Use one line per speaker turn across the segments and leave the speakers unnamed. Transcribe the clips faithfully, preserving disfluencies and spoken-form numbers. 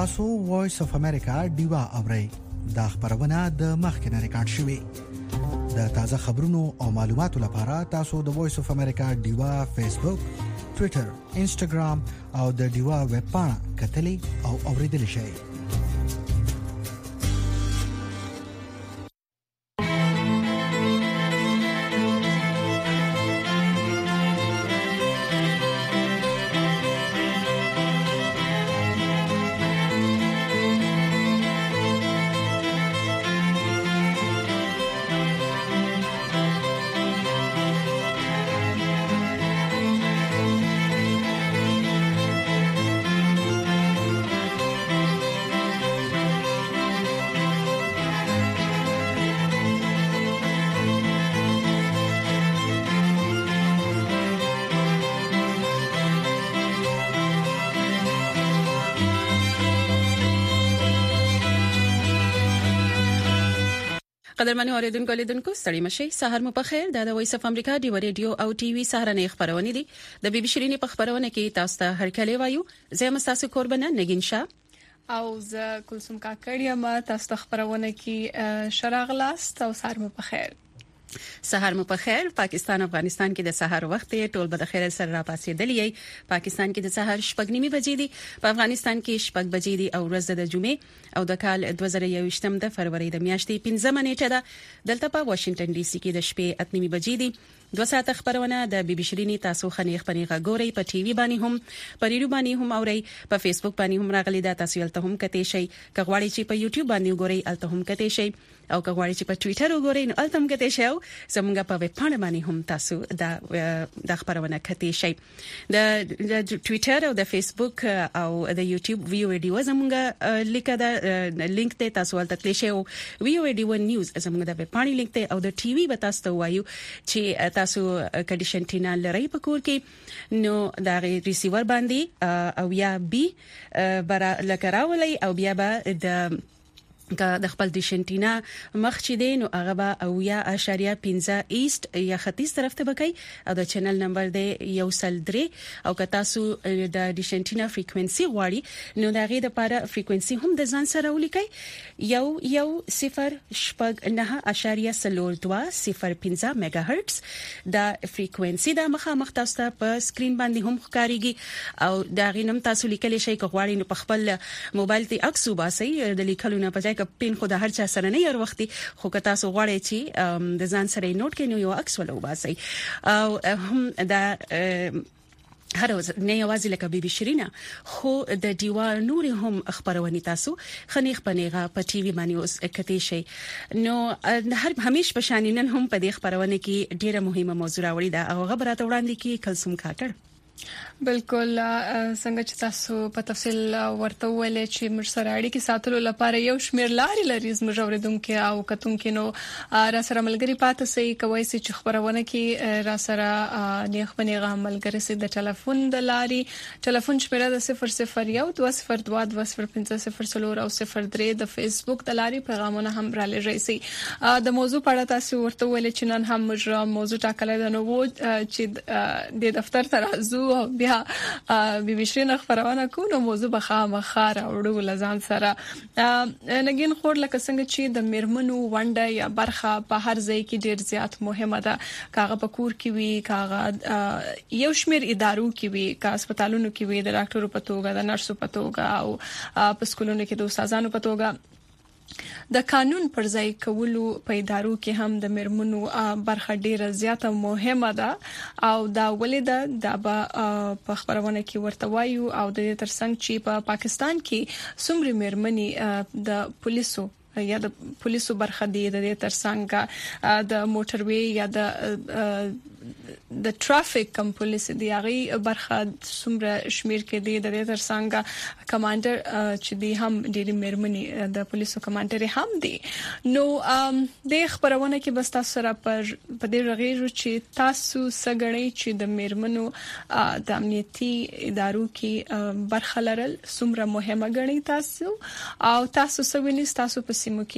تاسو وایس اف امریکا ډیوا اورئ. دا خبرونه د مخکنه ریکارډ شوې. د تازه خبرونو او معلوماتو لپاره تاسو د وایس اف امریکا ډیوا فیسبوک، ټوئیټر، انسټاګرام او د ډیوا ویب پاڼه کتلې او اوریدل شئ.
قدرمنو اوریدونکو لیدونکو ستړي مشي سحر مو په خیر. د وایس اف امریکا دی ریډیو او ټي وي سهارنې خبرونه دي. د بي بي شيرینی په خبرونه کې تاسو ته هرکلی وایو. زه مستاسو قربانه نگین شاه
او زه کلثوم کاکړ یم. تاسو ته خبرونه کې شراغلاست او سحر مو په خیر.
سحر مو په خیر. پاکستان او افغانستان کې د سحر وخت ټول به د خیر سره را پاسېدلی. پاکستان کې د سحر شپږ نیمه بجې دي، په افغانستان کې شپږ بجې دي او ورځ د جمعې او د کال دوه زره یوویشتم د فروری د میاشتې پنځمه نیټه ده. دلته په واشنگټن ډي سي کې د شپې اته نیمه بجې دي. دوه ساعت خبرونه د بي بي شيرینی تاسو خنیخ پنیغه ګوري په ټي وي باندې هم، په ریډیو باندې هم اوري، په فیسبوک باندې هم راغلي دا تاسو یلته هم کته شي. کغواړي چې په یوټیوب باندې ګوري الته هم کته شي او کغواړي چې په ټوئیټر وګورئ نو الته هم کته شي او زموږ په ویب پاڼه باندې هم تاسو دا د خبرونه کته شي. د ټوئیټر او د فیسبوک او د یوټیوب ویو ویډیو زموږ لیک دا لینک ته تاسو ولته کلی شي او ویو ویډیو نیوز زموږ د ویب پاڼې لینک ته او د ټي وي به تاسو ته وایو چې تاسو کنډیشن ټینا لري په کور کې نو دا ریسیور باندې او یا بي برا لکراولي او بیا به د د خپل د شنټینا مخ چې دین او هغه به او یا اشاریه پنځه ایست یا ختیځ طرف ته بکای او د چینل نمبر دی یو سل درې او که تاسو د د شنټینا فریکوئنسي غواړي نو دا غي د لپاره فریکوئنسي هم د ځان سره ولیکای یو یو صفر شپږ نه اشاریه سلور دوه صفر پنځه میگا هرتز دا فریکوئنسي د مخه مخ تاسو په سکرین باندې هم ښکاریږي او دا غي نم تاسو لیکل شي غواړي نو په خپل موبایل ته اکسو باسي د لیکلو نه پځای ک پین خو د هر چا سره نه یو وختي خو که تاسو غواړئ چې د ځان سره نوٹ کړئ نو یو عکس ولو باسي او هم دا هر ورځ نه یوازې لکه بي بي شيرینا خو د دیوا نور هم خبرونه تاسو خنیخ پنیغه په ټي وي باندې اوس کته شي نو هر همیش په شانینن هم په دې خبرونه کې ډیره مهمه موضوع راوړي دا او خبرات وړاندې کې کلثوم کاکړ.
بالکل څنګه چې تاسو په تفصیل ورته ویل چې موږ سره اړیکې ساتلو لپاره یو شمیر لارې لري زموږ اوریدونکو او کتونکو نو را سره ملګری پاتې سي کوي چې خبرونه کې را سره نیخ بنیغه ملګری سي د ټلیفون د لارې ټلیفون شمیره د صفر صفر یو دوه صفر دوه دوه صفر پنځه صفر څلور او صفر درې د فیسبوک د لارې پیغامونه هم را لېږي سي د موضوع په اړه تاسو ورته ویل چې نن هم موږ موضوع ټاکل د نو چې د دفتر ته راځو بیا بي بي شيرین خبرونه کو نو موضوع به خامخا راوړو لزان سره نګین خور لکه څنګه چې د میرمنو ونده یا برخه په هر ځای کې ډیر زیات مهمه ده کاغه پکور کې وی کاغه یو شمیر ادارو کې وی کا هسپتالونو کې وی د ډاکټرو په توګه د نرسو په توګه او په سکولونو کې د استادانو په توګه د قانون پر ځای کولو په ادارو کې هم د میرمنو برخه ډیره زیاته مهمه ده او دا ولې ده د په خبرونه کې ورته وایو او د ترڅنګ چې په پاکستان کې څومره میرمنې د پولیسو یا د پولیسو برخه دی د ترڅنګ د موټروي یا د د ټرافیک کم پولیس دی هغه برخه څومره شمیر کې دی د ترڅنګ کمانډر چې دی هم د میرمنې د پولیسو کمانډر هم دی نو د خبرونه کې بس تاسو سره پر په دې رغېږو چې تاسو سګړې چې د میرمنو د امنیتي ادارو کې برخه لرل څومره مهمه ګڼي تاسو او تاسو سوینې تاسو په سیمو کې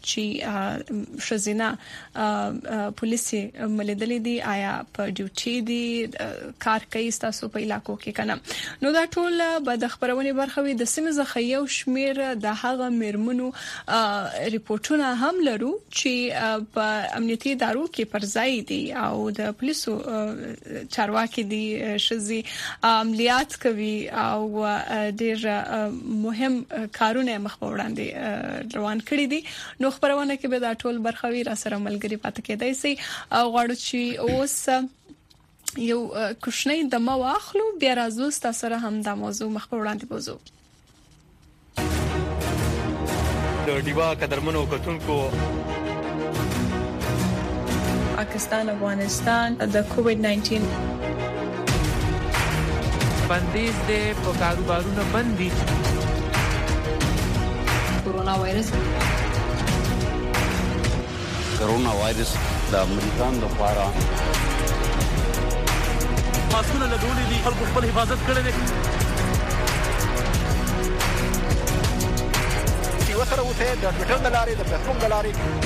چې شزینا پولیس ملیدلې دي آیا په ډیوټي دي کار کوي تاسو په علاقو کې کنه نو دا ټول به د خبرونې برخه وي د سیمې ځخه یو شمیر د هغه مرمنو ریپورتونه هم لرو چې په امنیتي ادارو کې پر ځای دي او د پولیسو چارواکي دي شزي عملیات کوي او ډېر مهم کارونه مخ په وړاندې روان کړی دي نو خبرونه کې به دا ټول برخوي را سره ملګری پاتې کېدای شي او غواړو چې اوس یو کوښنۍ د ما واخلو بیا راځو ستاسو سره هم دا موضوع مخ په وړاندې بوزو
د ډیوا قدرمنو کتونکو
پاکستان افغانستان د کووډ ناینټین
بندیز دې په کاروبارونو بندي
کورونا وایرس
کورونا وایرس د امریکان لپاره
ماسکونه لګولې دي خلکو خپل حفاظت کړی دی چې وسره وته د ټویټر د لارې د فیسبوک د لارې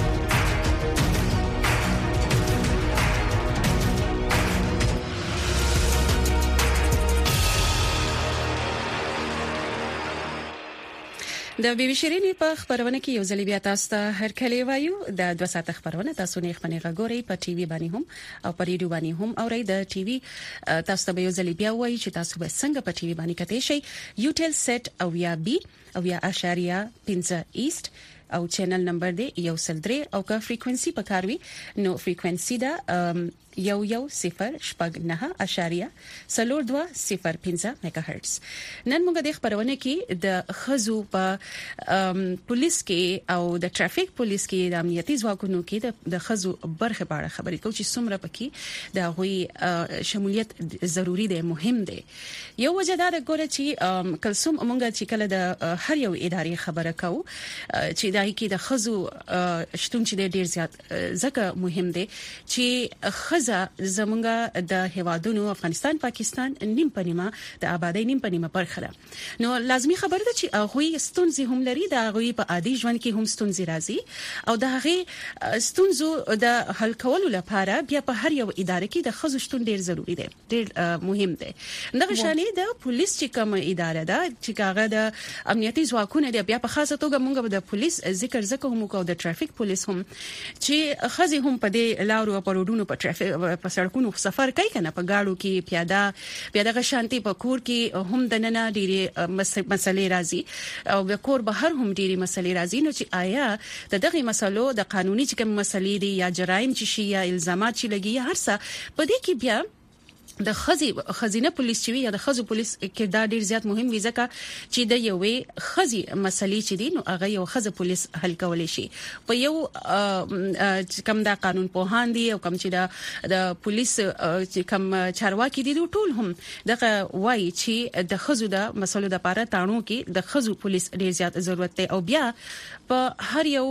د بي بي شيريني په خبرونه کې یو ځل بیا تاسو ته هر کله وایو د دوه ساعت خبرونه تاسو نه خپنه غوړی په ټي وي باندې هم او په ریډیو باندې هم اورئ د ټي وي تاسو ته یو ځل بیا وایي چې تاسو به څنګه په ټي وي باندې کته شي یوټل سیټ او یا بي او یا اشاریه پنځه ایست او چینل نمبر دی یو سل درې او کا فریکوئنسي پکاروي نو فریکوئنسي دا یو یو صفر شپږ نه اشاریه سلور دوا صفر پنځه میگا هرتز نن موږ د خبرونه کې د خزو په پولیس کې او د ټرافیک پولیس کې د امنیتي ځواکونو کې د خزو برخه په اړه خبرې کوو چې څومره پکې د غوي شمولیت ضروری دی مهم دی یو وجدار ګوره چې کلسوم موږ چې کله د هر یو ادارې خبره کوو چې دای کې د خزو شتون چې ډیر زیات ځکه مهم دی چې خز زمونږه د هوادونو افغانستان پاکستان نیم پنیمه د آبادی نیم پنیمه برخه ده نو لازمی خبر ده چې هغه ستونزې هم لري د هغه په عادي ژوند کې هم ستونزې راځي او د هغه ستونزو د حل کولو لپاره بیا په هر یو ادارې کې د خزو شتون ډیر ضروری دی ډیر مهم دی دغه شانې د پولیس چې کوم اداره ده چې هغه د امنیتي ځواکونه دی بیا په خاصه توګه مونږ د پولیس ذکر زکه هم کو د ټرافیک پولیس هم چې خزي هم په دې لارو په روډونو په ټرافیک په سړکونو سفر کوي کنه په گاډو کې پیاده پیاده غشانتي په کور کې هم د نن ډېری مسلې راځي او د کور بهر هم ډېری مسلې راځي نو چې آیا د دغه مسلو د قانوني چې کوم مسلې دي یا جرایم چې شي یا الزامات چې لګي هر څه په دې کې بیا د خزي خزینه پولیس چې یا د خزو پولیس کردار ډیر زیات مهم وي ځکه چې د یوې خزي مسلې چې دي نو هغه یو خزه پولیس حل کولای شي په یو کم دا قانون په هان دي او کم چې د پولیس چې کم چارواکي دي ټول هم دغه وایي چې د خزو د مسلو د لپاره تانو کې د خزو پولیس ډیر زیات ضرورت دی او بیا په هر یو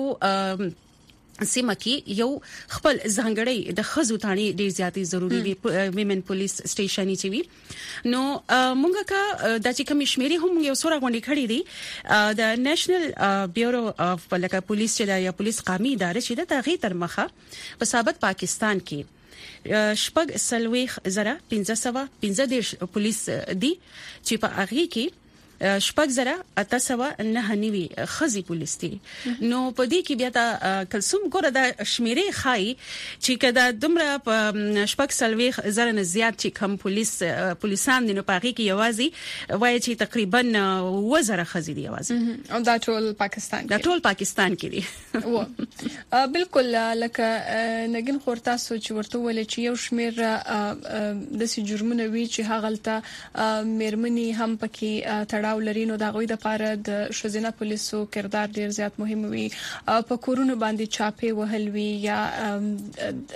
سیمه کې یو خپل ځانګړی د خزو تانی ډیر زیاتې ضروری وي ویمن پولیس سټیشن چې وي نو مونږه کا د چې کوم شمیرې هم یو سره غونډې کړې دي د نېشنل بیورو اف لکه پولیس چې یا پولیس قومي اداره چې د تغیر تر مخه په ثابت پاکستان کې شپږ سلويخ زره پنځه سوه پنځه دیرش پولیس دي چې په هغه کې شپږ زره اته سوه نه نیوي خزي پولیس دي نو په دې کې بیا تا کلسوم ګوره د شمیرې خای چې کدا دمره په شپږ سلويخ زره نه زیات چې کم پولیس پولیسان دي نو په هغه کې یوازې وایي چې تقریبا وزره خزي دي یوازې
او دا ټول پاکستان کې
دا ټول پاکستان کې دي
و بالکل لکه نګین خورتا سوچ ورته ولې چې یو شمیر د سي جرمونه وی چې هغلته مېرمني هم پکې تړاو لري نو دا غوي د لپاره د شوزینه پولیسو کردار ډیر زیات مهم وي په کورونو باندې چاپې وهل وی یا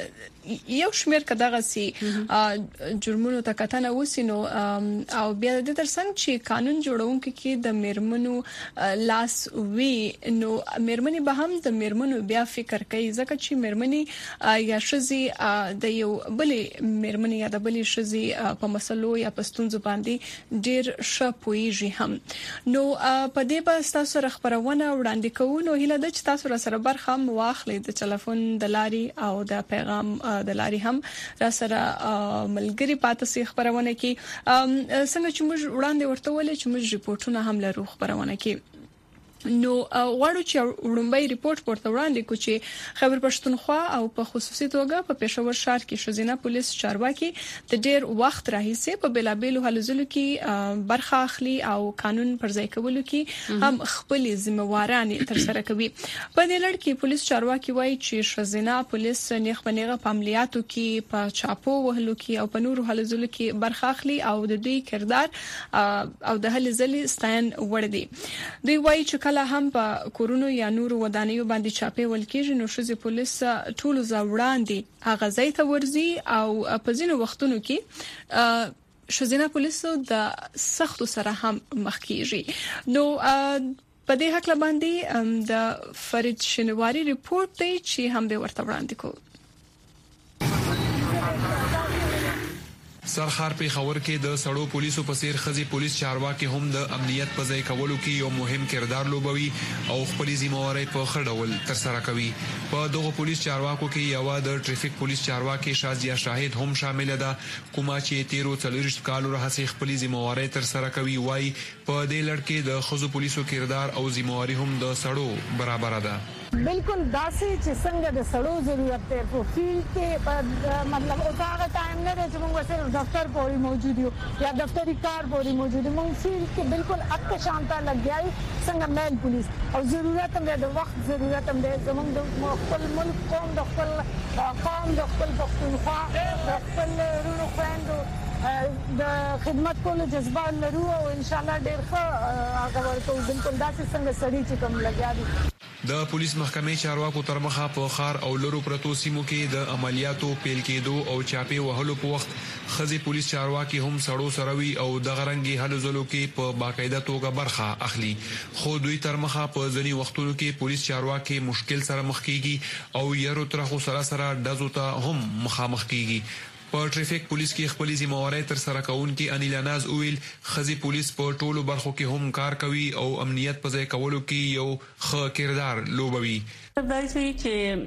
یو شمیر کداغه سي جرمونو ته کتنه وسینو او بیا د ترڅنګ چې قانون جوړونکو کې د میرمنو لاس وی نو میرمنې به هم د میرمنو بیا فکر کوي ځکه چې میرمنې یا شزي د یو بلې میرمنې یا د بلې شزي په مسلو یا په ستونزو باندې ډیر شپويږي هم نو په دې په تاسو خبرونه وړاندې کوو نو هله د تاسو سره برخه هم واخلئ د ټلیفون د لاري او د پیغام د لاري هم را سره ملګری پاتې سي خبرونه کې څنګه چې موږ وړاندې ورته ولې چې موږ ریپورتونه هم لرو خبرونه کې نو غواړو چې وړاندې ریپورت ورته وړاندې کو چې خبر پښتونخوا او په خصوصي توګه په پېښور ښار کې شوزینه پولیس چارواکي د ډېر وخت راهیسې په بلابلو حلزلو کې برخه اخلي او قانون پر ځای کولو کې هم خپل ځموارانه تر سره کوي په دې لړ کې پولیس چارواکي وایي چې شوزینه پولیس نیغ بنیغه په عملیاتو کې په چاپو وهلو کې او په نورو حلزلو کې برخه اخلي او د دوی کردار او د حلزلي ستاین وړ دي دوی وایي چې کله هم په کورونو یا نورو ودانیو باندې چاپې ولکېږي نو شوزي پولیس ټول ځوړاندې هغه ځای ته ورځي او په ځینو وختونو کې شوزینه پولیس د سختو سره هم مخ کیږي نو په دې حق باندې د فرید شنواری ریپورت دی چې هم به ورته وړاندې کوو
سرخار په خبر کې د سړو پولیسو په سیر خزي پولیس چارواکي هم د امنیت په ځای کولو کې یو مهم کردار لوبوي او خپل ذمہواری په خړډول تر سره کوي په دغه پولیس چارواکو کې یو د ټریفیک پولیس چارواکي شازیا شاهد هم شامل ده کومه چې تیرو څلورشت کالو راهسي خپل ذمہواری تر سره کوي وای په دې لړ کې د خزو پولیسو کردار او ذمہواری هم د سړو برابر ده
بالکل داسې چې څنګه د سړو ضرورت دی په فیلډ کې مطلب او هغه ټایم نه دی چې موږ صرف دفتر پورې موجود یو یا دفتری کار پورې موجود یو موږ فیلډ کې بالکل اته شانته لګیای څنګه میل پولیس او ضرورت هم د وخت ضرورت هم دی زموږ د خپل ملک قوم د خپل قوم د خپل پښتونخوا د خپل رونو خويندو د خدمت کولو جذبه لرو او ان شاء الله ډیر ښه هغه ورته بالکل داسې څنګه سړی چې کوم لګیا دي
د پولیس محکمې چارواکو تر مخه په خار او لرو پرتو سیمو کې د عملیاتو پیل کېدو او چاپې وهلو په وخت خزي پولیس چارواکي هم سړو سروي او د غرنګي حلزلو کې په باقاعده توګه برخه اخلي خو دوی تر مخه په ځنی وختونو کې پولیس چارواکي مشکل سره مخ کیږي او یارو ترخو سره سره دزو ته هم مخامخ کیږي په ټریفیک پولیس کې خپل ذمہواری تر سره کوونکي انیل ناز اویل خزي پولیس په ټولو برخو کې هم کار کوي او امنیت په ځای کولو کې یو ښه کردار لوبوي
دا چې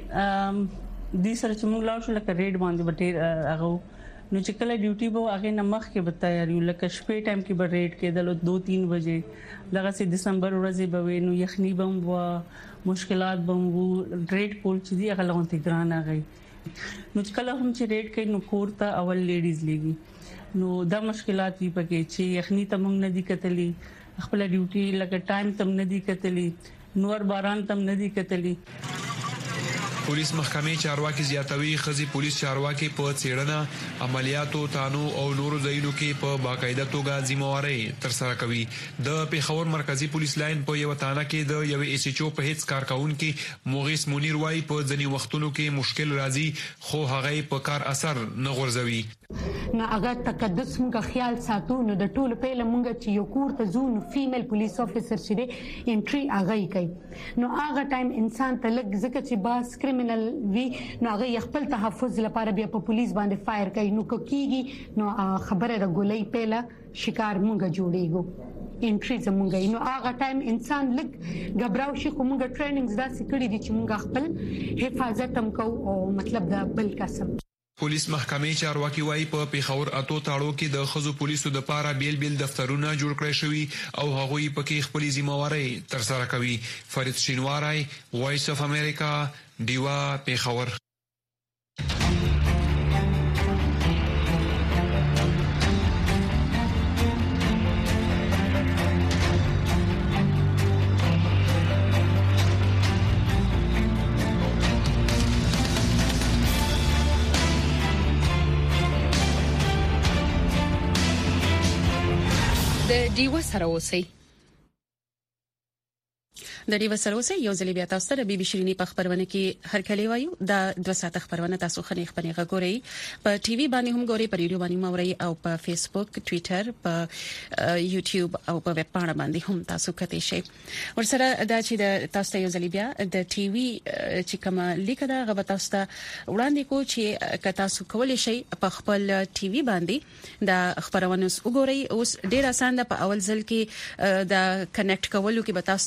د سره چې موږ لاړ شو لکه ریډ باندې بټیر هغه نو چې کله ډیوټي بو هغه نمخ کې بتایي لکه شپې ټایم کې به ریډ کېدل دو تین بجې لږه سي دسمبر ورځې به نو یخني بم و مشکلات بم وو ریډ کول چې دی هغه لغونتي ګران هغه نو چې کله هم چې ریډ کوي نو کورته اول لیډیز لګي نو دا مشکلات وی پکې چې یخني تم نه دي کتلې خپل ډیوټي لکه ټایم تم نه دي کتلې نور باران تم نه دي کتلې
پولیس محکمې چارواکي زیاتوي خزي پولیس چارواکي په څېړنه عملیاتو تانو او نورو ځایونو کې په باقاعده توګه ذمہواری تر سره کوي د پیښور مرکزی پولیس لاین په یو تانه کې د یو ایس ایچ او په هیڅ کارکونکو موغیس مونیر وای په ځنی وختونو کې مشکل راځي خو هغه په کار اثر نه غورځوي
نو هغه تقدس موږ خیال ساتو نو د ټولو په لمونږ چې یو کور ته زون فیمیل پولیس افیسر شې دی انټری هغه کوي نو هغه ټایم انسان ته لګ ځکه چې باس کرمینل وی نو هغه خپل تحفظ لپاره بیا په پولیس باندې فایر کوي نو کیږي نو خبره د ګولۍ پهله شکار مونږ جوړیږو انټری زمونږ نو هغه ټایم انسان لګ غبراو شي کومه ټریننګز داسې کړی دي چې مونږ خپل حفاظت هم کوو او مطلب دا بل قسم
پولیس محکمې چارواکي وایي په پیښور اتو تاړو کې د خزو پولیسو د پاره بیل بیل دفترونه جوړ کړی شوی او هغوی پکې خپل ذمہواری تر سره کوي فرید شینواری وایس اف امریکا دیوا پیښور
د ډیوه سره اوسئ د دې وسروسه یو ځل بیا تاسو ته بي بي شيريني په خبرونه کې هر کله وایو د دوه ساعت خبرونه تاسو خني خبرونه غوړی په ټي وي باندې هم غوړی په ریډیو باندې موري او په فیسبوک ټوئیټر په یوټیوب او په ویب پاڼه باندې هم تاسو کته شي ورسره دا چې د تاسو یو ځل بیا د ټي وي چې کوم لیک دا غو تاسو ته وړاندې کو چې کتا تاسو کولای شئ په خپل ټي وي باندې د خبرونه وګورئ اوس ډیر آسان ده په اول ځل کې د کنیکټ کولو کې به تاسو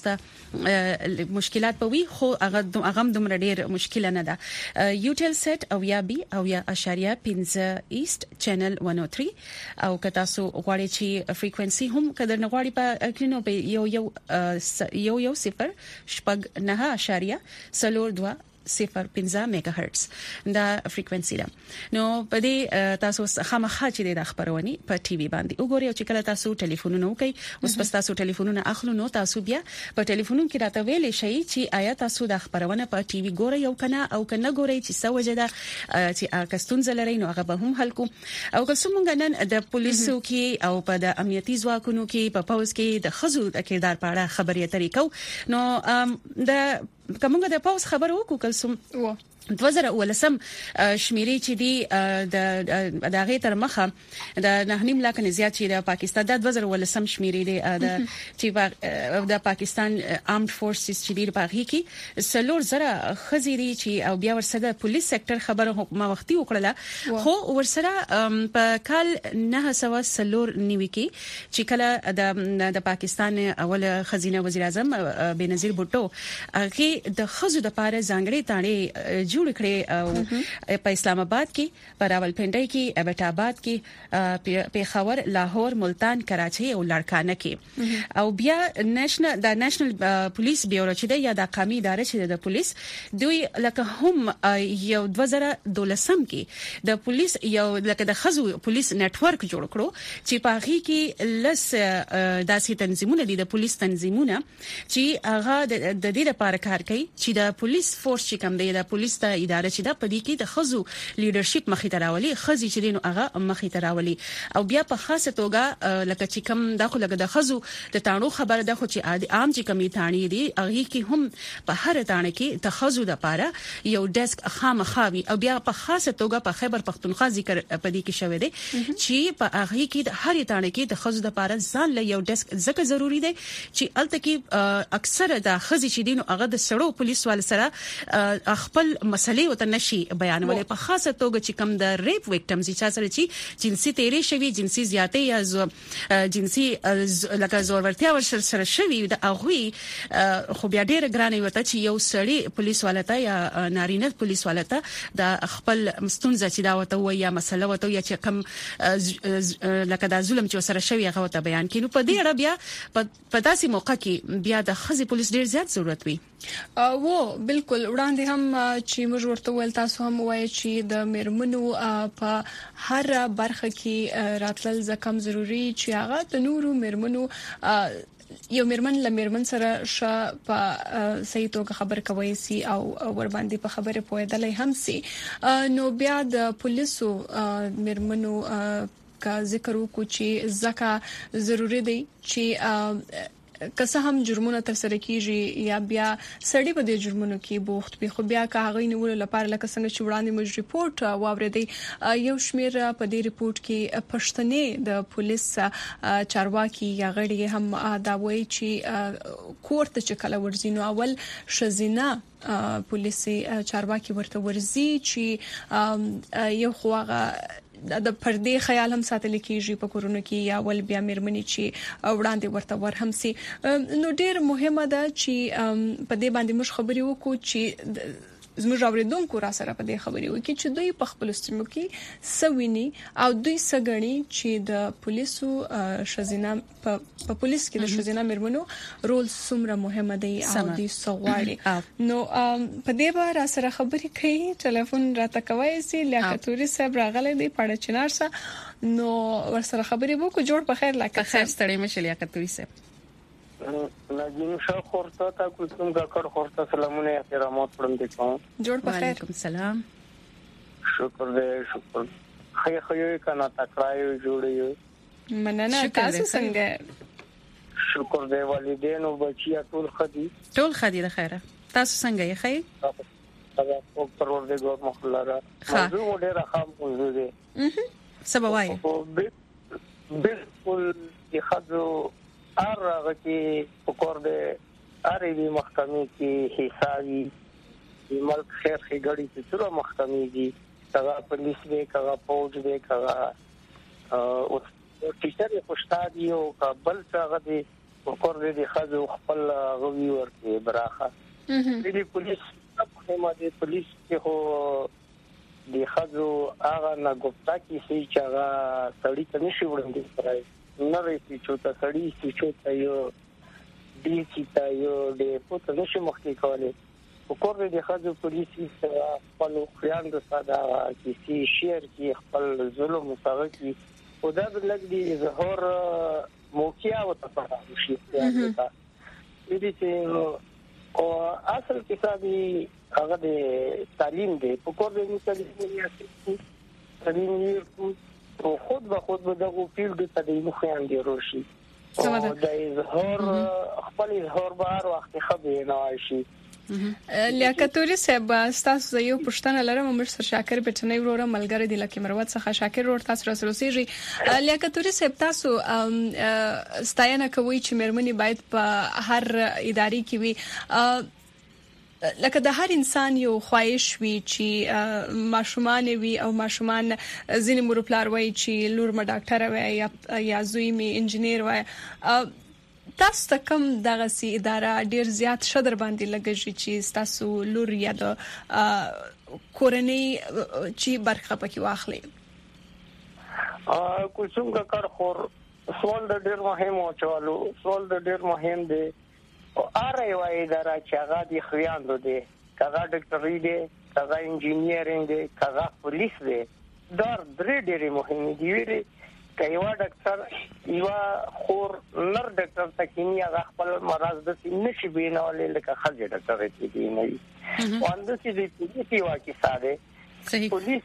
ته مشکلات پوي خو هغه هغه دومره ډیر مشکل نه ده یوټل سیټ او یا بي او یا اشاریه پنځه ایست چینل مونه او درې او که تاسو غواړئ چې فریکوئنسي هم کډر نه غواړئ په کلینو په یو یو یو یو صفر شپږ نه اشاریه سلور دوه صفر پنځه میگا هرتز دا فریکوئنسي ده نو په دې تاسو خامخا چې د خبرونی په ټي وي باندې وګورئ چې کله تاسو ټلیفونونه وکړئ اوس پس تاسو ټلیفونونه اخلو نو تاسو بیا په ټلیفونونو کې راته ویلې شي چې آیا تاسو د خبرونه په ټي وي ګورئ او کنه او کنه ګورئ چې څه وجه ده چې کستون زلري نو هغه به هم حل کو او که څومره نن د پولیسو کې او په د امنیتي ځواکونو کې په پاوز کې د خزو د کردار په اړه خبرې اترې کو نو د کومه د پاوز خبر وکړو کلسوم و دوه زره ولسم شمیرې چې دی د دغه تر مخه د نهنیم لاک نه زیات چې د پاکستان د دوه زره ولسم شمیرې دی د چې د پاکستان آرمډ فورسز چې دی په هغه کې سلور زره خزيري چې او بیا ورسره د پولیس سېکټر خبره حکومت وختي وکړه خو ورسره په کال نه سوا سلور نیوي کې چې کله د د پاکستان اول خزینه وزیر اعظم بنظیر بوټو هغه د خزو د پاره ځانګړي تاړي جوړ کړي او په اسلام آباد کې په راولپنډي کې ابټ آباد کې پیښور لاهور ملتان کراچي او لړکانه کې او بیا نېشنل د نېشنل پولیس بیورو چې د یا د قومي ادارې چې د پولیس دوی لکه هم یو دوه زره دولسم کې د پولیس یو لکه د خزو پولیس نتورک جوړ کړو چې په هغه کې لس داسې تنظیمونه دي د پولیس تنظیمونه چې هغه د دې لپاره کار کوي چې د پولیس فورس چې کوم دی د پولیس اداره چې د پدې کې د خزو لیډرشپ مخې ته راولي خزي چې دینو هغه مخې ته راولي او بیا په خاصه توګه لکه چې کوم دغه لګه د خزو د تانو خبره ده خو چې عام چې کمی تانی دي هغه کې هم په هر تانه کې د خزو د پاره یو ډیسک خامخاوي او بیا په خاصه توګه په خیبر پختونخوا ذکر پدې کې شوی دی چې په هغه کې د هر تانه کې د خزو د پاره ځان له یو ډیسک زکه ضروری دی چې الته کې اکثره د خزي چې دینو هغه د سړو پولیس وال سره خپل مسلې وته نشي بیانولې په خاصه توګه چې کوم د ریپ وکټمز چې سره چې جنسي تیری شوی جنسي زیاتې یا زو جنسي لکه زورورتیا ور سره شوی د اغوي خو بیا ډېر ګرانې وته چې یو سړی پولیس والته یا نارینه پولیس والته د خپل مستونزه چې دا وته وي یا مسله وته یا چې کوم لکه د ظلم چې سره شوی هغه ته بیان کینو په دې اړه بیا په داسې موقع کې بیا د خزي پولیس ډېر زیات ضرورت وي
او بالکل وړاندې هم چې موږ ورته ول تاسو هم وایي چې د میرمنو په هر برخه کې راتلل زکم ضروری چې هغه د نورو میرمنو یو میرمن له میرمن سره ش په صحیح توګه خبر کوي سي او ور باندې په خبره پوهېدلې هم سي نو بیا د پولیسو میرمنو کا ذکر وکړو چې زکه ضروری دی چې که هم جرمونه تر سره کیږي یا بیا سړی په دې جرمونو کې بوخت به خو بیا که هغه نیول لپاره لکه څنګه چې وړاندې موږ ریپورت واوریدي یو شمیر په دې ریپورت کې پښتنې د پولیس چارواکي یا غړي هم دا وایي چې کوړه چې کله ورزینو اول شزینه پولیسي چارواکي ورته ورزي چې یو خواغه د پردې خیال هم ساتل کیږي په کورونو کې یا ول بیا میرمنې چې وړاندې ورته ور هم سي نو ډېر مهمه ده چې په دې باندې موږ خبرې وکړو چې زموږ اوریدونکو را سره په دې خبرې وکړي چې دوی په خپل سترمو کې سویني او دوی سګړي چې د پولیسو شزینه په پولیس کې د شزینه میرمنو رول څومره مهمه دی او د سغواړي نو په دې بار سره خبرې کوي ټلیفون راته کوي سي لیاقتوري صاحب راغلی دی پړ چنار سره نو ور سره خبرې وکړو جوړ په خیر لکه
خیر ستړي مشه لیاقتوري صاحب
نجیم شاه خورتا تا کوم کاکړ خورتا سلامونه احترامات وړاندې کوم
جوړ په خیر
وعلیکم السلام
شکر دې شکر خیر خیر کنا تکړایو جوړیو
مننه تاسو څنګه
شکر دی والدینو بچیا ټول خدي
ټول خدي د خیره تاسو څنګه یې خی
هغه په پروردګار مخلاره موضوع ډیره خام موضوع دی
سبا وای
بالکل چې خدو هغه کې وکړ دی اره وی محکمې کې حسابي ملک خیر خګړی چې ټول محکمې دي کغه پولیس دی کغه فوج دی کغه او ټیچر یې خوشتادي او قبل څنګه دی وکړ دی خدو خپل غوي ورته براخه دې پولیس په ماده پولیس کې هو د خدو هغه نه ګپتا کې سي چې هغه سړی ته نشي وړاندې کړای نه رسي چې ته سړی چې ته یو دې چې ته یو د پوت نشي مخکې کولای وکړ دې خدو پولیس خپل خیال د ساده کې سي شیر کې خپل ظلم مساوي کې او دا د لګ دي ظهور موقعه او تفاهم شي دې چې او اصل کتابي هغه د تعلیم دی په کور د تعلیم یې تعلیم یې او خود به خود به دغه فیلډ ته د مخیان دی روشي او د اظهار خپل اظهار بهر وخت خبرې نه شي
لیاقتوري صاحب تاسو یو پښتنه لرم مر سر شاکر بټنی وروره ملګری دی لکه مروت څخه شاکر ور تاسو سره سوسیږي لیاقتوري صاحب تاسو ستاینه کوي چې مرمنې باید په هر ادارې کې وي لکه د هر انسان یو خواهش وي چې ماشومان وي او ماشومان ځینې مور پلار وي چې لور ما ډاکټر وي یا زوی می انجنیر وي تاسو ته کوم دغه سي اداره ډیر زیات شدر باندې لګږي چې تاسو لور یا د کورنۍ چې برخه پکې واخلي
ا کوڅوم کا کار خور سوال د ډیر مهم او چالو سوال د ډیر مهم دی او اره وای اداره چې هغه د خیاندو دی کغه ډاکټري دی کغه انجینیرینګ دی کغه پولیس دی دا درې ډېر مهم دي ویلي کایوا ډاکټر یو خور نر ډاکټر تکینی هغه خپل مرز د نشي بینولې لکه خځه ډاکټر دی نه وي وانده چې د پولیس واکي ساده
صحیح
پولیس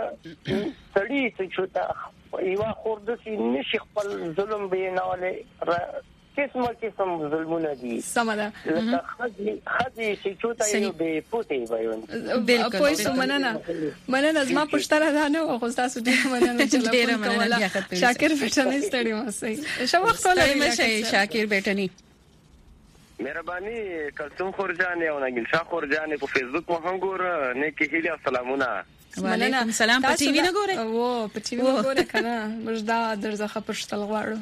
سړی چې تا یو خور د نشي خپل ظلم بینولې قسمه قسم ظلمونه دي
سمدا
لکه خځه خځه چې چوتا یو به پوتې وایون
بالکل پوه مننه مننه زما پښتنه ده نو خو تاسو دې مننه چې ډیره مننه شاکر بټنی ستړي واسي شو وخت ولري
مشه شاکر بټنی
مهرباني کلثوم خورجان او نګل شاه خورجان په فیسبوک مو هم ګور نه کې هیله السلامونه
وعلیکم السلام په ټي وي نه ګوره
او په ټي وي ګوره کنه موږ دا درځه پښتل غواړو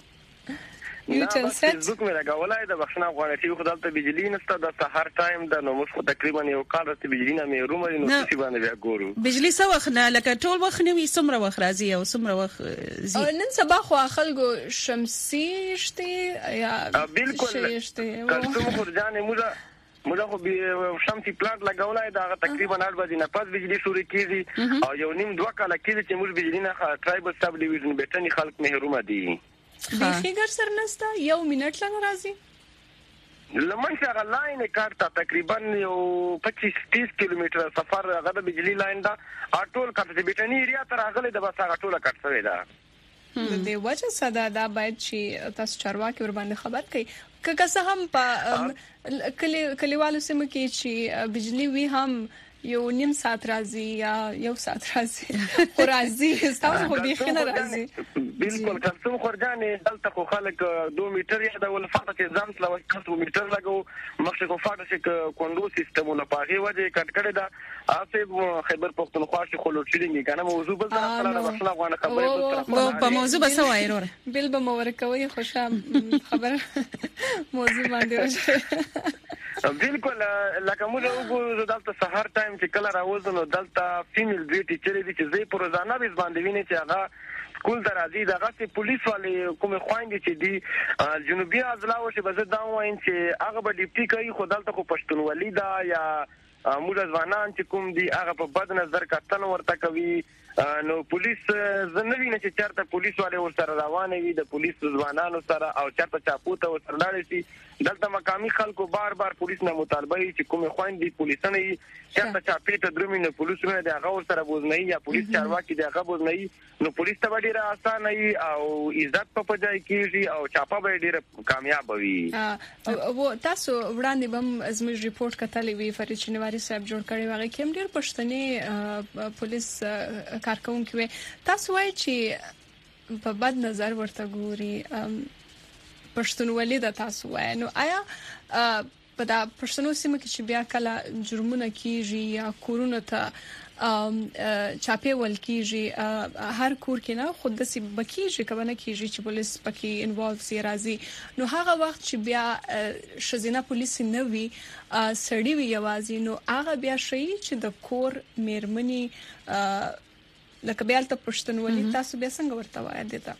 یو چې فیسبوک مې راغولای د بخښنه غواړم چې خدای ته بجلی نشته د سحر ټایم د نو مخ تقریبا یو کال ته بجلی نه مې رومري نو څه باندې بیا ګورو
بجلی څو وخت نه لکه ټول وخت نه وي سمره وخت راځي او سمره وخت زی
نن سبا خو خلکو شمسي شته یا
بالکل کلثوم خورجان موږ موږ خو به شمسي پلانټ لګولای دا تقریبا اړ بجې نه پات بجلی شروع کیږي او یو نیم دوه کال کېږي چې موږ بجلی نه ټرایبل سب ډیویژن بیٹنی خلک محروم دي
بیخی ګر سر نستا یو منټ لنه راځي
لمن څنګه لاین کارته تقریبا یو پچیس تیس کیلومتر سفر هغه د بجلی لاین دا اټول کارته بیٹنی ایریا تر هغه د بس هغه ټول کټ شوی دا
د دې وجه صدا دا باید چې تاسو چارواکي ور باندې خبر کړئ که څه هم په کلی کلیوالو سیمه کې چې بجلی وی هم یو نیم ساعت راځي یا یو ساعت راځي خو راځي تاسو خو به خنه راځي
بالکل کلثوم خورجان دلته خو خلک دوه میټر یا د ول فقط ځم سلو کلو میټر لګو مخکې خو فقط چې کوندو سیستمونه پاغي وجه کټ کړه دا اسه خیبر پختونخوا شي خلو چیلنګ کنه موضوع بل سره سره مثلا غواړم خبرې
بل په موضوع بس وای وروره
بل به مور کوي خوشا خبر موضوع باندې
بالکل لکه موږ وګورو دلته سحر ټایم چې کله راوځو دلته فیمیل دوی ټیچر دي چې زی په روزانه بیس باندې ویني چې هغه سکول درازي دغه چې پولیس والے کومه خويندې چې دي جنوبي اضلاع چې بزه دا واین چې هغه به ډیپټي کوي خو دلته خو پښتونولي دا یا موږ ځوانان چې کوم دي هغه په بد نظر کتن ورته کوي نو پولیس زنوی نه چې چرته پولیس والے ور سره روان وي د پولیس ځوانانو سره او چرته چاپوته ور سره لاړ شي دلته مقامي خلکو بار بار پولیس نه مطالبه چې کوم خويندې پولیسونه یې چرته چاپېته درومي نه پولیسونه د هغه ور سره بوزنه یا پولیس چارواکي د هغه بوزنه نو پولیس ته ډیره اسانه وي او عزت په پځای کېږي او چاپه به ډیره کامیاب وي.
او تاسو وړاندې بم زموږ ریپورت کتلې وی فرید شینواری صاحب جوړ کړی واغې کوم ډیر پښتني پولیس کارکونکو وي تاسو وایي چې په بد نظر ورته ګوري پښتونولي د تاسو وایي نو آیا په دا پښتنو سیمه کې چې بیا کله جرمونه کیږي یا کورونه ته چاپې ول کیږي هر کور کې نه خود د سی بکیږي کبه نه کیږي چې پولیس پکې انوالو سي راځي نو هغه وخت چې بیا شزینه پولیس نه وي سړی وي یوازې نو هغه بیا شي چې د کور میرمنی لکه بیا ته پښتونولي تاسو بیا څنګه ورته وایي دته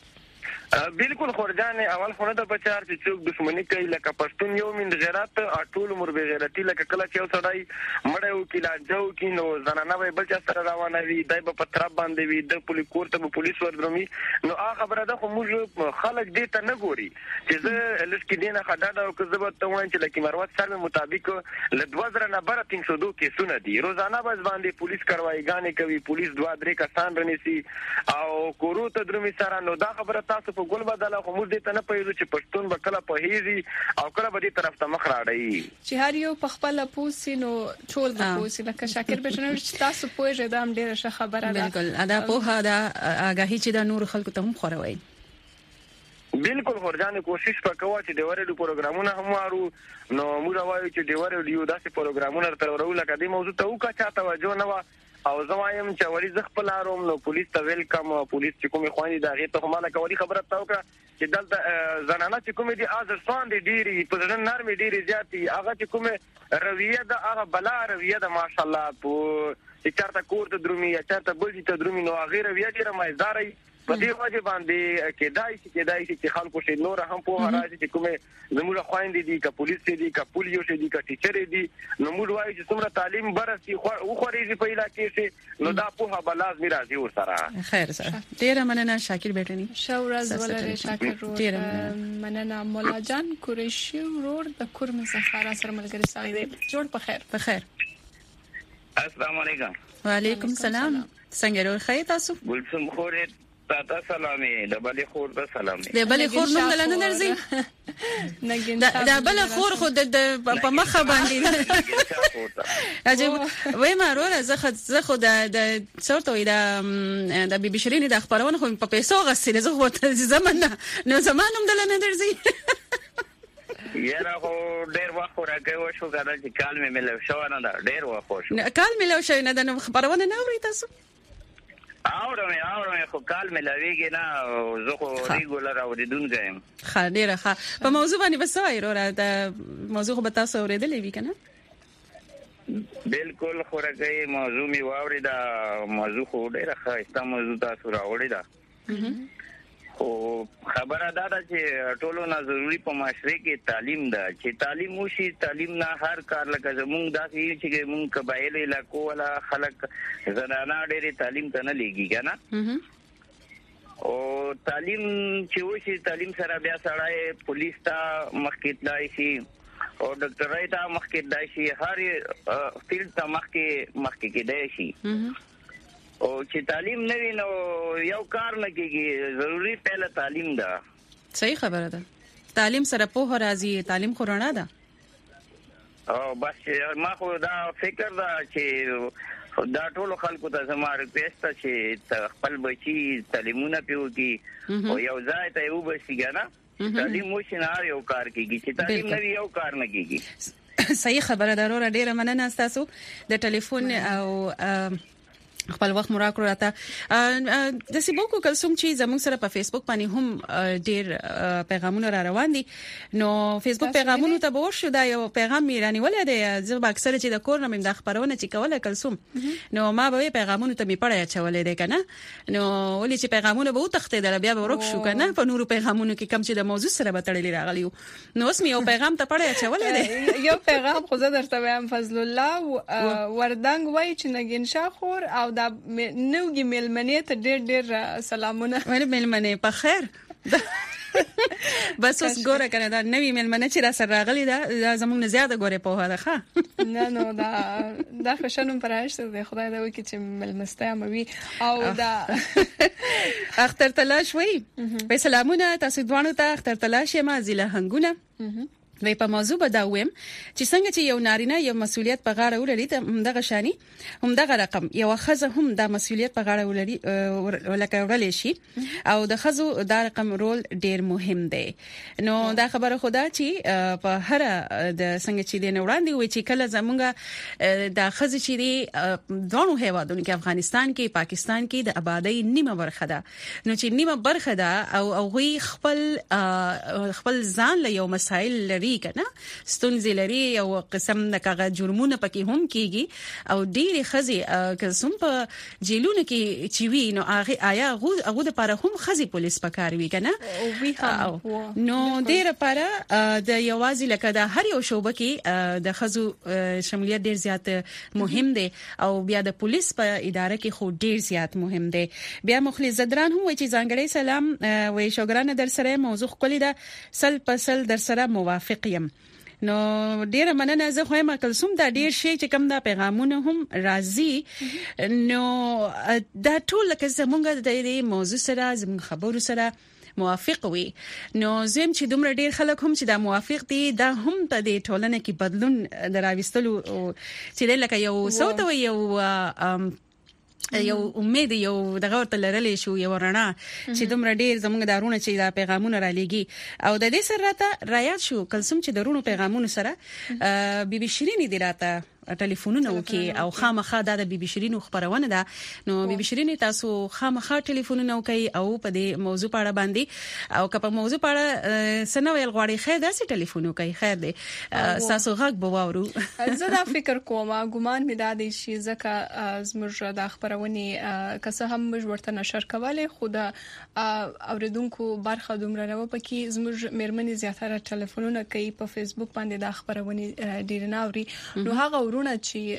بالکل خورجان اول خونه د بچار چې څوک دښمنی کوي لکه پښتون یو من غیرت ټول عمر به غیرتی لکه کله چې وسړی مړیو کې لاجو کې نو زنانه به بل چا سره روانه وي دای په پتر باندې وي د پولیس کور ته پولیس وردرمي نو هغه خبره ده خو موږ خلک دې ته نه ګوري چې زه لسکې دینه خداده او کذبت ته وایم چې لکه مروت سره مطابق ل دوه زره نه بره تین سو دو کې سونه دي روزانه باز باندې پولیس کاروایګانې کوي پولیس دوه درې کسان رنيسي او کورو ته درمي سره نو دا خبره تاسو ګل بدل خو موږ دې ته نه پېژو چې پښتون به کله په هيزي او کله به دې طرف ته مخ راړي
چې هر یو په خپل پوسی نو ټول د پوسی لکه شاکر بشنو چې تاسو پوهیږئ دا هم ډیره ښه خبره ده
بالکل ادا په دا آگاهی چې د نور خلکو ته هم خوروي
بالکل خورجان کوشش وکړو چې د ورېدو پروګرامونه هم وارو نو موږ وایو چې د ورېدو داسې پروګرامونه تر ورول کړي موضوع ته وکړه چې توجه نه و او زمایم چې وری ز خپل اروم نو پولیس ته ویلکم پولیس چې کومه خواني دا غي ته مالا کوي خبره تاو کا چې دلته زنانه چې کومه دي از سوان دي ډيري په ځن نرمي ډيري زیاتی هغه چې کومه رویه ده هغه بلا رویه ده ماشاءالله په چې چارته کور ته درومي یا چارته بل چې درومي نو هغه رویه ډیره مزداري په دې وجه باندې کېدای شي کېدای شي چې خلکو شي نور هم په راځي چې کومه زموږ خويندې دي ک پولیس دي ک پولیو شي دي ک ټیچر دي نو موږ وایو چې څومره تعلیم برسي خو خوريږي په علاقې شي نو دا په بلاز می راځي ورسره
خیر سره ډیر مننه شاکر بیٹنی
شورز ولر شاکر ډیر مننه مولا جان قریشی ورور د کورم سفاره سره ملګری ساوي دی جوړ په خیر
په خیر
السلام علیکم
وعلیکم السلام څنګه ورو خیر تاسو
ګلسم خورې تاسو سلامي د بلې خور ته سلامي
د بلې خور نوم دلته درځي
نګین
دا بلې خور خو د په مخه باندې عجیب وای ما وروره زه خو زه خو د څورته وي د د بي بي شيرين د خبرونه خو په پیسو غسل زه خو زمانه نو زمانوم دلته درځي
یاره خو ډېر وخت راکوي شو کنه چې کال مې ملو شو نه دا ډېر وخت شو
کال ملو شو نه د خبرونه نه اوري تاسو
اورم اورم خو کال ملويږي نه زه خو ریګولر اوریدونکو یم
خاله راخه په موضوع باندې بس وایره د موضوع به تاسو اوریدلې وی کنه
بالکل خو راګي موضوع می واوري دا موضوع خو ډیره ښه است موضوع تاسو راوړی دا خو خبره دا ده چې ټولو نه ضروری په معاشره کې تعلیم ده چې تعلیم وشي تعلیم نه هر کار لکه زمونږ داسې چې مونږ قبایل علاقو ولا خلک زنانه ډېری تعلیم ته نه لګي کنه او تعلیم چې وشي تعلیم سره بیا سړی پولیس ته مخکې تلای شي او ډاکټرای ته مخکې تلای شي هر فیلډ ته مخکې مخکې کېدای شي او چې تعلیم نه وي نو یو کار نه کېږي ضروری پهله تعلیم ده
صحیح خبره ده تعلیم سره په راځي تعلیم خو رڼا ده
او بس ما خو دا فکر دا چې دا ټول خلکو ته زما ریکوست چې خپل بچي تعلیمونه پیو کی او یو ځای ته یو بسي کنه تعلیم مو شنه یو کار کېږي چې تعلیم نه یو کار نه کېږي
صحیح خبره ده وروره ډیره مننه تاسو د ټلیفون او خپل وخت مرا کړو راته د سیبوکو کلسوم چې زموږ سره په فیسبوک باندې هم ډیر پیغامونه را روان دي نو فیسبوک پیغامونو ته به ورشو دا یو پیغام میرانی ولې دی زه به اکثر چې د کور نوم د خبرونه چې کوله کلسوم نو ما به پیغامونو ته می پړای چولې دی کنه نو ولې چې پیغامونه به وتخته در بیا به ورک شو کنه په نورو پیغامونو کې کم چې د موضوع سره به تړلې راغلی نو اوس می یو پیغام ته پړای چولې دی
یو پیغام خو زه درته وایم فضل الله وردنګ وای چې نګین شاه خور او دا نوګي ملمنې ته ډېر ډېر سلامونه.
ول ملمنې په خیر. بس اوس ګوره کنه دا نوې ملمنه چې را سره راغلی دا زموږ نه زیاته ګوره په هغه ښه.
نه نو دا دا فشنوم پرایشته دی خدای دا وکړي چې ملمسته مې او دا
اختر تلاش وای. په سلامونه تاسو دوانو ته اختر تلاش ما زله هنګونه. وای په موضوع بداوم چې څنګه چې یو نارینه یو مسولیت په غاړه ولري ته همدغه شانی همدغه رقم یو خزه هم د مسولیت په غاړه ولري ولکه ورلې شي او د خزو د رقم رول ډیر مهم دی. نو دا خبره خدا چې په هر د څنګه چې د وړاندې وي چې کله زمونږه د خزه چې دی دوه هیوادونو کې افغانستان کې پاکستان کې د آبادی نیمه برخه ده. نو چې نیمه برخه ده او هغه خپل خپل ځان له یو مسایل لري کنه ستونزې لري او قسم د کاغه جرمونه پکې هم کیږي او ډېر خزي قسم په جیلونو کې چې وی نو هغه آیا هغه د لپاره هم خزي پولیس پکار وی کنه نو ډېر لپاره د یوازې لکه د هر یو شوبه کې د خزو شمولیت ډېر زیات مهم دی او بیا د پولیس په اداره کې خو ډېر زیات مهم دی. بیا مخلص زدران هم وایي چې ځانګړی سلام وایي شوګرانه در سره موضوع خولي ده سل پسل در سره موافق یم. نو ډیره مننه زه خو ما کلسوم دا ډیر شي چې کوم دا پیغامونه هم راځي. نو دا ټول لکه زمونږ د دې موضوع سره زموږ خبرو سره موافق وي. نو زم چې دومره ډیر خلک هم چې دا موافق دي دا هم په دې ټولنه کې بدلون دراويستلو چې لکه یو صوت او یو یو امید یو دغه ورته لرلې شو یو رڼا چې دومره ډیر زموږ دارونه چې دا پیغامونه را لېږي او د دې سره راته رايات شو کلسوم چې درونو پیغامونه سره بي بي شيرين دي راته ټلیفونونه وکي او خامخا د بي بي شيرين خبرونه ده. نو بي بي شيرين تاسو خامخا ټلیفونونه وکي او په دې موضوع په اړه باندې او که په موضوع په اړه سنوي غواړي خیر داسې ټلیفون وکي خیر دی تاسو غږ بواورو.
زه دا فکر کوم ګومان مې دا دی چې ځکه زموږ د خبرونه که څه هم موږ ورته نشر کولای خو د اوریدونکو برخه دومره نه پکې زموږ مېرمنې زیاتره ټلیفونونه کوي په فیسبوک باندې د خبرونه ډیر نه اوري. نو هغه ورونه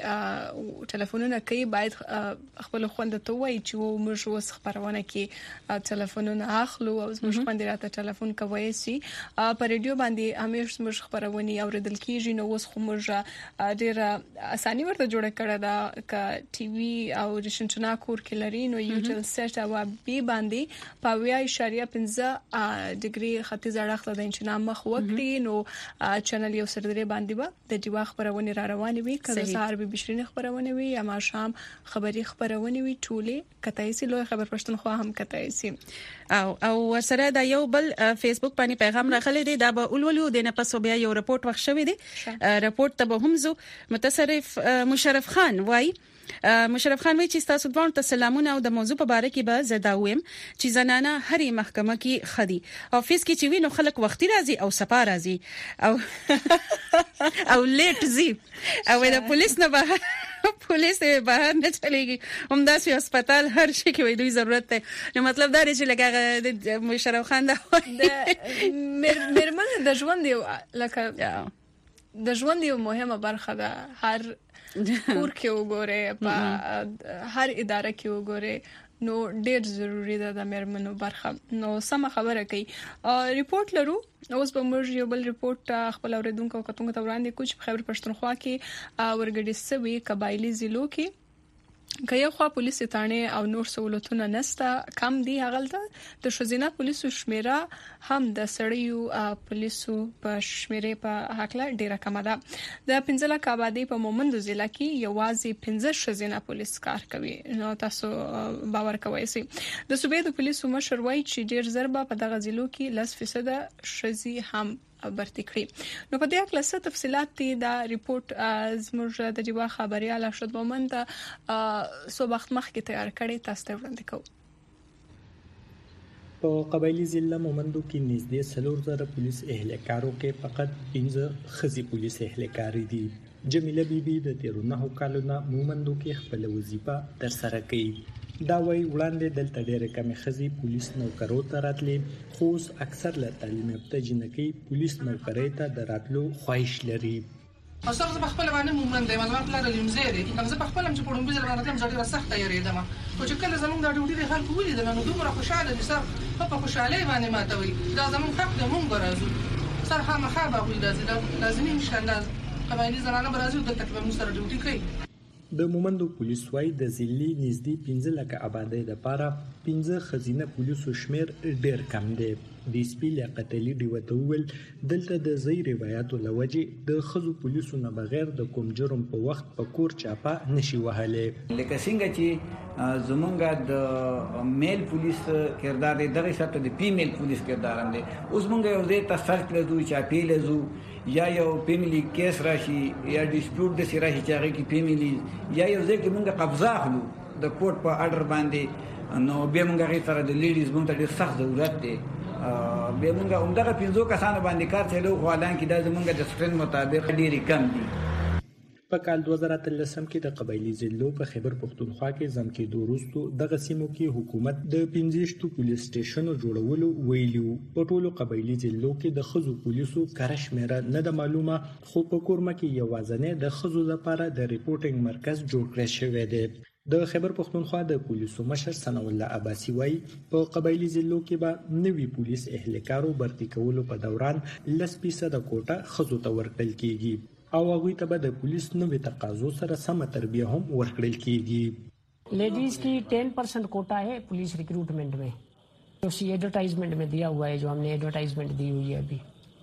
چې ټلیفونونه کوي باید خپل خوند ته وایي چې موږ اوس خبرونه کې ټلیفونونه اخلو او موږ باندې راته ټلیفون کوي سي په ریډیو باندې همیشه موږ خبرونه اوریدل کیږي. نو اوس خو موږ ډیر اساني ورته جوړه کړه دا ک ټي وي او رشنچنا کور کې لري. نو یو چل سیټ او بي باندې په ویا اشاریه پنځه ډیګري ختیځ اړخ د انچنا مخ وکړي. نو چینل یو سر درې باندې به د دیوا خبرونه را روانې وي کله سهار به بشرین خبرونه وي یا ما شام خبري خبرونه وي ټوله کتای سي لوی خبر پښتونخوا هم کتای سي
او او سره دا یو بل فیسبوک باندې پیغام راغلی دی دا به اولولو د نه پسو بیا یو رپورت وښ شوی دی. رپورت ته به هم زو متصرف مشرف خان وای مشرف خان وی چې تاسو دوه ته سلامونه او د موضوع په اړه کې به زداوم چې زنانه هرې محکمه کې خدي افیس کې چې وینو خلک وختي راځي او سپار راځي او او لیټ زی او د پولیس نه بهر پولیس بهر نه چلےږي هم داسې هسپتال هر شي کې وي دوی ضرورت ته. نو مطلب دا دی چې لکه مشرف خان دا
مېرمن د ژوند یو لکه د ژوند یو مهمه برخه ده. هر کور کې وګوره په هر اداره کې وګوره نو ډېر ضروری ده د مېرمنو برخه. نو سم خبره کوي ریپورت لرو اوس به موږ یو بل ریپورت خپل اوریدونکو کتونکو ته وړاندې کوم په خبر پښتونخوا کې ورګډي سوي قبایلی ضلعو کې که یو خوا پولیس تانه او نور سہولتونه نسته کم دي هغلته د شوزینا پولیسو شمیره هم د سړیو پولیسو په شمیره په حقله ډیره کم ده. د پنځله کابادي په مومندو ضلع کې یوازې پنځه شوزینا پولیس کار کوي. نو تاسو باور کوئ سي د صوبې د پولیسو مشر وایي چې ډیر ضربه په دغه ضلعو کې لس فیصد شوزي هم برتی کړی. نو په دې اړه څه تفصيلات دي دا ریپورت زموږ د جوا خبريال ارشد مومند سو وخت مخکې تیار کړی تاسو ته وړاندې کوم.
په قبایلی ضلع مومندو کې نږدې څلور زره پولیس اهلکارو کې فقط پنځه خزي پولیس اهلکار دي. جمیله بیبي د تیرو نهو کالونو مومندو کې خپل وظیفه ترسره کوي. دا وی وړاندې دلته ډېر کم خزي پولیس نوکرو ته راتلې خو اکثر له تعلیم یافته جنکۍ پولیس نوکرۍ ته د راتلو خواهش لري.
او څنګه په خپل باندې مومن دی معلومات لرم زیری کوم زه په خپل هم چې په ډومبي ځل باندې تم ډیره سخته یریدم او چې کله زمونږ د ډیوټي د خلکو ولیدل نو دومره خوشاله دي سر په خوشاله باندې ماتوي دا زمونږ حق دی مونږ راځو سر خامخا به وي لازمي ان شاء الله قبایلی زنانه برازو د تکبر مو سره ډیوټي کوي.
د مومندو پولیس وايي د ځلي نږدې پنځه لکه آبادۍ لپاره پنځه خزینه پولیسو شمیر ډیر کم دی. د سپیل قتلی دی وتول دلته د زی روایتو لوجې د خزو پولیسو نه بغیر د کوم جرم په وخت په کور چاپه نشي وهلې.
لکه څنګه چې زمونږ د میل پولیس کردار دی دغه شته د فیمیل پولیس کردار هم دی. اوس مونږ یو ځای ته سرچ لزو چاپی لزو یا یو فیملی کیس راشي یا ډیسپیوټ د سره چې هغه کې فیملی یا یو ځای کې مونږ قبضه اخلو د کوټ په اډر باندې نو به مونږ غي سره د لیډیز مونږ ته ډیر سخت ضرورت دی. به مونږ همدغه پنځو کسانو باندې کار چلو خو حالانکه د زمونږ د سټرین مطابق ډیری کم دي.
په کال دوه زره اتلسم کې د قبایلی ضلعو په خیبر پختونخوا کې ځم کېدو وروسته دغه سیمو کې حکومت د پنځه پولیس سټیشنو جوړولو ویلو. په ټولو قبایلی ضلعو کې د خزو پولیسو کار شمیره نه د معلومه خو په کورمه کې یوازنه د خزو لپاره د ریپورټینګ مرکز جوړ کړی شوی دی. د خیبر پختونخوا د پولیسو مشر ثنا الله عباسی وايي په قبایلی ضلعو کې به نوي پولیس اهلکارو برتي کولو په دوران لس فیصد کوټه خزو ته ورکړل کیږي او هغه ته به د پولیس نوې تقاضو سره سم تربیه هم ورکړل کیږي.
लेडीज की ten percent Kota है police recruitment में तो सी एडवर्टाइजमेंट में दिया हुआ है जो हमने एडवर्टाइजमेंट दी हुई है अभी.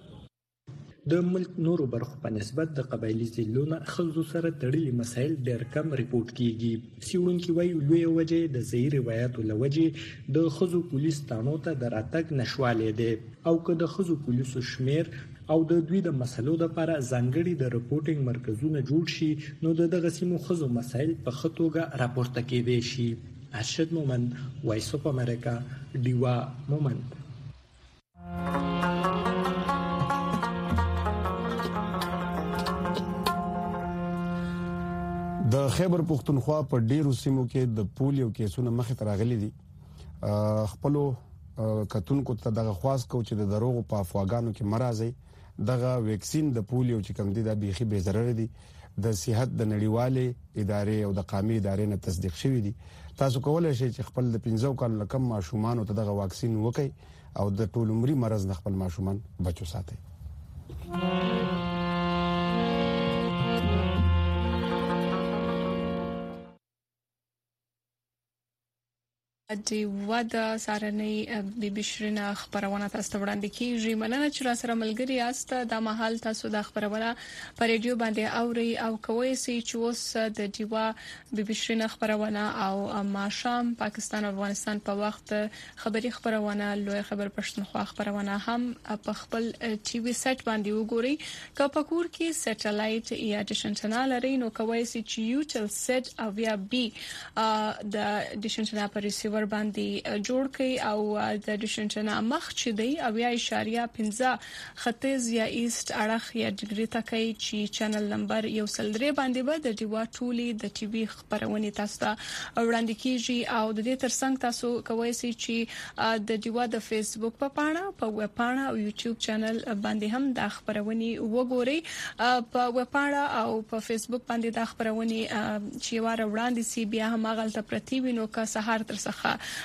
د ملک نورو برخو په نسبت د قبایلی ضلعو نه خزو سره تړلي مسایل ډېر کم ریپورت کیږي. سیړونکي وایي لوی وجه د ځای روایتو لوجې د خزو پولیس تانو ته د راتګ نشوالی دی او که د خزو پولیسو شمیر او د دوی د مسلو لپاره ځانګړي د ریپورټینګ مرکزونه جوړ شي نو د دغه سیمو خزو مسایل په ښه توګه راپورته کېدای شي. ارشد مومند، وایس اف امریکا، ډیوا مومند.
د خیبر پختونخوا په ډیرو سیمو کې د پولیو کیسونه مخې ته راغلي دي. خپلو کتونکو ته دغه خواست کو چې د دروغو په افواګانو کې مرزي دغه ویکسین د پولیو چې کوم دي د بيخي به ضرر دي د صحت د نړیوالې ادارې او د قومي ادارې نه تصدیق شوی دي. تاسو کولای شئ چې خپل د پنځو کال کم ماشومان ته دغه واکسین وکړي او د ټول عمرې مرز نه خپل ماشومان بچو ساتي.
د ودا سارنۍ بي بي شرینا خبرونه تاسو وړاندې کیږي. مننه چې را سره ملګری یاست. د مهال تاسو د خبرونه پر ریډیو باندې اوري او کوي چې اوس د دیوا بي بي شرینا خبرونه او ماشام پاکستان او افغانستان په وخت خبري خبرونه لوی خبر پښتونخوا خبرونه هم په خپل ټي وي سیټ باندې وګوري. که په کور کې سټلایټ یا ډیشن چینل لري نو کوي چې یو ټل سیټ او یا بي د ډیشن چینل پر ریسیور باندې جوړ کړي او د ډیشنچنا مخ چې دی او یا اشاریه پنځه ختیز یا ایست اړخ یا ډیګری تکي چې چینل نمبر یو سلدري باندې به د دیوا ټولي د ټي وي خبرونه تاسو ته وړاندې کیږي او د دې ترڅنګ تاسو کوی سي چې د دیوا د فیسبوک په پاڼه په ویب پاڼه او یوټیوب چینل باندې هم د خبرونه وګورئ. په ویب پاڼه او په فیسبوک باندې د خبرونه چې واره وړاندې سي بیا هم غلطه پرتی وینو که سهار تر څخه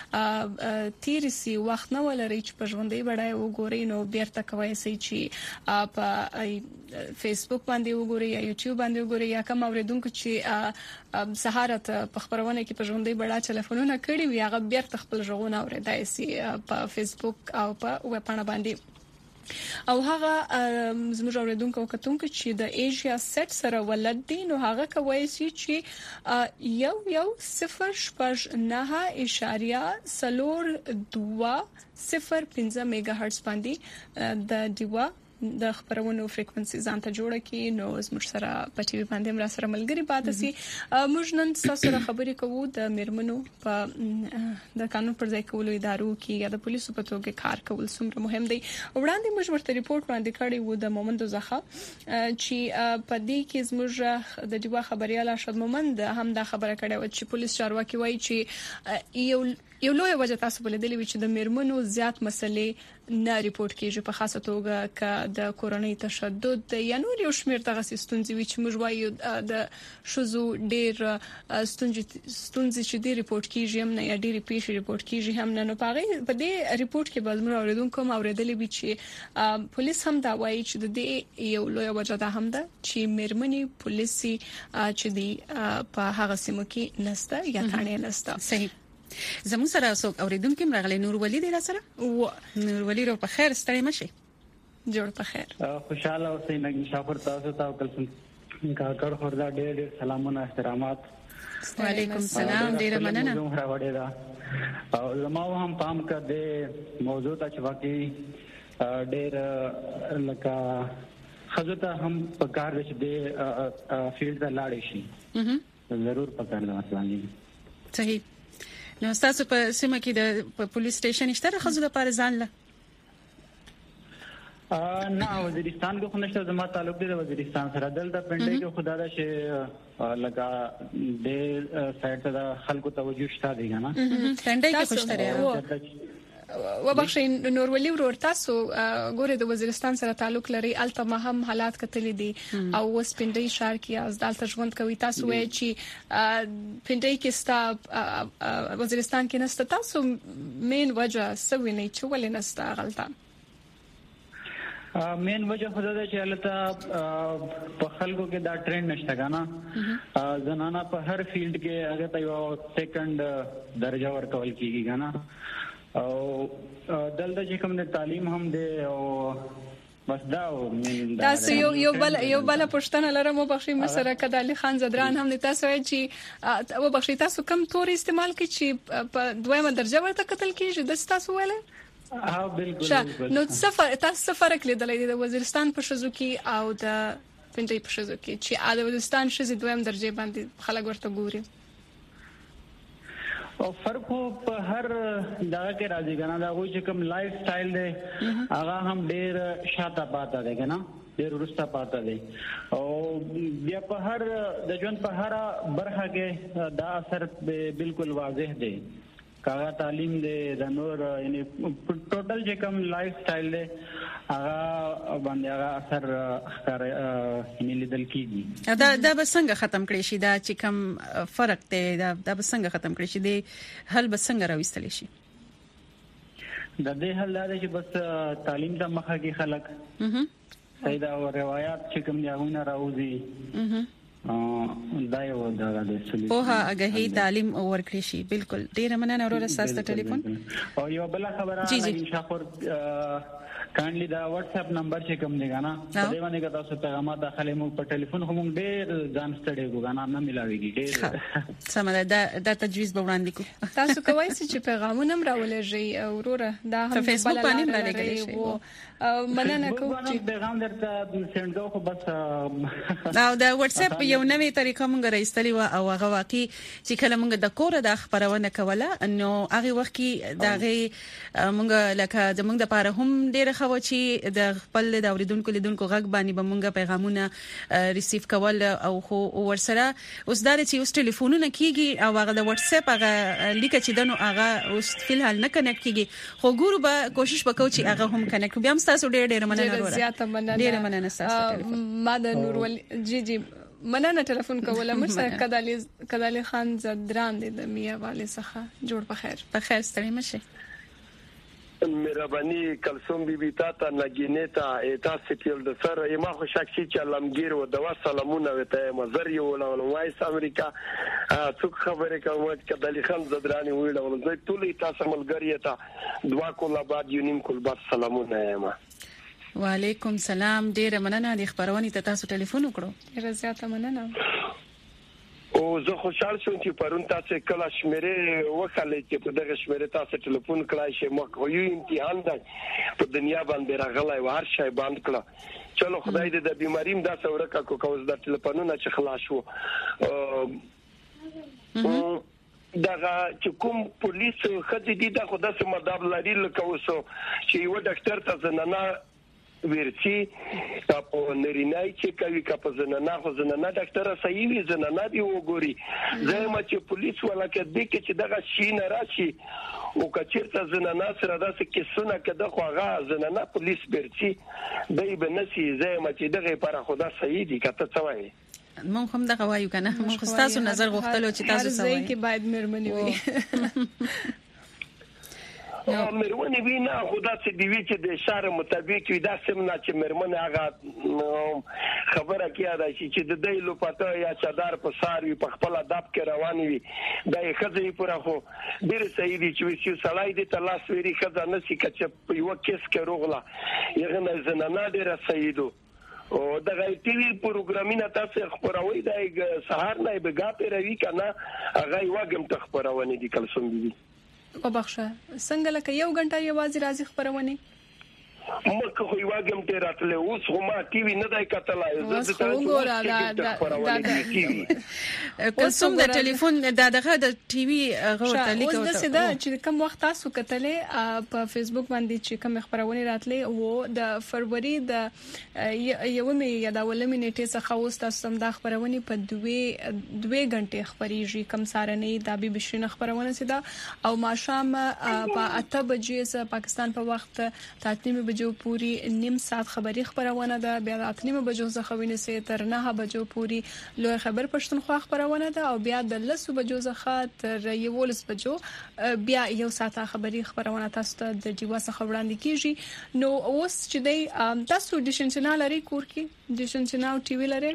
تیر سي وخت نه ولري چې په ژوندۍ بډای وګورئ نو بیرته کوي سي چې په فیسبوک باندې وګورئ یا یوټیوب باندې وګورئ یا کوم اوریدونکو چې سهارت په خبرونه کې په ژوندۍ بډای ټلیفونونه کړي وي هغه بیرته خپل ژغونه اوریدای سي په فیسبوک او په ویب پاڼه باندې او هغه زموږ اوریدونکو کتونکو چې د ایشیا سیټ سره ولد دي نو هغه کوي چې یو یو صفر شپږ نه اشاریه سلور دوا صفر پنځه میگا هرتز باندې د دیوا د خبرونو فریکوئنسي ځان ته جوړه کی نو زموږ سره په ټي وي باندې را سره ملګری پاتې سي. موږ نن تاسو سره خبرې کوو د میرمنو په د قانون پر ځای کولو ادارو کې یا د پولیسو په توګه کار کول څومره مهم دی. وړاندې موږ ورته ریپورت وړاندې کړی وو د مومند زخه چې په دې کې زموږ د دیوا خبريال ارشد مومند هم دا خبره کړې و چې پولیس چارواکي وایي چې یو یو لوی وجه تاسو په لیدلې وی چې د میرمنو زیات مسلې نه ریپورت کیږي په خاصه توګه ک د کورنۍ تشدد یا نور یو شمیر دغه ستونزې وی چې موږ وایو د شوزو ډیر ستونزې ستونزې چې دی ریپورت کیږي هم نه یا ډیر پیښې ریپورت کیږي هم نه نو پاره په دې ریپورت کې به موږ اوریدونکو هم اوریدلې وی چې پولیس هم دا وایي چې د دې یو لوی وجه ده هم ده چې میرمنې پولیسي چې دی په هغه سیمو کې نسته یا ثاني نسته.
صحیح. زموږ سره څوک اوریدونکو مرغلي نور ولی دی را سره و نور ولی رو په خیر ستړي مشي جوړ په خیر
خوشاله اوسئ نګ مسافر تاسو ته کلسم کاکړ خوردا ډېر ډېر سلامونه احترامات.
وعلیکم السلام ډېر مننه.
زموږ راوړی دا او زمو هم پام کړ دې موضوع ته چې واقعي ډېر لکه خزته هم په کار دې دې فیلډ ته لاړ شي ضرور پکار دا اسلامي.
صحیح. نو تاسو په سیمه کې د پولیس سټیشن شته خزو لپاره ځان له
نه وزیرستان کې خو نشته زما تعلق دی د وزیرستان سره دلته پنډي کې خدا دا شي لگا د سایت ته خلکو توجه شته دی کنه
پنډي کې خوشتره
و بخښین نور ولی ورور تاسو ګوره د وزیرستان سره تعلق لري الته هم حالات کتلې دي او وس پندای شهر کې از دالته ژوند کوي تاسو وایي چې پندای کې ستا وزیرستان کې نسته تاسو مین وجه سوي نه چې ولې نسته غلطه
مین وجه خو دا چې الته په خلکو کې دا ټرند نشته کنه زنانه په هر فیلډ کې هغه ته یو سیکنډ درجه ورکول کیږي کنه او دلته چې کوم د تعلیم هم دی او بس دا
تاسو یو یو بل یو بل پښتنه لرم وبخښي مسره کدالي خان زدران هم تاسو چې وبخښي تاسو کم تور استعمال کوي چې په دویمه درجه ورته قتل کیږي د تاسو ویل
ها بالکل
نو سفر تاسو فرق لیدلې د وزیرستان په شزو کې او د پنځه په شزو کې چې د وزیرستان شزې دویم درجه باندې خلک ورته ګوري
او فرق په هر دغه کې راځي کنه دا وایي چې کوم لایف سټایل دی هغه هم ډېر شاته پاته دی کنه ډېر ورسته پاته دی او بیا په هر د ژوند په هر برخه کې دا اثر بالکل واضح دی کاغه تعلیم دی د نور یعنی ټوټل چې کوم لایف سټایل دی هغه باندې هغه اثر ښکار یعنی لیدل کیږي
دا دا به څنګه ختم کړي شي دا چې کوم فرق دی دا دا به څنګه ختم کړي شي دی حل به څنګه راوستل شي
د دې حل لري چې بس تعلیم ته مخه کې خلک سیدا او روایت چې کوم یاونه راوځي دا یو دا د سولې
په هغه هي تعلیم ورکړي شي بالکل ډیر مننه اورل ساسته ټلیفون
او یو بل خبره ان شاء الله کاندلی دا واتس اپ نمبر چې کوم دی غانا په دې باندې که تاسو پیغامات داخله مو په ټلیفون هم ډیر ځان ستړي کو غانا نه ملاويږي ډیر
سمه ده دا تجویز به وړاندې کو
تاسو کوی چې پیغامونه مرولېږي اوروره دا هم
په فیسبوک باندې راغلي شي
مننه کو
چې پیغام درته سند کو بس
دا دا واتس اپ یو نوې طریقه مونږ راځتلی و او هغه واقعي چې کله مونږ د کوره د خبرونه کوله نو هغه وخت کې دغه مونږ لکه د مونږ د پاره هم ډیر خو چې د خپل د اوریدونکو لیدونکو غږ باندې به مونږ پیغامونه ریسیو کول او خو ورسره اوس دا چې اوس ټلیفونونه کیږي او هغه د واتس اپ هغه لیک چې دنو هغه اوس فلحال نه کنیکټ کیږي خو ګورو به کوشش وکړو چې هغه هم کنیکټ بیا هم تاسو ډیر ډیر مننه
زیاته مننه
ډیر مننه تاسو
ما د نور ول جی جی مننه ټلیفون کوله مرسه کدالي کدالي خان زدران د میا والي څخه جوړ په خیر په خیر ستړي مشه
مهرباني کلثوم بی بی تا ته نګینیتا اتا سټیل د سر ما خو شخصي چې لمګیر و د سلامونه وته مزر یو ولول وایس امریکا څوک خبره کوم چې کدالي خان زدرانی ویل ولول ټولې تاسو ملګری ته دعا کوله بعد یونیم کول بعد سلامونه ما
وعلیکم سلام ډیر مننه د خبرونې ته تاسو ټلیفون وکړو
ډیر زیاته مننه
او زه خوشحال شوم چې پرون تاسو کله شمیره وکړلې چې په دغه شمیره تاسو ټلیفون کړای شي مخ یو امتحان دی په دنیا باندې راغلی و هر شی باندې کړه چلو خدای دې د بیماریم دا څورکه کو کوز د ټلیفونونو چې خلاص شو دغه چې کوم پولیس خدای دې دا خدای سم مدار لري لکه وسو چې یو ډاکټر ته زنانه ورچی په نرینای چې کوي کپ زنانه خو زنانه ډاکټر صحیح وي زنانه دی وګوري زما چې پولیس ولا کې د کې چې دغه شي نه راشي او کچېرته زنانه سره داسې کیسونه کده خو هغه زنانه پولیس ورچی دای به نسی زما چې دغه پر خدا صحیح دي کته څه وایي
مونږ هم دغه وایو کنه مونږ تاسو نظر غوښتلو چې تاسو څه وایي
کې باید مېرمنې وي
نو مېرمنې وی نه خدا چې دی وی چې د اشاره مطابق وي دا سم نه چې مېرمنې هغه خبره کیاده چې د دې لپاره یا چادر په ساروي په خپل ادب کې روان وي دا یې خځې پر خو ډېر صحیح دي چې وسی سړی د تلاش ویری خځه نسی کچ په یو کیس کې روغلا یغه نه زنانه ډېر صحیح دي او دغه ټي وي پروګرامینه تاسو خبروي د سهار نه به ګاپې روي کنه هغه واګم تخبرونه دي کلسوم دي
او بخښه څنګه لکه یو غنټه یوازې راځي خبرونه
مکه خو واګم ته راتله اوس هم ټي وي نه دای کتلای
زه ته کوم د ټلیفون د دغه د ټي وي غوته لیکو
اوس د سده چې کوم وخت تاسو کتلې په فیسبوک باندې چې کوم خبرونه راتلې وو د فروری د یومې یادولمې نیټه څخه اوس تاسو هم د خبرونه په دوه دوه غنټې خبريږي کم سارنې د بي بي سي خبرونه سده او ماشام په اته بجې پاکستان په وخت تاتنیمه بجو پوری نیم ساعت خبری خبرونه ده بیا اتنیمه بجو څخه ویني سي تر نه بجو پوری لوی خبر پښتونخوا خبرونه ده او بیا د لسو بجو څخه تر یولس بجو بیا یو ساعت خبری خبرونه تاسو ته د جیوا څخه وړاندې کیږي نو اوس چې دی تاسو د شنچنا لري کور کې د شنچنا او ټي وی لري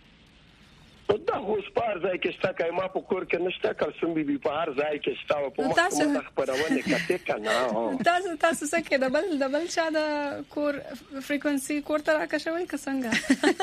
دا خو سپار ځای کې ستا کایما په کور کې نشته کلسوم بي بي په هر ځای کې ستا په مخه خبرونه کته کنه
تاسو تاسو څه کې دبل دبل شاده کور فریکوئنسي کور تر راکښوي کسنګا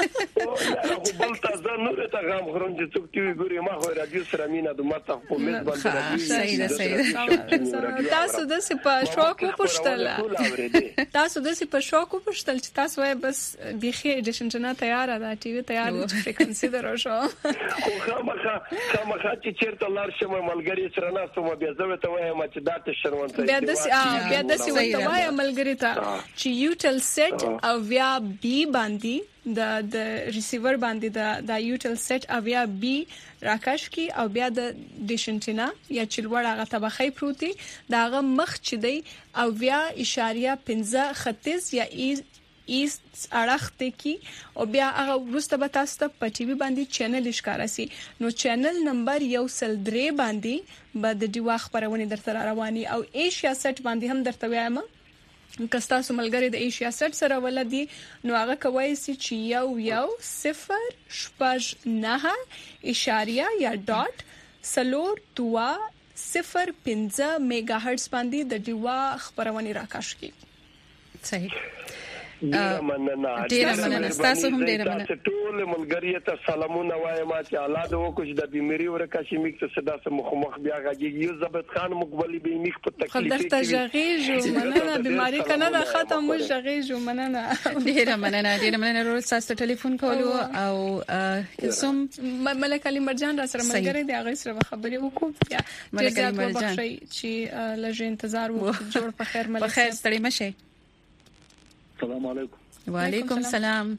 خو بل تاسو نور ته غام خورم چې څوک ټي وي ګوري ما خو رادیو سره مینا د ماته په مز باندې
صحیح ده صحیح
تاسو د څه په شوق وپښتل تاسو د څه په شوق وپښتل چې تاسو وای بس بيخي د شنجنا تیار ده ټي وي تیار ده فریکوئنسي دروشو
خو خامخا خامخا چې چیرته لار شم ملګری سره ناسو مو بیا زه ته وایم چې دا ته شرمنته
بیا د بیا د سی وته وایم ملګری ته چې یوټل سیټ او بیا بي باندې د د ریسیور باندې د د یوټل سیټ او بیا بي راکاش کی او بیا د ډیشنټینا یا چلوړ هغه طبخه پروتي داغه مخ چي دی او بیا اشاریه پنځه ختیز یا ایست اړخته کی او بیا هغه ورسته به تاسو ته په ټي وي باندې چینل ښکاراسي نو چینل نمبر یو سل درې باندې به د دیوا خبرونه درته رواني او ایشیا سیټ باندې هم درته وایم کستا سملګری د ایشیا سیټ سره ولدي نو هغه کوي چې یو یو صفر شپږ نه اشاریه یا ډاټ سلور دوا صفر پنځه میگا هرتز باندې د دیوا خبرونه راکاش کی
صحیح
ډیر مننه
ډیر مننه تاسو هم ډیر مننه
ټول ملګری ته سلامونه وایم چې الله دې وکړي د بیماری ورکه شي میک ته صدا سم مخ بیا غږی یو ضبط خان مقبلي به میک په تکلیف
کې خدای ته ژغېږو مننه بیماری کنه نه ختم مو ژغېږو مننه
ډیر مننه ډیر مننه ورو تاسو ټلیفون کولو او کوم
ملک علي مرجان را سره ملګری دی هغه سره خبرې وکړو بیا
ملک علي مرجان
چې لږ انتظار وکړو جوړ په خیر ملک
په خیر ستړي مشه
السلام علیکم
وعلیکم السلام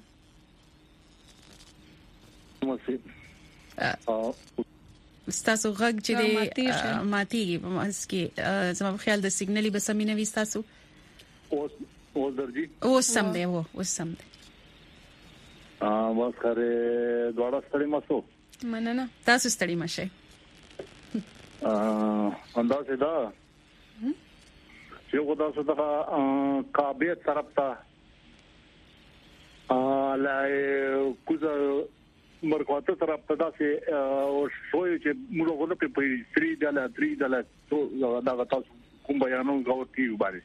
ستاسو غږ چې دی ماتيږي په ماس کې زما په خیال د سیګنالي به سمینه وي تاسو
اوس اوس درځي
اوس سم دی وو اوس سم دی
ا واس خره دواړه ستړي مسو
مننه
تاسو ستړي مشه
ا اندازه دا یو خدای ستاسو کعبه طرف ته ا لای کوزه مرکواته طرف ته داسې او شوی چې موږ غوډه په تری ډاله تری ډاله دا تاسو کوم بیانو غوړتي وباري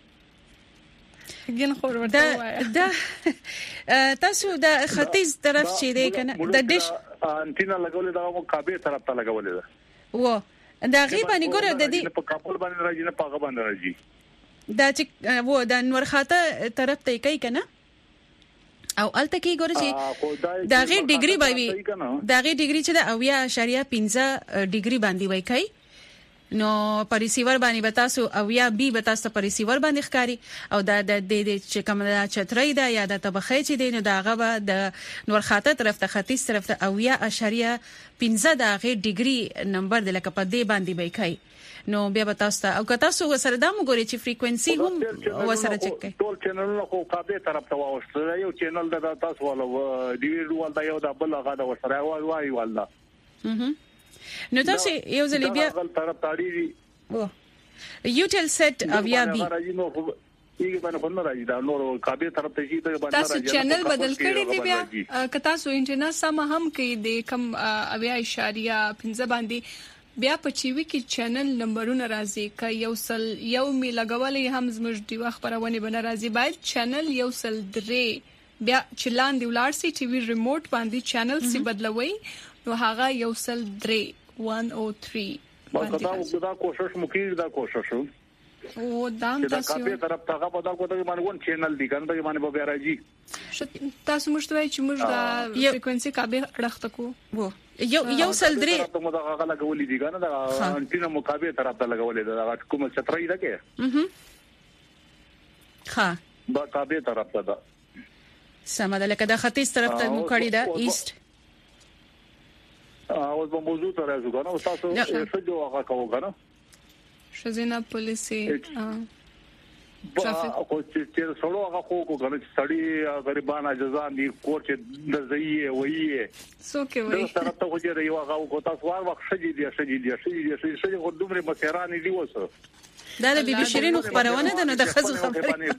ګین خور ورته وای
دا تاسو د ختیځ طرف چې دی کنه د ډیش
انټینا لګولې دا مو کعبه طرف ته لګولې ده
و دا غیبه نه ګوره د دې
په کابل باندې راځي نه په باندې راځي
دا چې و د نورخاته طرف ته کوي کنه او الته کې ګوره چې دا غي ډیګري بایوي دا غي ډیګري چې دا اویا اشاریه پنځه ډیګري باندې وای کوي نو پر ریسیور باندې بتاسو او یا بي بتاسو پر ریسیور باندې ښکاری او دا د دې چې کوم دا چتري دا یا د طبخه چې دی نو دا غبه د نور خاطر طرف ته ختیځ طرف ته او یا اشاریه پنځه د غي ډیګري نمبر د لکه په دې باندې به کوي نو بیا بتاسو او که تاسو وسره دا موږ چې فریکوئنسي هم وسره چک کوي
ټول چینلونه خو کابه طرف ته واوښته یو چینل د تاسو ول ډي وی ډي ول دا یو د بل هغه د وسره وای وای والله
نو تاسو یو ځلې بیا
بل طرف تاړي
او یوټل سیټ او یا بي
یی باندې په ناراضي دا نور کابه طرف ته شي ته باندې
تاسو چینل بدل کړی دی بیا که تاسو انټرنیټ سم هم کوي د کم اویا اشاریه پنځه باندې بیا په چیوي کې چینل نمبرونه راځي ک یو سل یو می لګولې هم زموږ دی خبرونه بن راځي باید چینل یو سل درې بیا چلان دی ولار سي ټي وي ریموټ باندې چینل سي بدلوي نو هغه یو سل درې مية وثلاثة
باندې دا کوشش مکیر دا کوشش
او دام تاسو
دا کابه طرف ته غو دا کوته باندې ون چینل دی کنده باندې به راځي
تاسو مشتوي چې موږ دا فریکوئنسي کابه رخته کو
وو یو یو سل درې
ته مو دا غلا لګولې دي کنه دا انټینا مقابله طرف ته لګولې دا کوم چترای ده کې
اها ها
دا کابه طرف ته ده
سمه ده لکه دا ختیځ طرف ته مو کړی دا ایست
اوس په موضوع ته راځو کنه تاسو څه جو هغه کوو کنه
شزینا پولیسي
با خو چې څلو هغه خو کو غل سړی غریبانه جزا دي کور چې د زیه وایي
سو کې وایي
دا طرف ته وځي یو هغه کو تاسو وار وخت شدي دي شدي دي شدي دي شدي خو دومره مسیران دي وسه
دا د بي بي شيرين خبرونه ده نو د خزو خبره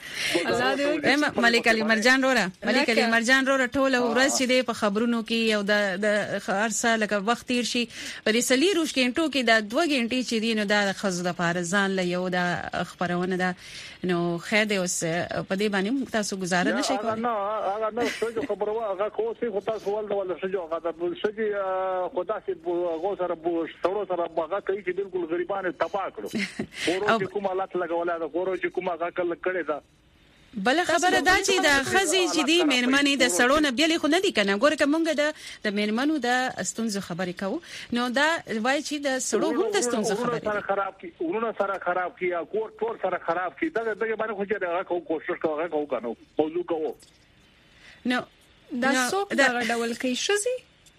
آزاد ملک علي مرجان رورا ملک علي مرجان رورا ټوله ورځ چې د خبرونو کې یو د د خارسه لکه وخت تیر شي په دې سلی روش کې انټو کې د دوه غنټې چې دی نو د خزو د پارزان له یو د خبرونه ده نو خیر دی اوس په دې باندې تاسو گزاره نشئ کولای
نه هغه نه څه خبره هغه خو څه خو تاسو ول ول شجو هغه د شجي خدا سي غو سره بو سره سره هغه کوي چې بالکل غریبانه تباہ کړو ورو چې کومه لات لګولای دا ورو چې کومه هغه کله کړی دا
بل خبره دا چې د خزي چې دی مېرمنې د سړونه بیل خو نه دي کنه ګوره کومګه د د مېرمنو د استونزو خبرې کوو نو دا وای چې د سړو هم د استونزو خبرې
سره خراب کی ورونه سره خراب کی یا کور ټول سره خراب کی دا دغه باندې خو چې هغه کوو کوشش کوو کوو کنه موضوع کوو
نو
دا څوک دا ډول کوي شزي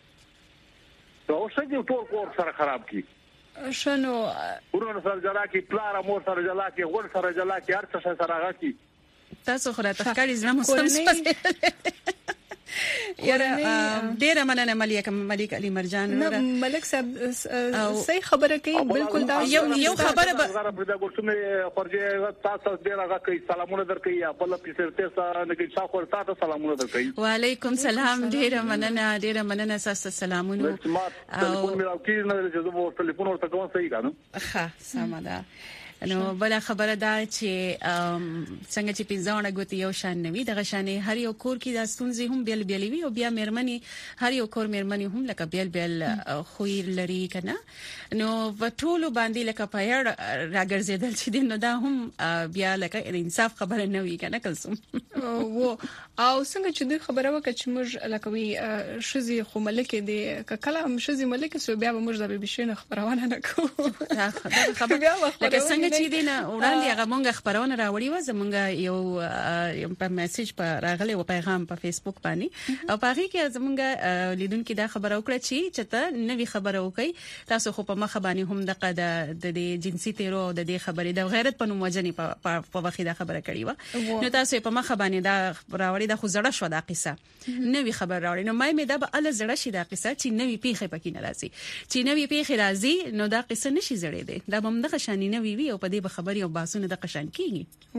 دا اوسه ټول کور سره خراب کی
شنو
ورونه سره جلا کی پلار مور سره جلا کی ور سره جلا کی هر څه سره هغه کی
تاسو خو راته ښکاري زما مسلم یاره ډیره مننه ملک ملک علي مرجان
نو ملک صاحب صحیح خبره کوي بالکل دا
یو یو خبره به
دا ګورڅمه پرځه تاسو ډیره راکې سلامونه درکې یا بل پیسرته سره نه کې تاسو تاسو سلامونه درکې
وعلیکم سلام ډیره مننه ډیره مننه تاسو سلامونه
او ټلیفون مې راکې نه چې زه ټلیفون ورته کوم صحیح کانو
ښه سم ده نو بل خبره دا چې څنګه چې پنځونه غوتی یو شان نوي دغه شانې هر یو کور کې د ستونزې هم بیل بیل وي او بیا مېرمنې هر یو کور مېرمنې هم لکه بیل بیل خویر لري کنه نو وټولو باندې لکه پایر راګرځیدل چې نو دا هم بیا لکه انصاف خبره نه وي کنه کلسم
وو او څنګه چې دوی خبره وکړه چې موږ لکه وی شزي خو ملک دی کله هم شزي ملک سو بیا موږ د بي بي شي خبرونه نه کوو
دا خبره لکه څنګه چې دینه وړاندې هغه مونږ خبرونه راوړی و زمونږ یو په میسج په راغلی و پیغام په فیسبوک باندې او په هغه کې زمونږ لیدونکو دا خبره وکړه چې چته نوې خبره وکي تاسو خو په مخ باندې هم دغه د جنسي تیرو د دې خبرې د غیرت په نوم وجنی په وخت دا خبره کړې و نو تاسو په مخ باندې دا راوړی د خو زړه شو دا قصه نوې خبر راوړی نو مې دا به ال زړه شي دا قصه چې نوې پیخه پکې نه راځي چې نوې پیخه راځي نو دا قصه نشي زړې ده دا هم دغه شانی نوې وی او په دې خبري او باسونه د قشان کیږي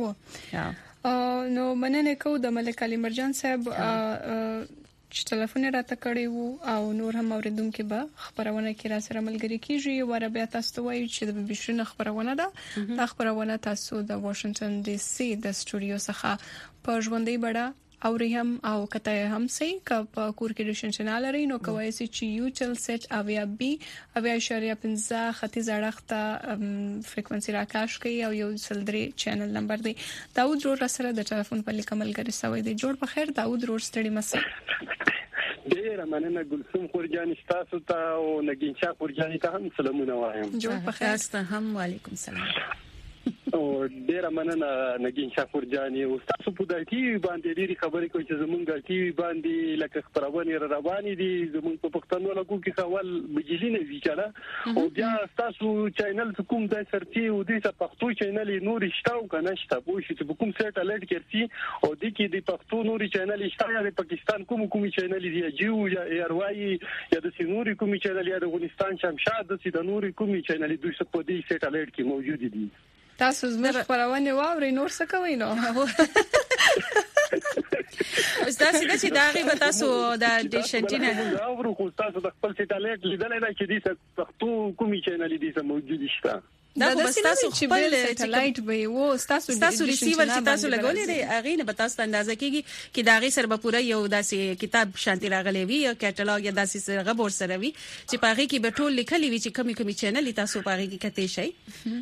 و نو مننه کو د ملک علي مرجان صاحب چې ټلیفون راته کړی وو او نور هم اوریدونکو به خبرونه کې را سره ملګری کیږي ور بیا تاسو وایي چې د بي بي شي خبرونه ده دا خبرونه تاسو د واشنگټن ډي سي د سټوډیو څخه په ژوندۍ بڑا او رهم او کته هم سي ک په کور کې ډیشن چینل لري نو کوي چې یو چل سیټ اویا بي اویا اشاریه پنځه ختیځ اړخته فریکوئنسي راکاش کوي او یو سلدري چینل نمبر دی داود رور سره د ټلیفون په لیکمل غري سوي دی جوړ په خیر داود رور ستړي مسه
ډېر مننه ګلسوم خورجاني تاسو ته او نګین شاه خورجاني ته هم سلامونه وایم.
جوړ په خیر تاسو هم وعلیکم السلام.
او ډیر مننه نګین شاه خورجاني او تاسو په دې کې باندې ډېری خبرې کوي چې زمونږ ټي وي باندې لکه خبرونه را روانې دي زمونږ په پښتنو لګو کې خپل بجلی نه وی کنه او بیا تاسو چینل کوم د سرتي او د پښتو چینل نور شته او کنه شته پوه شئ چې کوم سټلایټ کړسي او د کې د پښتو نور چینل شته یا د پاکستان کوم کوم چینل دي جیو یا ایروای یا د سینوري کوم چینل یا د افغانستان شمشاد د سینوري کوم چینل دوی څه په دې سټلایټ کې موجود دي.
تاسو زموږ خبرونه واوري نور څه کوي نو
تاسو د چې دا غي تاسو د ډیشنټینا
اورو خو تاسو د خپل سټلایټ لیدل نه چې دې پښتو کومي چینل دي چې موجود شته
دا بس تاسو خپل
سټلایټ به وو تاسو
تاسو ریسیور چې تاسو لګولې دی اغه نه تاسو اندازه کیږي چې دا غي سر به پوره یو داسې کتاب شانتي راغلی وي یا کټالوګ یا داسې غبور سره وي چې پاغي کې به ټول لیکلي وي چې کمی کمی چینل تاسو پاغي کې کته شي.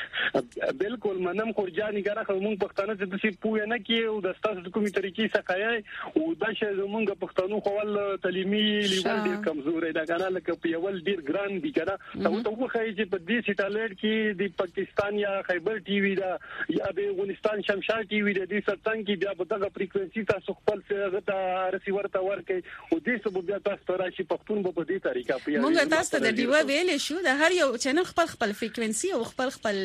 بالکل منم خورجاني ګره موږ پښتانه چې د سی پوهه نه کیو د ستاسو کومي طریقې څخه او د شه موږ پښتنو خپل تعلیمي لیول ډیر کمزورې ده کنه لکه په یول ډیر ګران دي کنه او ته خو خای چې په دې سټلایټ کې د پاکستان یا خیبر ټي وي دا یا د افغانستان شمشاد ټي وي د دې ستنګ کې بیا په دغه فریکوئنسي تاسو خپل څنګه ته رسیور ته ورکې او دې سبب بیا تاسو راشي پښتون په دې طریقه په
موږ تاسو د دیو ویلې شو د هر یو چینل خپل خپل فریکوئنسي او خپل خپل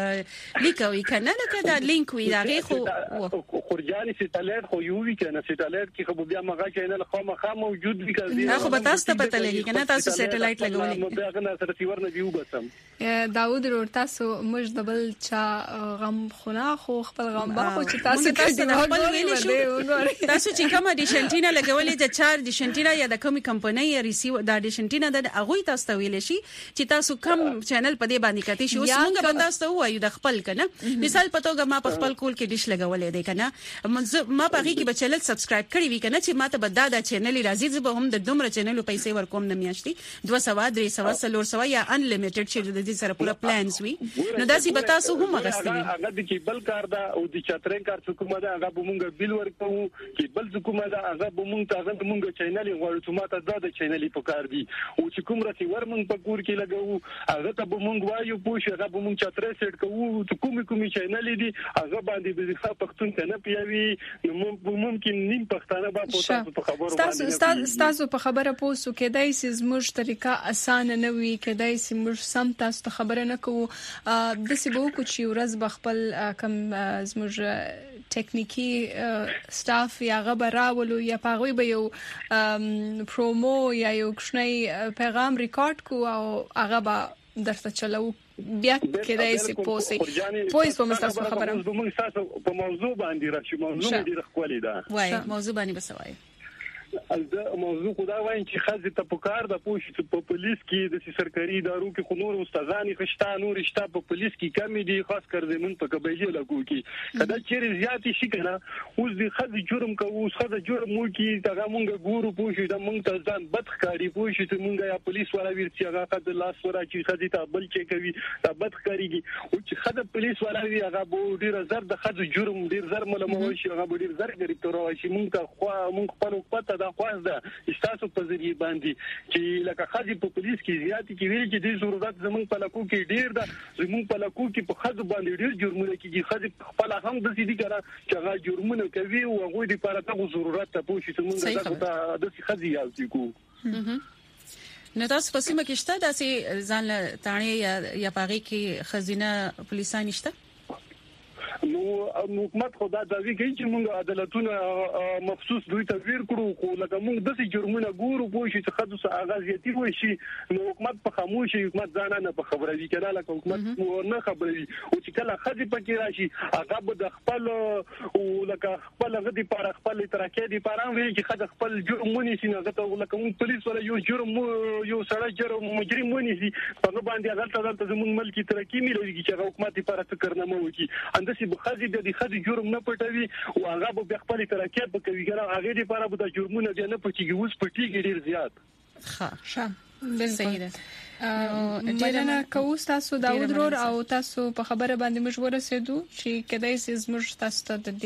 لیکوي کنه لکه دا لینک وی دا غي خو
خورجاني سټلایټ خو یو وی کنه سټلایټ کې خو بیا مغه چینل خو مخه موجود وی کنه
خو به تاسو ته پته لګی کنه تاسو سټلایټ لګولې
نو بیا کنه سره سیور نه دیو بسم
داوود ور تاسو موږ د بل چا غم خنا خو خپل غم با خو چې تاسو ته
خپل ویلې شو تاسو چې کومه ډیشنټینا لګولې د چار ډیشنټینا یا د کومي کمپنۍ یا ریسیو د ډیشنټینا د اغوی تاسو ته ویلې شي چې تاسو کم چینل په دې باندې کتي شو څنګه به تاسو وایو د خپل کنه مثال پتوګه ما په خپل کول کې ډیش لګولې دی کنه ما په هغه کې به چینل سبسکرایب کړی وی کنه چې ما ته بدا د چینل راځي زه به هم د دومره چینل پیسې ورکوم نه میاشتي دوه سوه درې سوه څلور سوه یا ان لیمیټډ چې د دې سره پورا پلانز وي نو داسې به تاسو هم غوښتلی
هغه د کیبل کار دا او د چترین کار څه کومه دا هغه به مونږ بیل ورکو کیبل څه کومه دا هغه به مونږ ته هغه مونږ چینل غواړو چې ما ته دا د چینل په کار دي او چې کوم رسیور مونږ په کور کې لګو هغه ته به مونږ وایو پوښ هغه به مونږ چترې سیټ کوو چې کومي کومي چینل دي هغه باندې به ښه پښتون کنه پیوي ممکن نیم پښتانه به په په خبرو
باندې تاسو تاسو په خبره پوسو کېدای سي زموږ طریقه اسانه نه وي کېدای سي موږ سم تاسو ته خبره نه کوو د سی بو کو چې ورځ بخپل کم زموږ ټیکنیکی سټاف یا غبراولو یا پاغوي به یو پرومو یا یو کښنی پیغام ریکارډ کو او هغه به درته چلو بیا کېدای سي پوسي پویس په مستاسو خبره
موږ تاسو په موضوع باندې راشي موضوع دې رخولې ده
وای موضوع باندې بسوي
البته موضوع خدا وایم چې خاصه ته پکار د پوښتنې چې په پولیس کې د سرکاري ادارو کې خنور استادانی خشتا نور شتا په پولیس کې کمی دي خاص کر زمون په قبایلی لګو کې کدا چیرې زیات شي کنه اوس د خځې جرم کوي اوس خځه جرم مو کې دغه مونږ ګورو پوښتنه د مونږ ته ځان بدخاري پوښتنه مونږ یا پولیس والا ورڅ هغه خد لاس ورا چې خځې ته بل چې کوي دا بدخاريږي او چې خځه پولیس والا وی هغه به ډیر زر د خځې جرم ډیر زر ملمو شي هغه به ډیر زر غریب تر شي مونږ ته خو مونږ خپل پته دا خواز ده استاسو په ذریعہ باندې چې لکه خځې په پولیس کې زیات کې ویل چې د ضرورت زمون په لکو کې ډیر ده زمون په لکو کې په خځې باندې ډیر جرمونه کېږي خځې خپل هم د سې دي کړه چې هغه جرمونه کوي او هغه د لپاره ته ضرورت ته پوښي چې موږ دا د خځې یالتي کو
نو تاسو په سیمه کې شته داسې ځان تاڼي یا یا پاغي کې خزینه پولیسان نشته
نو حکومت خدا دا وی کوي چې موږ عدالتونه مخصوص دوی ته ویر کړو خو لکه موږ د سې جرمونه ګورو پوه شي چې خدوس اغازيتي وي شي نو حکومت په خاموشي حکومت ځان نه په خبره وی کړه لکه حکومت نه خبره وي او چې کله خځې پکې راشي هغه به د خپل او لکه خپل غدي پر خپل ترکه دي پران وی چې خځه خپل جرمونه شي نه غته لکه موږ پولیس ولا یو جرم یو سړی جرم مجرم ونی سي په باندې هغه ته دلته زموږ ملکی ترکی ملي چې حکومت لپاره فکر نه مو کی اندسي بخزي د دې خځې جرم نه پټوي او هغه به خپل ترکیب کوي ګره هغه دې لپاره به د جرمونو نه پټيږي اوس پټيږي ډیر زیات
ښه ښه صحیح ده
مننه کوو تاسو داود رور او تاسو په خبره باندې مشوره سېدو چې کدی زموږ تاسو ته د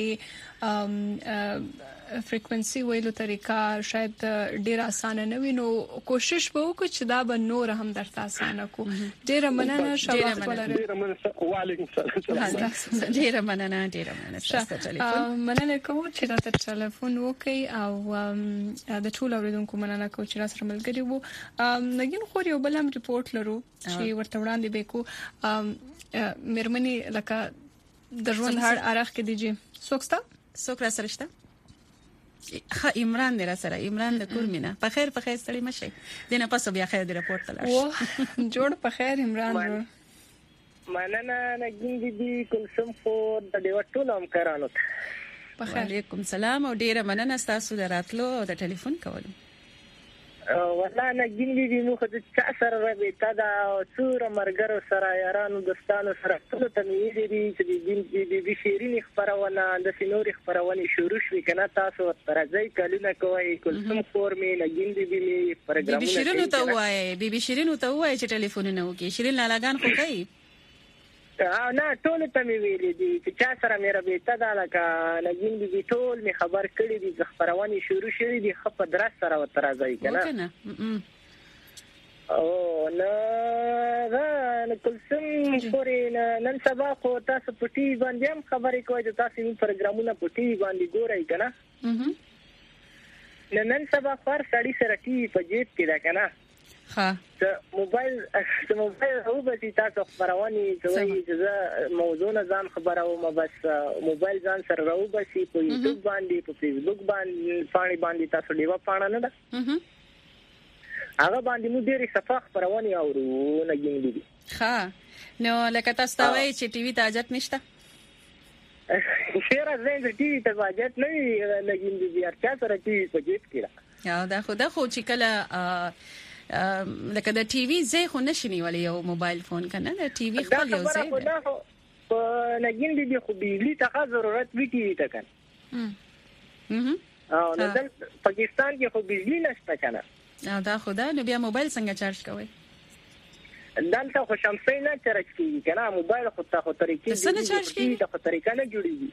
فریکوئنسي ویلو طریقه شاید ډیر اسانه نه وي نو کوشش به وکړو چې دا به نور هم درته اسانه کو ډیر مننه شابه ولرئ
وعلیکم السلام
ډیر مننه ډیر مننه تاسو ټلیفون
مننه کوم چې راته ټلیفون وکي او د ټول اوریدونکو مننه کوم چې را سره ملګری وو نګین خو یو بل هم ریپورت لرو چې ورته وړاندې وکړو مېرمنې لکه د ژوند هر اړخ کې دیږي څوکستا
څوک را سره شته ها عمران دی را سره عمران د کورمینا په خیر په خیر ستړي مشه دینه پاسو بیا خیر دی رپورت تلل
جوړ په خیر عمران
مننه نګین دي کوم فور د دیو ټول هم کرانو
په خیر علیکم سلام او ډیره مننه تاسو دراتلو او د ټلیفون کولو
والله نګین دي نو خو چې سره رابطه دا څور مرګرو سره یارانو دوستانو سره ټول ته یې دي چې د دې شیرین خبرونه د سينور خبرونه شروع شوي کنه تاسو ترځي کلونه کوي کوم فورمې نګین دي دي پروګرامونه
بي شیرین ته وایي بي شیرین ته وایي چې ټلیفون نه وکي شیرین لالاګان خو کوي
نه ټول ته مې ویلې دي چې چا سره مې رابطه ده لکه نګین دي ټول مې خبر کړی دي چې خبرونه شروع شوي دي خپ درس سره وترځي کنه او نه نه کوم پورې نن سبا خو تاسو پټي باندې هم خبرې کوئ چې تاسو یې پروګرامونه پټي باندې ګورئ کنه نن سبا فار سړی سره ټي په جیب کې ده کنه
ها
ته موبایل ته موبایل او به تاسو خبرونه کوي چې موضوع نه ځان خبرو ما بس موبایل ځان سره راو بسي په یوټیوب باندې په فیسبوک باندې فانی باندې تاسو دیوا پاڼه نه ده هغه باندې مو ډېری صفه خبرونه اورو نه ګینګي
ها نو لکه تاسو ته وایي چې ټي وي ته اجازه نشته
شهر زین ټي وي ته اجازه نه لګینګي بیا چا سره ټي وي په جیب کې
یا دا خدا خو چې کله لکه د ټي وي زه خو نشنی ولې یو موبایل فون کنه د ټي وي خپل یو زه
په نګین دي خو بجلی ته ضرورت وی ټي وي ته کنه او نو د پاکستان کې خو بجلی نشته کنه
دا خدا نو بیا موبایل څنګه چارج کوي
دلته خو شمسي نه چارج کیږي کنه موبایل خو ته خو طریقې
څنګه چارج کیږي
ته خو طریقه نه جوړیږي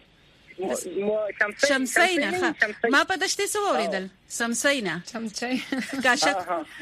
شمسي نه ما په دشته سو اوریدل شمسي نه
شمسي
کاشت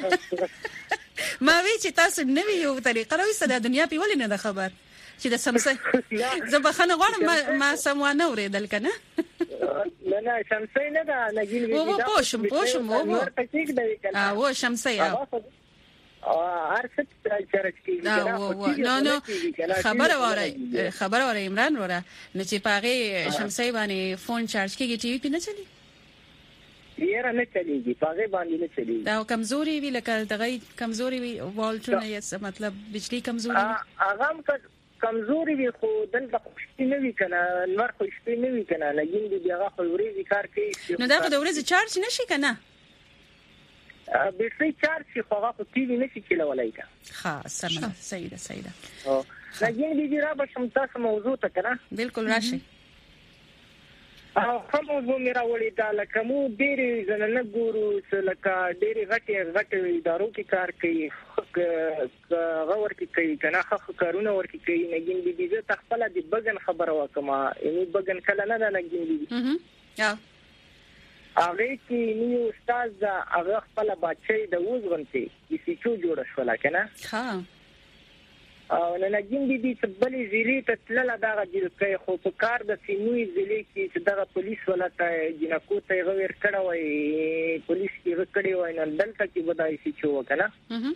ما وی چې تاسو نوې یو طریقه راوي ستاسو د دنیا په ولې نه خبر چې د شمسي زبخنه غواړم ما سموانه اوریدل کنه
نه نه شمسي نه دا نګین
وی دا پوښم پوښم وو اه و شمسي اه
ارڅ چارج کیږي
نو نو خبر وره خبر وره عمران وره نو چې پاغه شمسي باندې فون چارج کیږي ټي وي نه چلی
یاره نه چلیږي پاغه باندې نه چلیږي
دا کمزوري وی لکه دغه کمزوري وی والټونه یې مطلب بجلی کمزوري
اغه کمزوري وی خو دلته خوشتي نه وی کنه نور خوشتي نه وی کنه لګین دی هغه خوري کار کوي
نو دا په ورځ چارج نشي کنه
بیټري چارج شي خو هغه ټي وي نشي کولای کا
ها سمه صحیح ده صحیح ده
او لګین دي را به سم تاسو موضوع ته کنه
بالکل راشي
او کوم موضوع میرا وړي دا لکه مو ډېری زنه ګورو لکه ډېری غټي غټي ادارو کې کار کوي غور کې کوي کنه خو کارونه ورکې کوي نګین دي دې ته خپل د بغن خبره وکما یعنی بغن کله نه نه نګین دي
یا
هغه کې نیو استاد هغه خپل بچي د وزغنتي د سيچو جوړ شول کنه
ها
او نه نګین دي چې بلې زیلې ته تلل دا غږی کوي خو په کار د سیموي زیلې کې چې دغه پولیس ولته جنکو ته غویر کړه وای پولیس کې وکړي وای نن دلته کې بدای سيچو کنه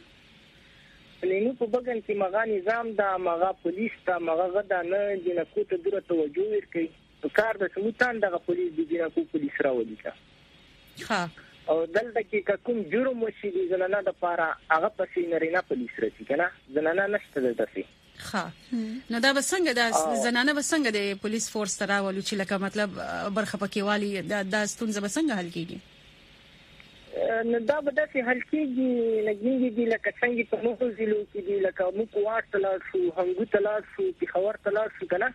نو په بغن کې مغا نظام دا مغا پولیس ته مغا غدا نه جنکو ته دغه توجه ورکړي په کار د سموتان دغه پولیس دي جنکو پولیس راوړي
ها
او دلته کې کوم جرم وشي دي زنانه د پاره هغه پسې نرینا پولیس راځي کنه زنانه نشته دلته
ها نو دا بسنګ د زنانه بسنګ د پولیس فورس تراولو چې لکه مطلب برخه پکې والی د ستونزه بسنګ حل کیږي
نو دا به داسې حل کېږي لګېږي دي لکه څنګه په موږ ضلعو کې دي لکه موږ واټ ته لاړ شو هنګو ته لاړ شو پېښور ته لاړ شو که نه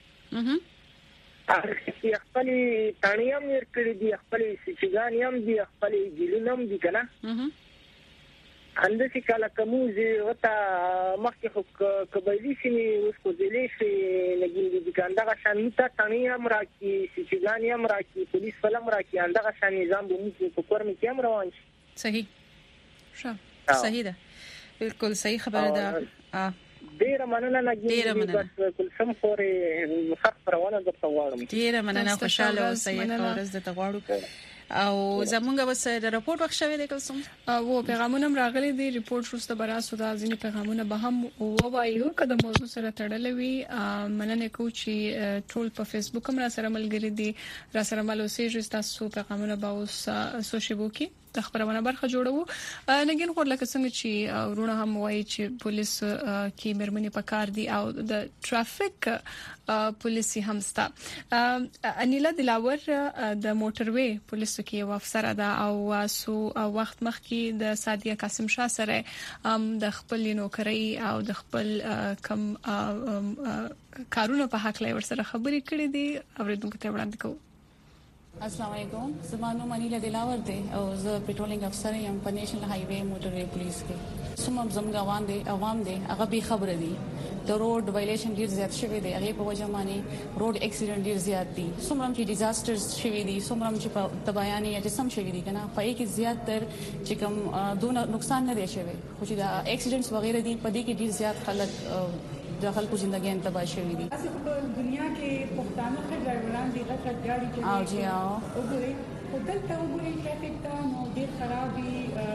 خپلې تاڼې هم ورکړي دي خپلې سچګانې هم دي خپلې جیلونه هم دي که نه اندسي کله کومزي وتا مخکې خو قبایلی سیمې اوس کو ځلې شي لګین دي ګاندغه شان نتا تانی امر کی سچګانی امر کی پولیس فلم را کی اندغه شان نظام به موږ په کورم کې امر روان شي.
صحیح ښه صحیح ده بالکل صحیح خبره ده. اه
ډیره مننه نګین بس کل سم خوري خط روانه د تواړم.
ډیره مننه خوشاله اوسئ خورز د تواړو او زمونږ وسه د راپورټ وخت شوی دی کوم
او پیغامونه راغلي دي ریپورت شوسته براسو د ځینې پیغامونه به هم ووایو کله موضوع سره تړلې وي. مننه کوم چې ټول په فیسبوک هم را سره ملګری دي را سره ملوسي تاسو پیغامونه به اوس سوشل کې د خبرونه برخه جوړو. نګین خور لکه څنګه چې ورونه هم وایي چې پولیس کې مرمنې پکار دي او د ټرافیک پولیسي هم ستا. انیلا دلاور د موټروي پولیس کې یو افسر ده او سو وخت مخکې د سادیه قاسم شاه سره د خپل نوکری او د خپل کم کارونه په حق لای ور سره خبرې کړې دي اوریدونکو ته وړاندې کوم.
السلام علیکم زمانو منیلا دلاور دی او زه پټرولینګ افسر یم په نېشنل های وے موټر پولیس کې. سمم زموږ عوام دي عوام دي هغه به خبره دي د روډ وایلیشن ډیر زیات شوی دی هغه په وجه باندې روډ اکسیډنټ ډیر زیات دي. سمرم چې ډیزاسترز شوی دي سمرم چې په تبایانی یا جسم شوی دي کنه په کې زیات تر چې کوم دون نقصان نه دی شوی خو چې دا اکسیډنټس وغیرہ دي په دې کې ډیر زیات خلک د خلکو ژوندۍ تباہ شوی دي.
دنیا کې پښتانه ښه ډرایوران دي غټ ګاډي چلوي
او جی او
وګورئ هوټل ته وګورئ ټریفیک ته نو ډیر خراب دي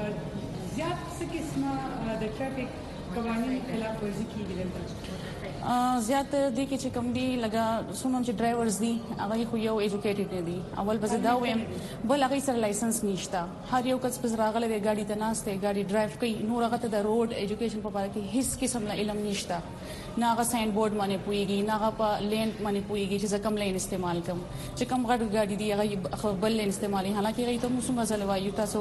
زیات څه قسمه د ټریفیک قوانینو خلاف ورزي کیږي دلته.
زیات دي کې چې کوم دي لګا سمون چې ډرایورز دي هغه خو یو ایجوکیټډ نه دي اول به دا وایم بل هغه سره لایسنس نشته. هر یو کس په راغله د ګاډي ته ناشته ګاډي ډرایو کوي نور هغه ته د روډ ایجوکیشن په اړه کې هیڅ قسم نه علم نشته نه هغه ساين بورډ باندې پويږي نه هغه په لین باندې پويږي چې کوم لین استعمال کوم چې کوم غړ ګاډي دي هغه بل لین استعمالي حالکه هغه ته موږ څنګه زلوایو تاسو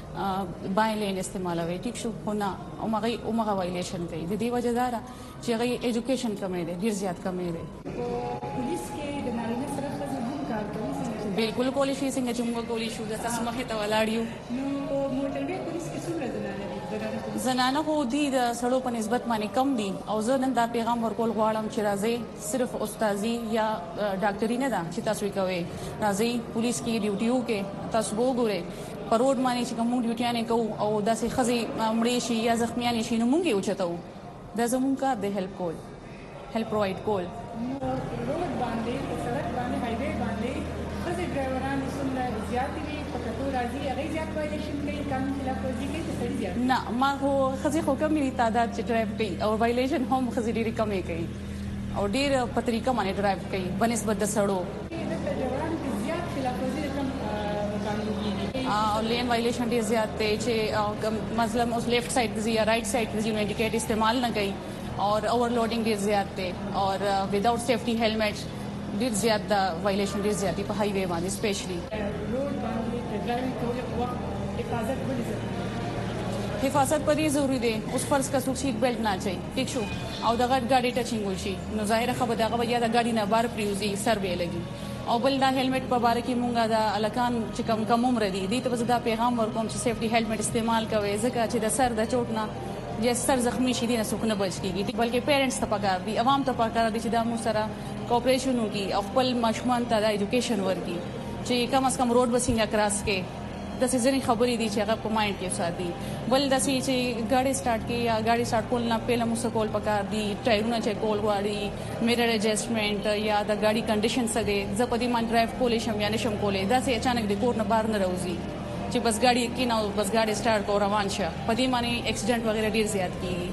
بای لین استعمالوي ټیک شو خو نه او هغه او هغه وایلیشن کوي د دې وجه دا چې هغه ایجوکیشن کمې ده ډیر زیات کمې ده.
پولیس کې د نارینه سره څه هم کار کوي
بالکل کولی شي څنګه چې موږ کولی شو د تاسو مخه ته ولاړیو.
نو موټروي پولیس کې څومره زنانه دي
زنانه خو دي د سړو په نسبت باندې کم دي او زه نن دا پیغام ورکول غواړم چې راځي صرف استادي یا ډاکټري نه ده چې تاسو یې کوي راځي پولیس کې ډیوټیو کې تاسو وګورئ په روډ باندې چې کوم ډیوټیانه کوو او داسې خزي مړې شي یا زخمیان شي نو مونږ یې اوچتو دا زموږ کار دی هیلپ کول هیلپ پروواید کول.
روډ باندې په سړک باندې هایوے باندې خزي ډرایوران څومره زیات دي په کتو راځي هغه زیات وایلیشن کوي قانون خلاف ورزي کوي څه زیات
نه ما هو خزي خو کم لري تعداد چې ډرایو کوي او وایلیشن هم خزي ډیره کمې کوي او ډیر په طریقه باندې ډرایو کوي بنسبت د سړو او لین وایلیشن ډیر زیات دی چې مثلا اوس لیفٹ سائیڈ دی یا رائٹ سائیڈ دی انډیکیټ استعمال نه کوي اور اوورلوډینګ ډیر زیات دی اور وداوت سیفٹی هیلمټ ډیر زیات دا وایلیشن ډیر زیات دی په های وے باندې سپیشلی
روډ باندې ډرایوینګ کول وخت حفاظت ولې ضروري
حفاظت پرې ضروری دی. اوس فرض کا څوک سیټ بیلټ نه چي ٹھیک شو او د غټ گاډي ټچینګ وشي نو ظاهر خبره دغه یا د گاډي نه بار پریوزي سر به لګي او بل دا هیلمټ په باره کې مونږه دا الکان چې کم کم عمر دي دي ته دا پیغام ورکوم چې سیفټي هیلمټ استعمال کوي ځکه چې د سر د چوټ نه یا سر زخمی شي دي نه څوک نه بچ کیږي بلکې پیرنټس ته پکار دي عوام ته پکار دي چې دا مو سره کوپریشن وکړي او خپل ماشومان ته د ایجوکیشن ورکړي چې کم از کم روډ وسینګه کراس کې د سيزني خبرې دي چې هغه په مایند کې ساتي بل د سې چې ګاډي سٹارټ کې یا ګاډي سٹارټ کول نه پهله مو سکول پکار دي ټایرونه چیک کول غواړي میرر ایڈجسټمنټ یا د ګاډي کنډیشن څه دي زه په دې مان ډرایو کولې شم یا نشم کولې دا سه اچانک د کور نه بار نه راوځي چې بس ګاډي کې نه بس ګاډي سٹارټ کو روان شه په دې معنی اکسیډنټ وغیرہ ډیر زیات کیږي.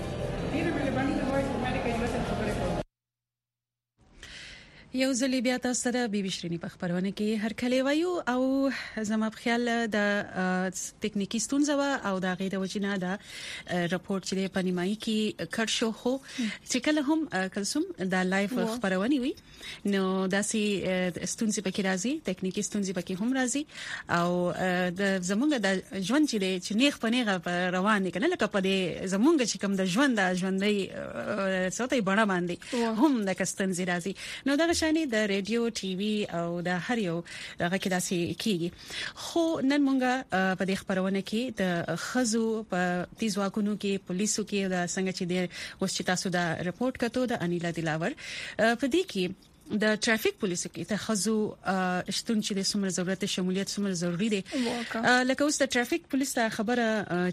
یو ځلې بیا تاسو سره بیبي شرینی په خبرونه کې هر کله وایو او زما په خیال د ټکنیکی ستونزه او د غیر وجنه د راپورټ چې په نیمایي کې کړ شو خو چې کله هم کلسوم د لایف خبرونه وي نو داسې ستونزې پکې راځي ټکنیکی ستونزې پکې هم راځي او د زمونږ د ژوند چې نیغ په نیغه روان دي کنه لکه په دې زمونږ چې کوم د ژوند د ژوندۍ څوتې بڼه باندې هم د کستنځي راځي نو دا شانې د ریډیو ټي وي او د هر یو دغه کې داسې کیږي خو نن مونږه په دې خبرونه کې د خزو په تیزواکونو کې پولیسو کې د څنګه چې د اوس چې تاسو دا رپورت کتو د انیلا دلاور په دې کې د ټرافیک پولیسو کې ته خزو شتون چې د سمر ضرورت شمولیت سمر ضروری دي لکه اوس د ټرافیک پولیس ته خبره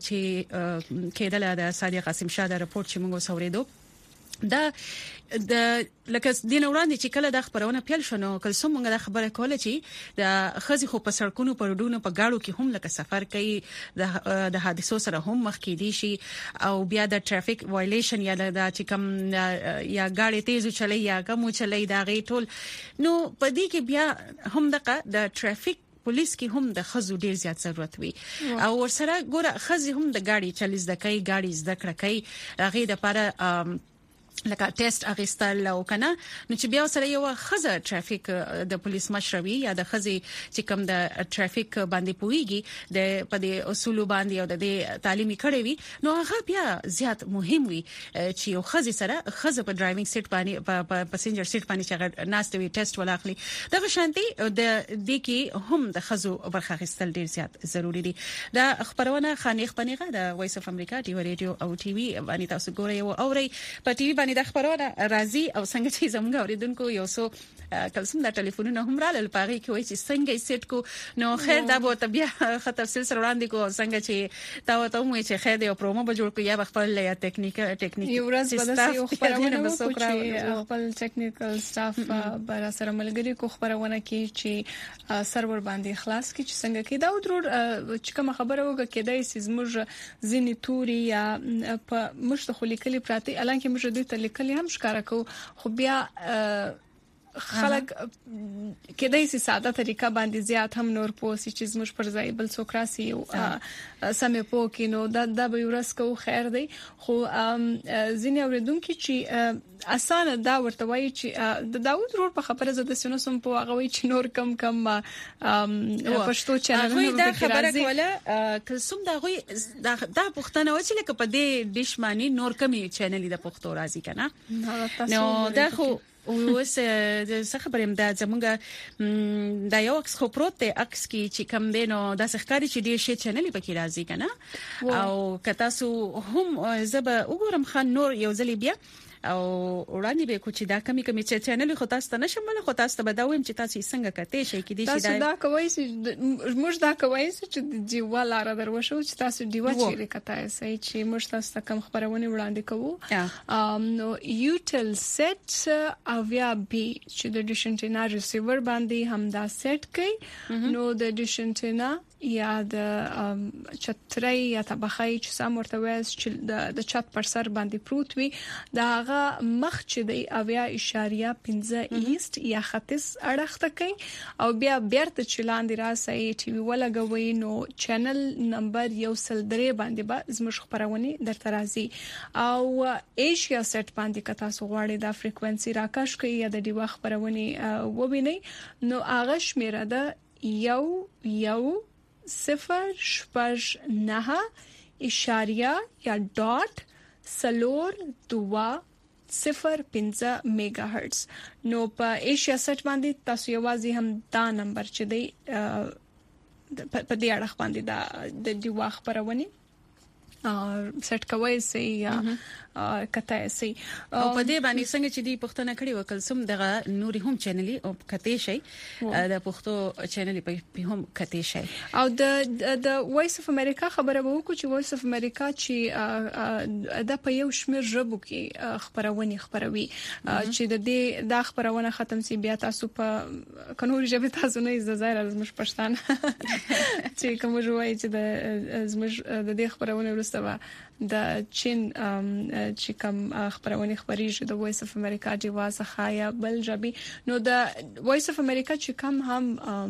چې کېدله د صادق قاسم شاه د رپورت چې موږ اوریدو دا د لکه د نوران چې کله د خبرونه پیل شنو کله څومره د خبره کوله چې د خزي خو په سړکونو پر ډونو په گاړو کې هم لکه سفر کوي د د حادثو سره هم مخ کې دي شي او بیا د ټرافیک وایلیشن یا د چې کم یا گاډي تیز چلای یا کم چلای دا غي ټول نو په دې کې بیا هم د ټرافیک پولیس کې هم د خزو ډیر زیات ضرورت وي او ورسره ګوره خزي هم د گاډي چلیز د کوي گاډي زده کړه کوي هغه د لپاره لکه ټیسټ اغستل او کنه نو چې بیا سره یو خزه ټرافیک د پولیس مشروي یا د خزي چې کوم د ټرافیک باندې پويږي د په دې اصول باندې او د تعلیمي کړي وي نو هغه بیا زیات مهم وي چې یو خزي سره خزه په ډرایوینګ سیټ باندې په پاسنجر سیټ باندې چې ناشته وي ټیسټ ولاخلي دغه شانتي د دې کې هم د خزو برخه اخیستل ډیر زیات ضروری دي دا خبرونه خانيخ پنيغه د وایس اف امریکا ټي وی ریډیو او ټي وی باندې تاسو ګورئ او اورئ په ټي وی د خبرونه راځي او څنګه چې زموږ اوریدونکو یو څو کلسم د ټلیفونونو هم را لپاره کې وایي چې څنګه سیټ کو نو خیر دا به تبیا خطر سره وړاندې کو څنګه چې تا وته مو چې خیر دی او پرومو به جوړ کو یا خپل یا ټیکنیک ټیکنیک
یو ورځ به یو خبرونه وکړو خپل ټیکنیکل سټاف بر سره ملګری کو خبرونه کې چې سرور باندې خلاص کی چې څنګه کې دا ضرور چې کوم خبره وګه کېدای سي زموږ ځینی توري یا په مشتخلي کلی پراتی الان کې موږ دوی ته لیکلي هم ښکارا کو خو بیا خلک کېدای سي ساده طریقه باندې زیات هم نور پوسي چې زموږ پر ځای بل څوک راسي او سمې پوکې نو دا د ویروس کو خیر دی خو ځینې اوریدونکو چې اسانه دا ورته وایي چې د داوود رور په خبره زده سونه سم په هغه وایي چې نور کم کم پښتو چینلونه
دا خبره کوله کلسوم دا غوي دا پښتنه و چې لکه په دې دیش معنی نور کمی چینل د پښتو راځي کنه نو دا خو اوس د څه خبرم دا زمونږ دا یو اکس خو پروت دی اکس کې چې کم دینو دا ښکاری چې ډیر شي چینل پکې راځي کنه او کتا سو هم زب وګورم خان نور یو ځلی بیا او وړاندې به کو چې دا کمی کمی چې چینل خو تاسو ته نشم خو تاسو ته بداوم چې تاسو څنګه کته شي کې دي چې
تاسو دا کوي چې موږ دا کوي چې دیوا لار دروښو چې تاسو دیوا چې کته سي چې موږ تاسو ته کوم خبرونه وړاندې کوو نو یوټل سیټ اویا بي چې د ډیشنټینا ریسیور باندې هم دا سیټ کوي نو د ډیشنټینا یا د چتري یا طبخای چې سم ورته وایي چې د چت پر سر باندې پروت وي دا هغه مخ چې د اویا اشاریه پنځه ایست یا ختیځ اړخته کوي او بیا بیرته چلاند راسي ټي وی ولګوي نو چینل نمبر یو سل درې باندې به زموږ خبرونه درته راځي او ایشیا سیټ باندې کتا سو غواړي د فریکوئنسي راکاش کوي یا د دیوا خبرونه وبیني نو هغه شمیره ده یو یو صفر شپږ نه اشاریه یا ډاټ سلور دوا صفر پنځه میگا هرتز نو په ایشیا سیټ باندې تاسو یوازې هم دا نمبر چې دی په دې اړه باندې دا د دیوا خبرونه سیټ کوي سي یا کته سي
او په دې باندې څنګه چې دی پښتنه کړي وکړ سم دغه نوري هم چینلي او کته شي د پښتو چینلي په هم کته شي
او د د وایس اف امریکا خبره وو چې وایس اف امریکا چې د په یو شمیر ژبو کې خبرونه خبروي چې د دې د خبرونه ختم سي بیا تاسو په قانوني ژبه تاسو نه زړه زموږ پښتانه چې کوم ژوي چې د زموږ د دې خبرونه ورسته د چین چې کوم خبرونه خبريږي د وایس اف امریکا دی واسه یا بل ژبه نو د وایس اف امریکا چې کوم هم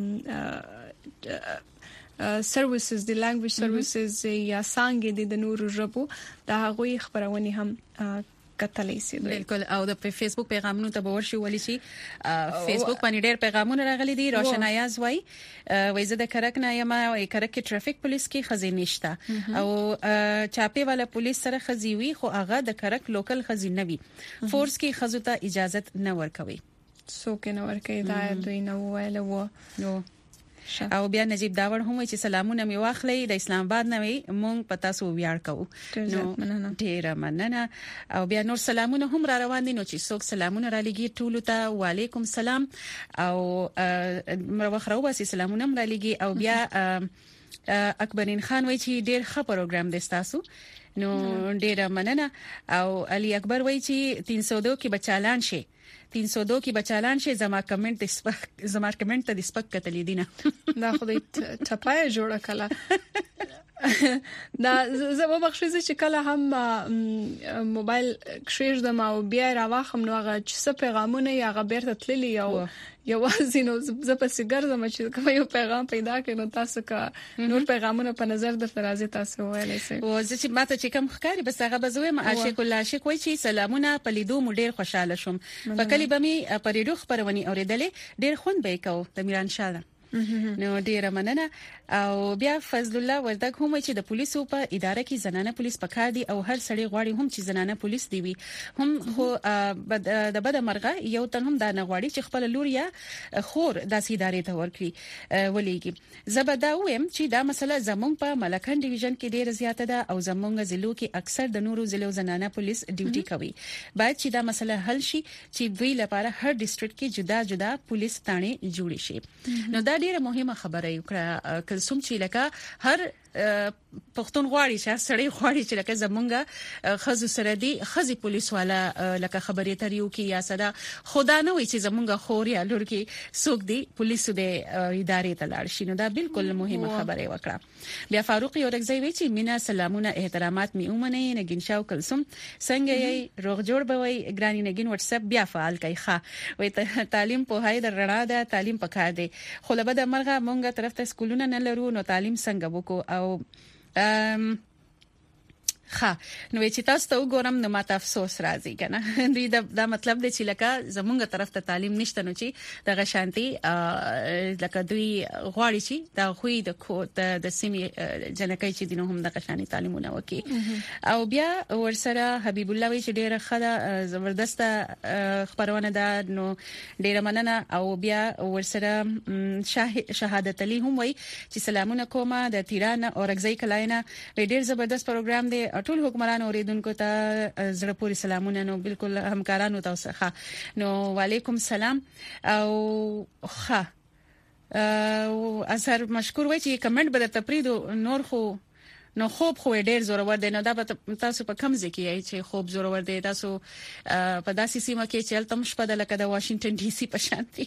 سرویسز د لانګویج سرویسز یا څنګه د نورو ژبو د هغوی خبرونه هم کتلې سي
بالکل او د فیسبوک پیغامونو ته باور شي ولې شي فیسبوک باندې ډېر پیغامونه راغلي دي روشن ایاز وای وایزه د کرک نه یم او کرک کې ټرافیک پولیس کې خزینه نشته او چاپی والا پولیس سره خزیوي خو هغه د کرک لوکل خزینه وي فورس کې خزو ته اجازه نه ورکوي
څوک نه ورکې دا دوی نه ویل وو
نو او بیا نجیب داور هم چې سلامونه می واخلې د اسلام آباد نه وي مونږ پتا سو ویاړ کوو
نو
ډیر مننه او بیا نور سلامونه هم را روان دي نو چې څوک سلامونه را لګي ټول ته وعليكم سلام او مروخرو باسي سلامونه را لګي او بیا اکبرین خان وایي چې ډیر ښه پروګرام دی تاسو نو ډیر مننه او علي اکبر وایي چې تین سو دو کې بچالان شي تین سو دو کې بچالان شي زما کمنټ د سپک زما کمنټ ته د سپک کتلې دي نه
دا خو دې ټپای جوړه کړه دا زما بخښي چې کله هم موبایل کښېږ د ما او بیا راوخم نو هغه چې پیغامونه یا هغه بیرته تللی یو یوازې نو زه په سیګر زما چې کوم یو پیغام پیدا کړ نو تاسو کا نور پیغامونه په نظر د فرازي تاسو ویلې سي
او زه چې ماته چې کوم ښکاری بس هغه بزوي ما عاشق الله عاشق وای چې سلامونه په لیدو مو ډیر خوشاله شوم په کلی بمي په ریډیو خبرونه اوریدلې ډیر خوند به کو د میران شاه نو ډیر مننه او بیا فضل الله وردګ هم چې د پولیسو په اداره کې زنانه پولیس پکار دي او هر سړی غواړي هم چې زنانه پولیس دی وي هم خو د بد مرغه یو تن هم دا نه غواړي چې خپل لور یا خور د ادارې ته ورکړي ولېږي زبدا ويم چې دا مسله زمونږ په ملکان ډیویژن کې ډیره زیاته ده او زمونږ ضلعو کې اکثر د نورو ضلعو زنانه پولیس ډیوټي کوي باید چې دا مسله حل شي چې دوی لپاره هر ډیسټریکټ کې جدا جدا پولیس تانه جوړ شي نو دا ډیره مهمه خبره یو کړه کلسوم چې لکه هر پښتون غواړي چې سړی غواړي چې لکه زمونږه خزو سره دی خزي پولیس والا لکه خبرې تریو کې یا صدا خدا نه وي چې زمونږه خور یا لور کې څوک دی پولیسو د ادارې ته لاړ شي نو دا بالکل مهمه خبره وکړه بیا فاروق یورګزی وی چې مینا سلامونه احترامات می اومنه نګین شاو کلسوم څنګه یې روغ جوړ بوي ګرانی نګین واتس اپ بیا فعال کوي ښه وي تعلیم په هاي د رڼا ده تعلیم پکار دی خو له بده مرغه مونږه طرف ته سکولونه نه لرو نو تعلیم څنګه وکړو او ام ها نو چې تاسو ته وګورم نو ماته افسوس راځي کنه دوی دا مطلب دی چې لکه زمونږ طرف ته تعلیم نشته نو چې د غشانتي لکه دوی غواړي چې دا خوې د کو د سیمې جنکې چې دینو هم د غشاني تعلیمونه وکي او بیا ورسره حبیب الله وی چې ډیره خله زبردسته خبرونه ده نو ډیره مننه او بیا ورسره شهادت علي هم وی چې سلامونه کومه د تیران اورګزی کلاینه ډیر زبردست پروګرام دی ټول حکمران اوریدونکو ته زړه پوری سلامونه نو بالکل همکارانو ته ښه نو وعلیکم سلام او ښه او اثر مشکور وای چې کمنټ به د تپریدو نور خو نو خوب خو ډیر زوره ور دی نو دا تاسو په کم ځای کې چې خوب زوره ور دی تاسو په داسې سیمه کې چې تل شپه د لکه د واشنگټن ډي سي په شانتي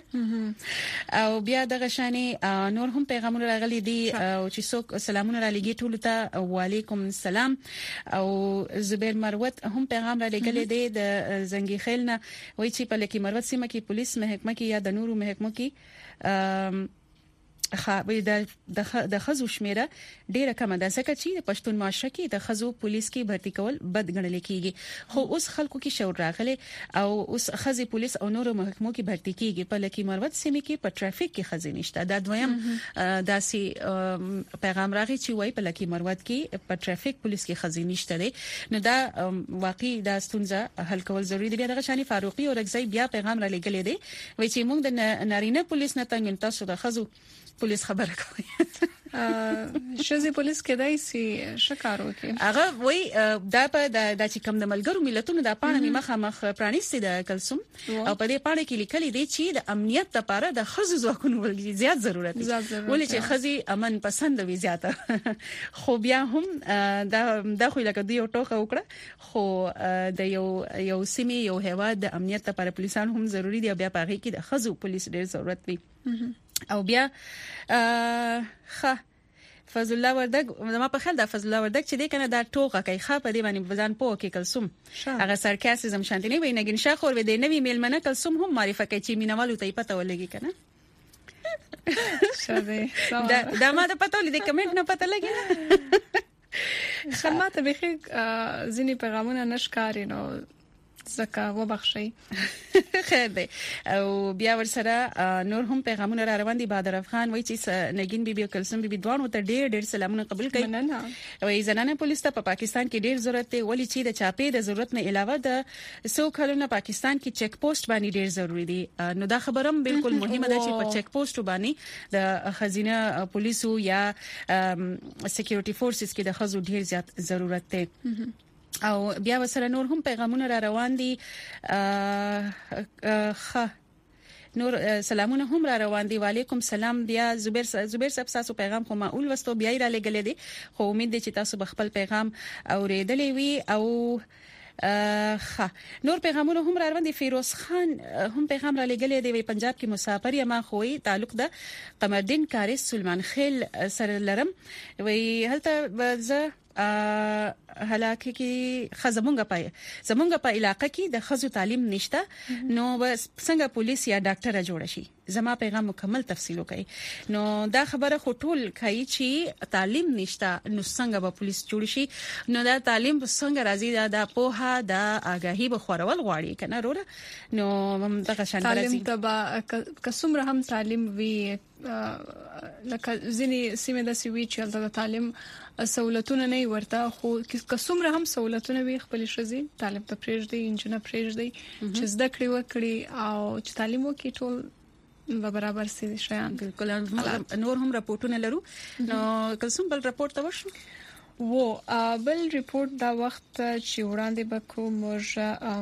او بیا د غشاني نور هم پیغامونه راغلي دي او چې څوک سلامونه را لګي ټول ته وعليكم السلام او زبیر مروت هم پیغام را لګلې دي د زنګي خیلنه وایي چې په لکه مروت سیمه کې پولیس محکمه کې یا د نورو محکمو کې خا د د خزو شمیره ډیره کم ده ځکه چې د پښتون معاشره کې د خزو پولیس کې بھرتی کول بد ګڼل کیږي خو اوس خلکو کې شعور راغلی او اوس خزي پولیس او نورو محکمو کې بھرتی کیږي په لکه مروت سیمه کې په ټرافیک کې خزي نشته دا دویم داسي پیغام راغی چې وای په لکه مروت کې په ټرافیک پولیس کې خزي نشته دی نو دا واقعي دا ستونزه حل کول ضروری دی دغه شانی فاروقي او رګزی بیا پیغام را لګلې دی وای چې موږ د نارینه پولیس نه تنګ تاسو د خزو پولیس خبره کوي
شزي پولیس کې دای سي شکارو کې
هغه وای دا په د چې کم د ملګرو ملتونو د پاڼې مخه مخ پرانیستي د کلسوم او په دې پاڼې کې لیکلي دي چې د امنیت لپاره د خزو ځواکونو ولې زیات ضرورت دی ولې چې خزي امن پسند وي زیاته خو بیا هم دا د خو لکه دی یو ټوخه وکړه خو د یو یو سیمه یو هوا د امنیت لپاره پولیسان هم ضروری دي بیا په هغه کې د خزو پولیس ډېر ضرورت وي او بیا خ فضل الله وردګ ما په خیال د فضل الله وردګ چې د کنه دا ټوغه کوي خا په دې باندې ځان پوه کې کلسوم هغه سرکاسزم شانتي نه وي نګین شاخ ور ودی نوی میلمنه کلسوم هم معرفه کوي چې مینوالو ته پته ولګي کنه
شاده
دا دا ما ته پته ولې د کمنټ نه پته لګي
خدمات به ځینی پیغامونه نشکاري نو زکه وبخشي
خیر دی او بیا ورسره نور هم پیغامونه را روان دي. بادر افغان وایي چې نگین بیبي او کلثوم بیبي دوه ته ډېر ډېر سلامونه قبول کړي.
مننه.
وایي زنانه پولیس ته په پا پاکستان کې ډېر ضرورت دی ولې چې د چاپې د ضرورت نه علاوه د سو کلونه پاکستان کې چیک پوسټ باندې ډېر ضروری دي. نو دا خبرم بالکل مهمه ده چې په چیک پوسټ باندې د خزینه پولیسو یا سکیورټي فورسز کې د خزو ډېر زیات ضرورت دی. او بیا وسره نور هم پیغامونه را روان دي. خ نور سلامونه هم را روان دي. وعلیکم سلام. بیا زبیر زبیر صاحب تاسو پیغام خو معقول وستو بیا را لګلې دي خو امید دي چې تاسو خپل پیغام اوریدلې وي. او خ نور پیغامونه هم را روان دي. فیروز خان هم پیغام را لګلې دی وی پنجاب کې مسافر یم خوې تعلق ده قمردین کاری سلمان خیل سره لرم. وی هلته زه هلاکه کې خزمونګه پای زمونګه په علاقې کې د خزو تعلیم نشته نو بس څنګه پولیس یا ډاکټر جوړ شي. زما پیغام مکمل تفصیل وکړي. نو دا خبره خټول کوي چې تعلیم نشته نو څنګه به پولیس جوړ شي. نو دا تعلیم څنګه راځي دا د پوها د آگاهی به خورول غواړي کنه وروره. نو هم دغه شان راځي
تعلیم ته کسمره هم تعلیم وی لکه ځینی سیمه د سوي چې د تعلیم سہولتونه نه ورته خو کسمره هم سہولتونه وی خپل شزي تعلیم ته پریږدي انجنیر پریږدي چې زده کړی وکړي او چې تعلیم وکړي ټول به برابر سي شيان.
بالکل نور هم راپورټونه لرو. نو کلسوم بل راپورټ ته ورشو
وو بل ریپورت دا وخت چې وړاندې بکو موږ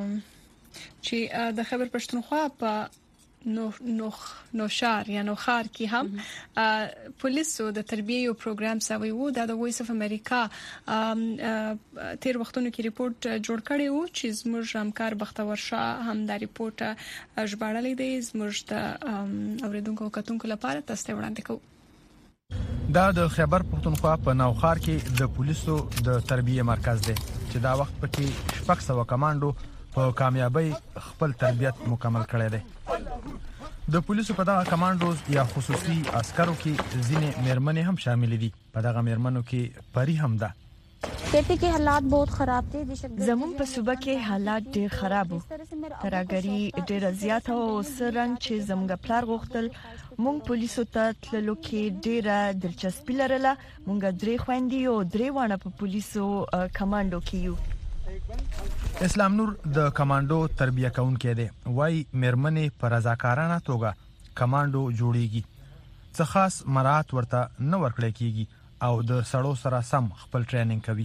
چې د خبر پښتونخوا په نو نو نوشار یا نوخار کې هم پولیسو د تربیه او پروګرام سوي وو د وایس اف امریکا تیر وختونو کې ریپورت جوړ کړی وو چې زموږ همکار بختور شاه هم دا ریپورت ژباړلې دی. زموږ د اوریدونکو کتونکو لپاره تاسو ته وړاندې کوم.
دا د خیبر پختونخوا په نوخار کې د پولیسو د تربیه مرکز دی چې دا وخت پکې شپږ سوه کمانډو په کامیابی خپل تربیت مکمل کړی دی. د پولیسو په دغه کمانډوز یا خصوصي عسکرو کې ځینې میرمنې هم شامل دي. په دغه میرمنو کې پری هم ده.
کېپی کې حالات बहुत خراب دي.
زمون په صوبه کې حالات ډېر خراب وو. ترګری ډېر زیات او سرنګ چې زموږ پلار غوښتل مونږ پولیسو ته تللو کې ډېر دلچسپي لرله. مونږ درې خويندې او درې وانه په پولیسو کمانډو کې یو.
اسلام نور د کمانډو تربیه کوونکی دی. وای میرمنې په رضاکارانه توګه کمانډو جوړیږي. څه خاص مراحت ورته نه ورکړل کیږي او د سړو سره سم خپل ټریننګ کوي.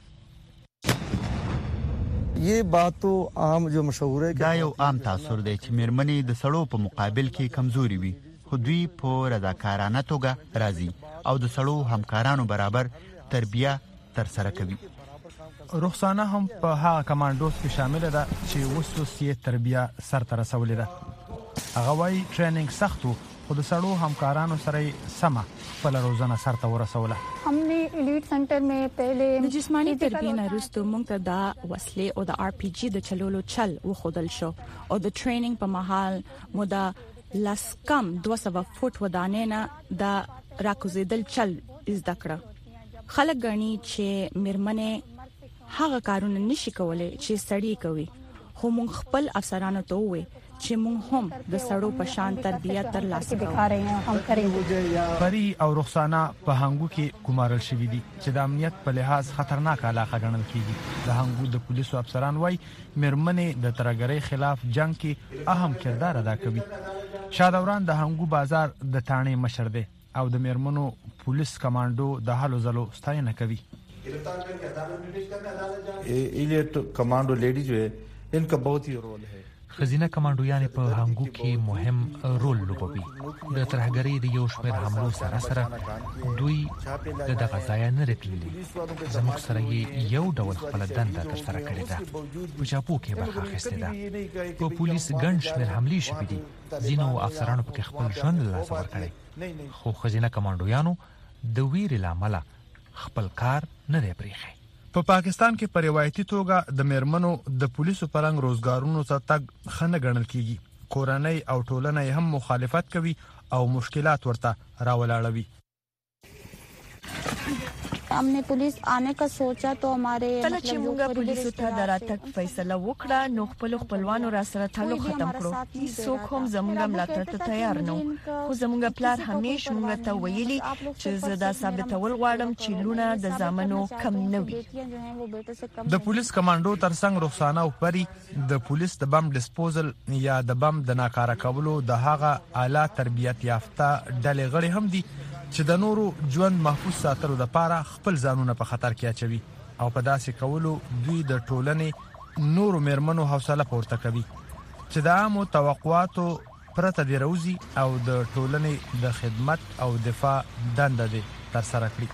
یہ بات تو عام جو مشهور ہے
دا یو عام تاثر دی چې میرمنې د سړو په مقابل کې کمزوري وي خو دوی په رضاکارانه توګه راځي او د سړو همکارانو برابر تربیه تر سره کوي.
رخصانه هم په هغه کمانډوز کې شامل ده چې وسوسه تربیه سر ته رسولې ده. هغه وايي ټریننګ سختو خو د سړو همکارانو سره سمه خپل روزانه سر ته ورسوله.
हमने एलीट सेंटर में पहले
د جسمانی تربیه نه وروسته موږ ته دا وسلې او د آر پی جی د چلولو چل وخدل شو او د ټریننګ په محل مو دا لاس کم دوه سوه فوټ ودانې نه دا راکوزیدل چل زده کړه. خلک غني چې میرمنې هغه کارونه نشي کولای چې سړی کوي خو موږ خپل افسرانو ته وې چې موږ هم د سړو په شان تربیه تر لاسه کوو.
پری او رخصانه په هنګو کې ګمارل شوې دي چې د امنیت په لحاظ خطرناک علاقه ګڼل کیږي. د هنګو د پولیسو افسران وایي میرمنې د ترګری خلاف جنگ کې اهم کردار ادا کوي. شادوران د هنګو بازار د تانې مشر دی او د میرمنو پولیس کمانډو د هلو زلو ستاینه کوي.
ایلیٹ کمانڈو لیڈی جو ہے ان کا بہت ہی رول ہے.
خزینه کمانډویان په هنګو کې مهم رول لوبوي. د ترهګری د یو شمېر حملو سره سره دوی د دغه ځای نه راتللي. زموږ سره یو ډول خپل دنده تر سره کړې ده. په چاپو کې برخه اخیستې ده. په پولیس ګڼ شمېر حملې شوې دي. ځینو افسرانو پکې خپل ژوند له لاسه ورکړی خو خزینه کمانډویانو د ویرې له امله خپل کار نه دی پرېښی.
په پا پاکستان کې په روایتي توګه د میرمنو د پولیسو پرنګ روزګارونو ته تګ خنه ګڼل کیږي. کورنۍ او ټولنه هم مخالفت کوي او مشکلات ورته راولاړوي.
हमने पुलिस आने का सोचा तो हमारे
کله چې موږ پولیسو ته د راتګ فیصله وکړه نو خپل خپلوانو را سره تعلق ختم کړو هیڅوک هم زموږ ملاتړ ته تیار نه خو زموږ پلار همیشه موږ ته ویلي چې زه دا ثابتول غواړم چې لونه د زامنو کم نه وي
د پولیس کمانډو ترڅنګ رخصانه او پری د پولیس د بم ډیسپوزل یا د بم د ناکاره کولو د هغه اعلی تربیت یافته ډلې غړي هم دي چې د نورو ژوند محفوظ ساتلو لپاره خپل ځانونه په خطر کې اچوي او په داسې کولو دوی د ټولنې نورو مېرمنو حوصله پورته کوي چې د عامو توقعاتو پرته دی روزي او د ټولنې د خدمت او دفاع دنده دي تر سره کړي.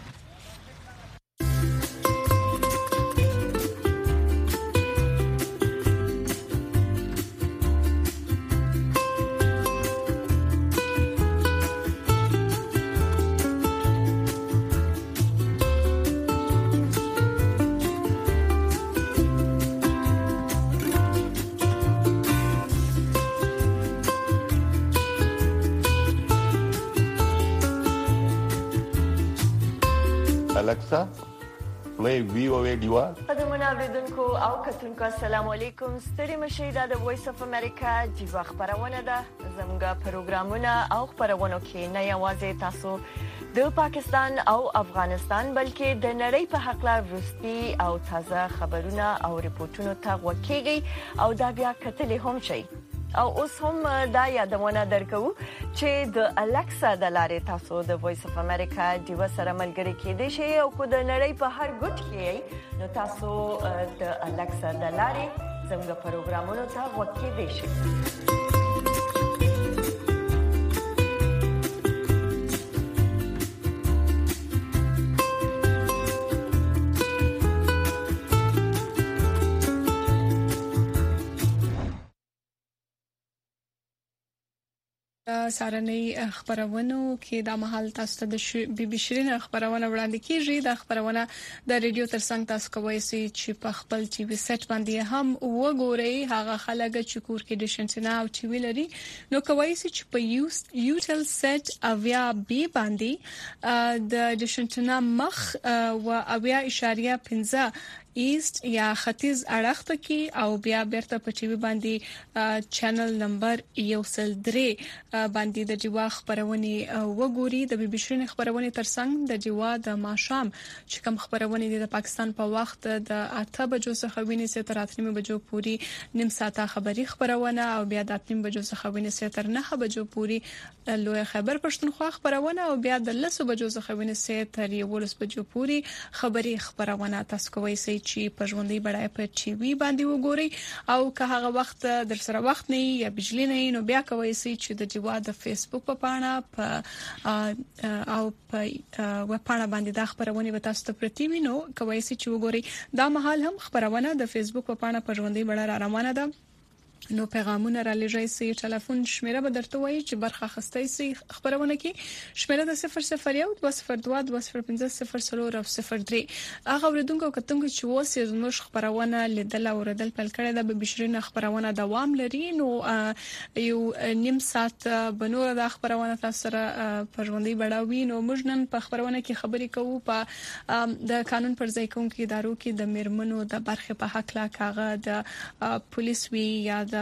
Alexa, play V O A Diva.
قدمونه اوریدونکو او کتونکو السلام علیکم ستړي مشئ دا د وایس اف امریکا دیوا خبرونه ده زموږ پروګرامونه او خبرونه کې نه یوازې تاسو د پاکستان او افغانستان بلکې د نړۍ په حق لا وروستي او تازه خبرونه او ریپورتونو ته وکیږي او دا بیا کتلې هم شي او اوس هم دا یادونه درکو چې د الکسا د لارې تاسو د وایس اف امریکا دیوا سره ملګری کېدئ شئ او کو د نړۍ په هر ګوټ کې نو تاسو د الکسا د لارې زموږ پروګرامونو ته وکیدئ شئ.
سارنۍ خبرونو کې د محل تاسو ته د بي بي شيرین خبرونه وړاندې کیږي د خبرونه د ریډیو ترڅنګ تاسو کوی سي چې په خپل ټي وي سیټ باندې هم وګورئ هغه خلک چې کور کې د شنسنا او ټي وي لري نو کوی سي چې په یوټل سیټ اویا بي باندې د شنسنا مخ او اویا اشاریه پنځه ایست یا ختیځ اړخته کې او بیا بیرته په ټي وي باندې چینل نمبر یو سل درې باندې د جوا خبرونه وګوري د بي بي شيرین خبرونه ترڅنګ د جوا د ماشام چې کوم خبرونه دي د پاکستان په وخت د اته بجو څخه ویني سي تر اته بجو پوری نیم ساعته خبري خبرونه او بیا د اته بجو څخه ویني سي تر نه بجو پوری لوی خبر پښتونخوا خبرونه او بیا د لس بجو څخه ویني سي تر یولس بجو پوری خبري خبرونه تاسو کوی سي چې په ژوندۍ بډای په ټي وي باندې وګورئ او که هغه وخت در سره وخت نه یا بجلی نه نو بیا کوی سي چې د جوا د فیسبوک په پاڼه په او په وب پاڼه باندې د خبرونه به تاسو ته پرتی وي نو کوی سي چې وګورئ دا مهال هم خبرونه د فیسبوک په پاڼه په ژوندۍ بډای را روانه ده نو پیغامونه را لېږئ سي ټلیفون شمیره به درته وایي چې برخه اخیستئ سي خبرونه کې شمیره د صفر صفر یو دوه صفر دوه دوه صفر پنځه صفر څلور او صفر درې هغه ورودونکو کتونکو چې واسي زموږ خبرونه لیدل او ردل پل کړي د بي شيرین خبرونه دوام لري نو یو نیم ساعت بنور د خبرونه تاسو سره په ژوندۍ بډاوي نو موږ نن په خبرونه کې خبرې کوو په د قانون پر ځای کوونکو ادارو کې د میرمنو د برخه په حق لا کاغه د پولیس وی یا د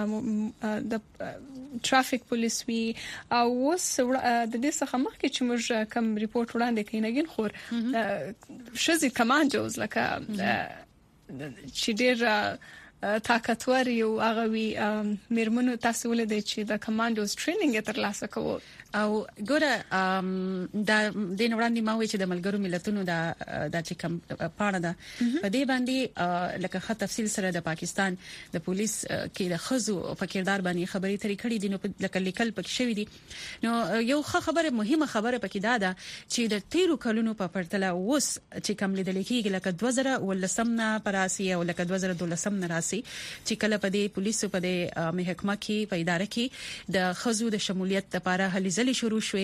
د ټرافیک پولیس وی او وس د دې څخه مخکې چې موږ کوم ریپورت وړاندې کینګین خور شزي کمانډوز لکه چې ډېر طاقتور یو هغه وی میرمنو تاسو ولې چې د کمانډوز ټریننګ تر لاسه کوو او ګوره دا د نوړاندې ما وی چې د ملګرو ملتونو دا د چې کم پاڼه ده په دې باندې لکه خط تفصیل سره د پاکستان د پولیس کې د خزو په کردار باندې خبري ترې کړې دي نو لکه لیکل پکې شوی دي نو یو خبره مهمه خبره پکې دا ده چې د تیرو کلونو په پرتله اوس چې کم لیدل کېږي لکه دوه زره ولسم نه پراسي او لکه دوه زره دولسم نه راسي چې کله په دې پولیسو په دې محکمه کې په اداره کې د خزو د شمولیت لپاره هلې ځلې شروع شوې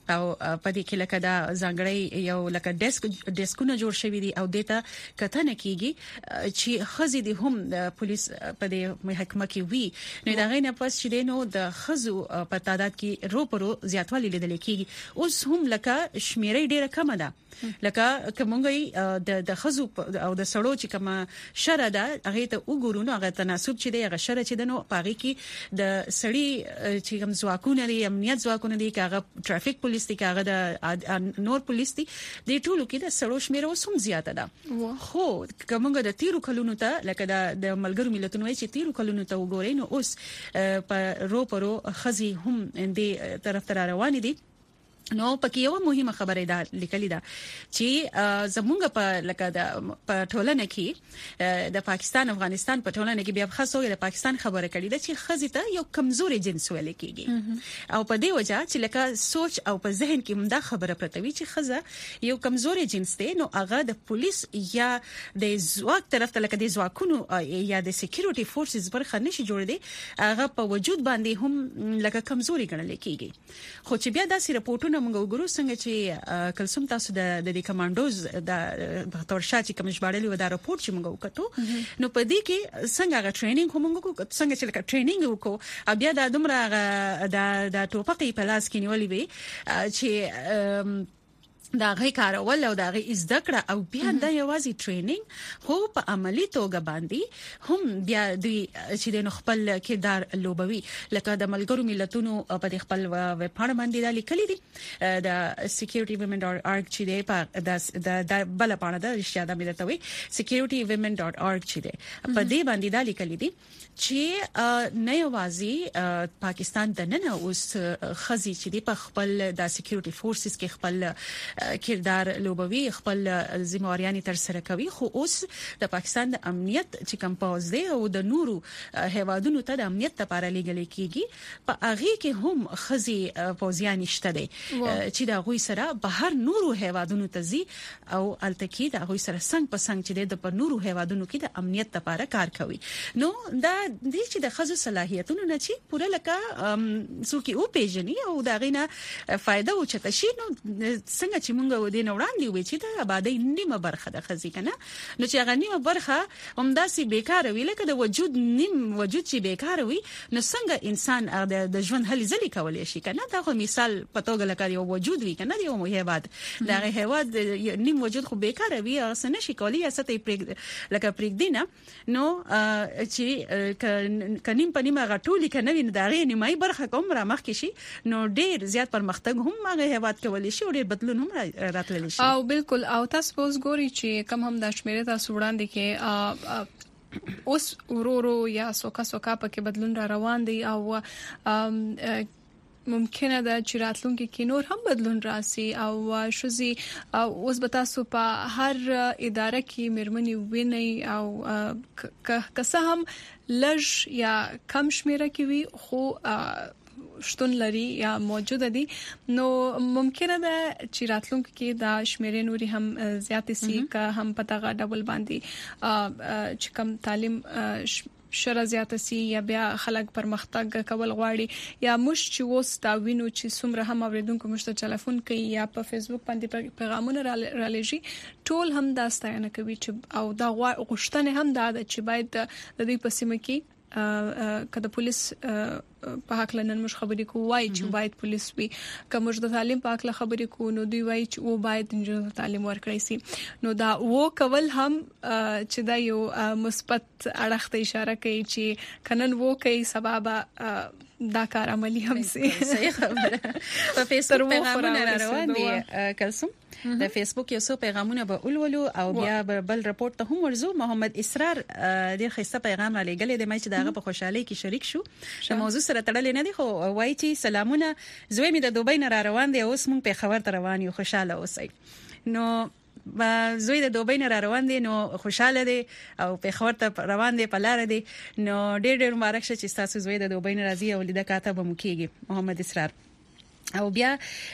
او په دې کې لکه دا ځانګړی یو لکه ډیسک ډیسکونه جوړ شوی دي او دته کته نه کیږي چې خزي دي هم د پولیس په دې محکمه کې وی نو دا غینه پس چې نو د خزو په تعداد کې رو پرو زیاتوالی لیدل کیږي اوس هم لکه شمیرې ډیره کم ده لکه کومګي د د خزو او د سړو چې کومه شره ده هغه ته وګورو نو هغه تناسب چې دی هغه شره چې د نو پاغي کې د سړی چې کوم ځواکونه دي امنیت ځواکونه دي هغه ټرافیک پولیس دي هغه د نور پولیس دي د ټولو کې د سړو شمیره اوس هم زیاته ده خو کومګه د تیرو کلونو ته لکه د ملګرو ملتونو چې تیرو کلونو ته وګورئ نو اوس په رو پرو خزي هم دې طرف تر روان دي نو پکې یو مهمه خبره ده لیکلې ده چې زمونږ په لکه د په ټولنه کې د پاکستان افغانستان په ټولنه کې بیا خاصو د پاکستان خبره کړې ده چې خزي ته یو کمزوري جنس ویل کېږي او په دې وجه چې لکه سوچ او په ذهن کې همدا خبره پرتوي چې خزه یو کمزوري جنس دی نو هغه د پولیس یا د ځواک طرف ته لکه د ځواکونو یا د سکیورټي فورسز برخه نشي جوړ دي هغه په وجود باندې هم لکه کمزوري ګڼل کېږي خو چې بیا داسې راپورټونه موږ وګورو څنګه چې کلسوم تاسو د د کمانډوز د تورشا چې کوم ژباړلی و دا راپورټ چې موږ وکړو نو په دې کې څنګه غا ټریننګ کوم موږ څنګه چې لکه ټریننګ وکړو بیا د دومره د د ټوپکې په لاس کې نیولې وي چې دا غي کارول او دا غي ذکر او بیا د یوازي ټریننګ خو په عملی توګه باندې هم بیا د چې د خپل کردار لوبوي لکه د ملګرو ملتونو په خپل ویب پاڼه باندې دا لیکلي دي د سکیورټي ویمن ډاټ اورګ چې دی په د بل پاڼه د رښتیا د ملتوي سکیورټي ویمن ډاټ اورګ چې دی په دې باندې دا لیکلي دي چې نه یوازي پاکستان د نن اوس خزي چې دی په خپل د سکیورټي فورسز کې خپل کردار لوبوي خپل ذمہواریان تر سره کوي خو اوس د پاکستان د امنیت چې کمپاوز دی او د نورو هوادونو ته د امنیت لپاره لګل کیږي په هغه کې هم خزي پوزیان شته دي چې د غوي سره بهر نورو هوادونو ته زی او التکی د غوي سره څنګه په څنګه چې د نورو هوادونو کې د امنیت لپاره کار کوي نو دا د چې د خزو صلاحیتونو نه چی پوره لکه څوک او پیژني او دا غینه فائدہ او چته شي نو څنګه چې مونږ ودی نه وړاندې وي چې د آبادی نیمه برخه د خزي کنه نو چې هغه نیمه برخه همداسي بیکاره وي لکه د وجود نیم وجود چې بیکاره وي نو څنګه انسان د ژوند هلي ځلي کولای شي کنه دا خو مثال پتوګه لکه یو وجود وي کنه یو مهیبات دا هیواد نیم وجود خو بیکاره وي اصل نشي کولای استه پرېګ لکه پرېګ دینه نو چې کنیم پنیم غټولي کنه ویني دا غي نیمای برخه کوم را مخ کې شي نو ډیر زیات پرمختګ هم هغه هیواد کولای شي او ډیر بدلون هم راتللی شي
او بالکل او تاسو اوس ګوري چې کم هم د شمیره تاسو وړاندې کې اوس ورورو یا سوکا سوکا پکې بدلون را روان دي او ممکنه ده چې راتلونکي کې نور هم بدلون راسي او شوزي اوس به تاسو په هر اداره کې مرمنې ویني او که هم لږ یا کم شمیره کې وي خو شتون لري یا موجوده دي نو ممکنه ده چې راتلونکي کې دا شمیرې نوري هم زیات سي که هم پتاغه ډبل باندې چې کم تعلیم شره زیات سي یا بیا خلک پرمختګ کول غواړي یا مش چې وس دا وینو چې څومره هم اوریدونکو مشته ټلیفون کوي یا په فیسبوک باندې پیغامونه را لېږي ټول هم دا ستاینه کوي چې او دا غوښتنه هم دا چې باید د دې په سیمه کې کله پولیس په حق لنن مش خبرې کوي چې باید پولیس وي کوم د تعلیم په حق خبرې کو نو دوی وایي چې و باید انجنیر تعلیم ورکړي سي نو دا و کول هم چې دا یو مثبت اړخ ته اشاره کوي چې کنن و کوي سبب دا کار عملی هم سي
صحیح خبره په فیسبوک پیغامونه را روان دي کلسوم د فیسبوک یو څو پیغامونه به اولولو او بیا بل رپورت ته هم ورزو محمد اسرار ډیر خسته پیغام را لګلې د مې چې داغه په خوشحالي کې شریک شو د موضوع سره تړلې نه دي خو وایي چې سلامونه زوی مې د دوبۍ نه را روان دي اوس مونږ په خبر تر روان یو خوشاله اوسئ نو زوی د دوبۍ نه را روان دي نو خوشاله دي او په خبر ته روان دي په لار دي نو ډېر ډېر مبارک شه چې تاسو زوی د دوبۍ نه راځي او لیدا کاته به مکیږي محمد اسرار او بیا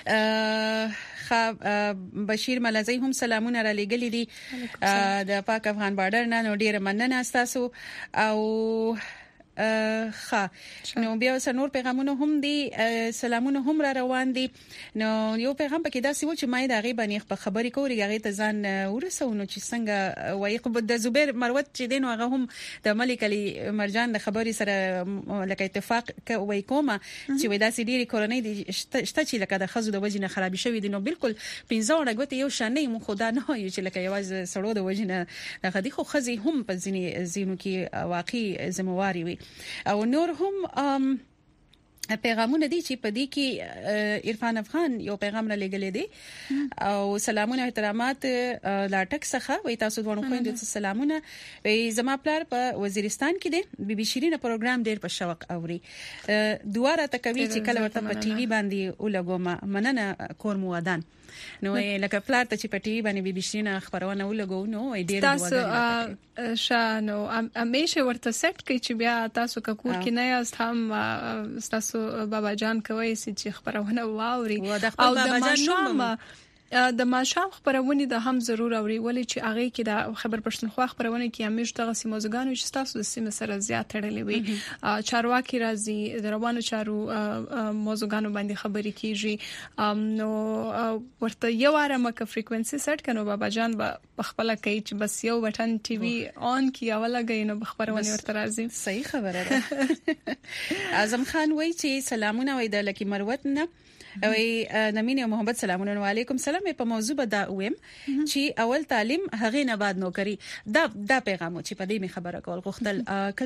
بشیر ملازی هم سلامونه را لګلې دي د پاک افغان بارډر نه نو ډیره مننه تاسو او ښه نو بیا سنور پیغامونه هم دي سلامونه هم را روان دي نو یو پیغام پکې دا سی و چې مای دا غي باندې په خبري کوي هغه ته ځان ورسونه چې څنګه وایي خو د زبیر مروت چې دین هغه هم د ملک علي مرجان د خبري سره لکه اتفاق کوي کومه چې ودا سي ډيري کورنۍ دي شته چې لکه د خزو د وجنه خرابې شوې دي نو بالکل پنځه ورغوت یو شانې مو خدا نه وي چې لکه یواز سړو د وجنه غدي خو خزي هم په ځینی زینو کې واقعي ذمہواری وي او نور هم پیغامونه دي چې په دې کې عرفان افغان یو پیغام را لګلې دي او سلامونه احترامات لاټک څخه وي تاسو دوه خويندو ته سلامونه وي زما پلار په وزیرستان کې دي بي بي شيرين پروګرام ډېر په شوق اوري دواره تکوي چې کله ورته په ټي وي باندې ولګوم مننه کور مو ودان نو لکه پلار ته چې په ټي وي باندې بي بي شيرين خبرونه ولګو نو ډېر
تاسو شانو همیشه ورته سیټ کوي چې بیا تاسو کور کې نه یاست هم تاسو بابا جان کوي چې خبرونه واوري او د ماشوم د ماشوم خبرونه د هم ضرور اوري ولې چې هغه کې د خبر پښتونخوا خبرونه کې همیشه دغه سیموزګانو چې تاسو د سیمه سره زیات تړلې وي چارواکي راځي د روانو چارو موضوعګانو باندې خبرې کیږي نو ورته یو ارامه فریکوئنسي سیټ کنو بابا جان په خپل کوي چې بس یو بټن ټي وي اون کی اوله غي نو خبرونه ورته راځي
صحیح خبره ده اعظم خان وایي چې سلامونه وای د لکی مروت نه او نمین او محمد سلامونه علیکم سلام په موضوع بدا اوم چې اول تعلیم هغه نه بعد نوکری دا دا پیغام چې په دې می خبره کول غوښتل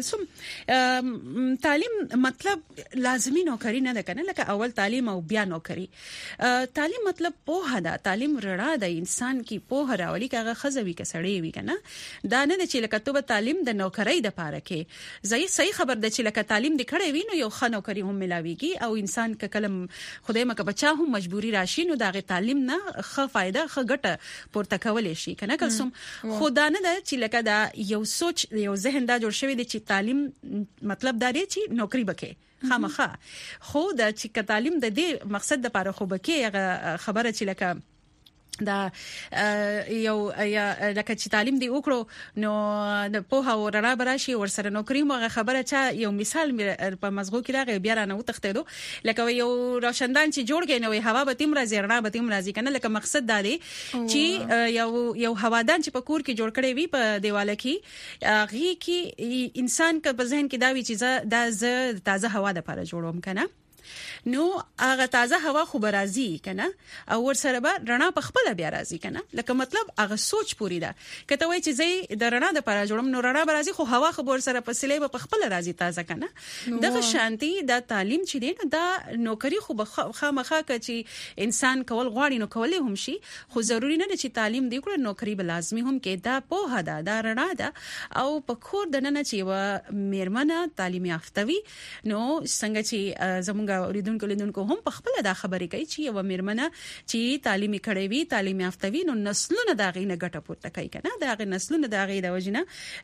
کلسم تعلیم مطلب لازمی نوکری نه ده کنه لکه اول تعلیم او بیا نوکری تعلیم مطلب پوهه ده تعلیم رڼا ده انسان کی پوهه راولي کغه خزوي کسړې وي کنه دا نه چې لکه ته تعلیم د نوکری د پاره کې زې صحیح خبر ده چې لکه تعلیم د کړې وي نو یو ښه نوکری هم ملاويږي او انسان ک کلم خدای مکه بچا هم مجبوری راشي نو دغه تعلیم نه ښه فائدہ ښه ګټه پورته کولای شي کنه کلسم خدا نه ده چې لکه دا یو سوچ یو ذهن دا جوړ شوی دی چې تعلیم مطلب دا دی چې نوکری بکې خامخا خو دا چې تعلیم د دې مقصد لپاره خو بکې خبره چې لکه دا یو یا لکه چې تعلیم دی وکړو نو د پوها او رڼا براشي ور سره نوکری مو خبره چا یو مثال په مزغو کې راغی بیا رانه وتښتېدو لکه یو روشندان چې جوړ کې نو هوا به تیم راځي رڼا به تیم راځي کنه لکه مقصد دا دی چې یو یو هوادان چې په کور کې جوړ کړي وي په دیواله کې هغه کې انسان کا په ذهن کې دا وی چې دا ز تازه هوا د لپاره جوړوم کنه نو هغه تازه هوا خو برازي کنه او ور سره به رڼا په خپل بیا راځي کنه لکه مطلب هغه سوچ پوری ده کته وای چې زی د رڼا د لپاره جوړم نو رڼا برازي خو هوا خو ور سره په سلې په خپل راځي تازه کنه دغه شانتي د تعلیم چې دی نو دا نوکری خو خامخا چې انسان کول غواړي نو کولې هم شي خو ضروری نه چې تعلیم دی کړو نوکری به لازمي هم کې دا په هدا دا رڼا ده او په خور د نن چې و میرمنه تعلیم یافتوي نو څنګه چې زمونږ اوریدونکو لیدونکو هم په خپل دا خبرې کوي چې یو میرمنه چې تعلیمي کړې وي تعلیم یافته وي نو نسلونه دا غي نه ګټه پورته کوي کنه دا غي نسلونه دا غي د وجنه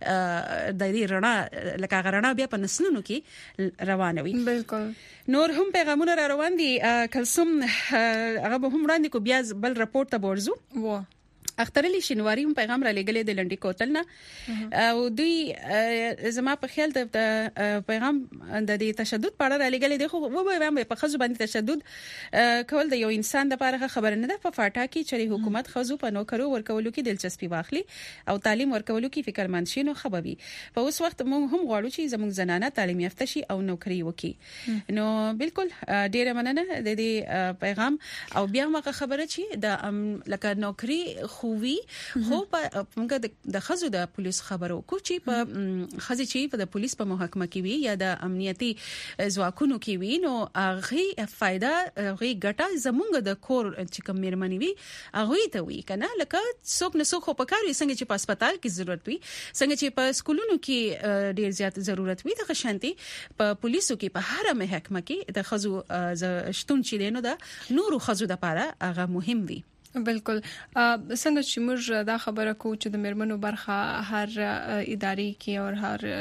د دې رڼا لکه غرڼا بیا په نسلونو کې روانه وي
بالکل
نور هم پیغامونه را روان دي کلسم هغه به هم وړاندې کو بیا بل رپورت ته ورزو
و
اخترلی شینواری هم پیغام را لګلې د لنډی کوتل نه او دوی زما په خیال د پیغام د دې تشدد په اړه را لګلې دی خو و به په خزو باندې تشدد کول د یو انسان د لپاره خبره نه ده په فاټا کې چې حکومت خزو په نوکرو ورکولو کې دلچسپي واخلي او تعلیم ورکولو کې فکرمند شي نو خبري په اوس وخت موږ هم غواړو چې زموږ زنانه تعلیم یافته شي او نوکری وکړي نو بالکل ډیره مننه د دې پیغام او بیا موږ خبره چې د لکه نوکری خووي خو په موږ د خزو د پولیس خبرو کو چې په خزي چې په د پولیس په محکمه کې وي یا د امنیتي ځواکونو کې وي نو هغه فائدہ هغه ګټه زمونږ د کور چې کوم میرمنې وي هغه ته وي کنه لکه څوک نه څوک په کار وي څنګه چې په هسپتال کې ضرورت وي څنګه چې په سکولونو کې ډیر زیات ضرورت وي د شانتي په پولیسو کې په هر محکمه کې د خزو شتون چې دینو د نورو خزو د لپاره هغه مهم وي
بالکل څنګه چې موږ دا خبره کوو چې د میرمنو برخه هر ادارې کې او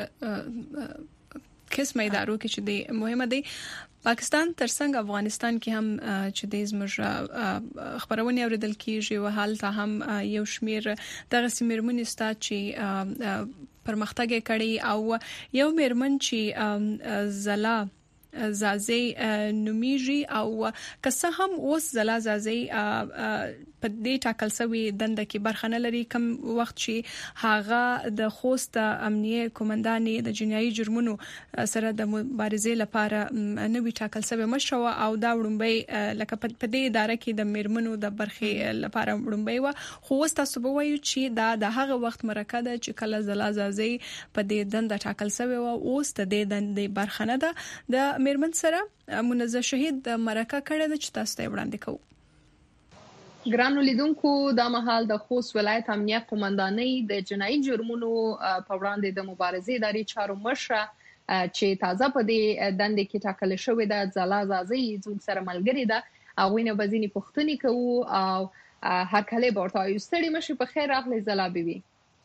هر قسمه ادارو کې چې د مهمه دی پاکستان ترڅنګ افغانستان کې هم چې د زموږ خبرونه اوریدل کیږي او حالت هم یو شمیر دغه سیمرمنې ستا چې پرمختګ کړي او یو میرمن چې زلا زازي نومیږي او که څه هم اوس زلا زازي په دې ټاکل شوی دنده کې برخه نه لري کوم وخت چې هغه د خوست امنیه کمانډاني د جنایي جرمونو سره د مبارزې لپاره نوې ټاکل شوی مشر او دا وړمبي لکه په دې اداره کې د میرمنو د برخې لپاره وړمبي و خو اوس تاسو به وایو چې دا د هغه وخت مرکه ده چې کله زلا زازي په دې دنده ټاکل شوی او اوس د دې دندې برخه نه ده د میرمن سره منزه شهید د مرکه کړه د چې تاسو ته وړاندې کوو.
ګرانو لیدونکو د مهال د خوست ولایت امنیه قومندانۍ د جنایي جرمونو په وړاندې د مبارزې ادارې چارو مشره چې تازه په دې دندې کې ټاکل شوې ده زلا زازي زموږ سره ملګری ده هغه نه بزینی پښتني کوو او هر کله ورته یو ستړي مشه په خیر راغلی زلا بیبي.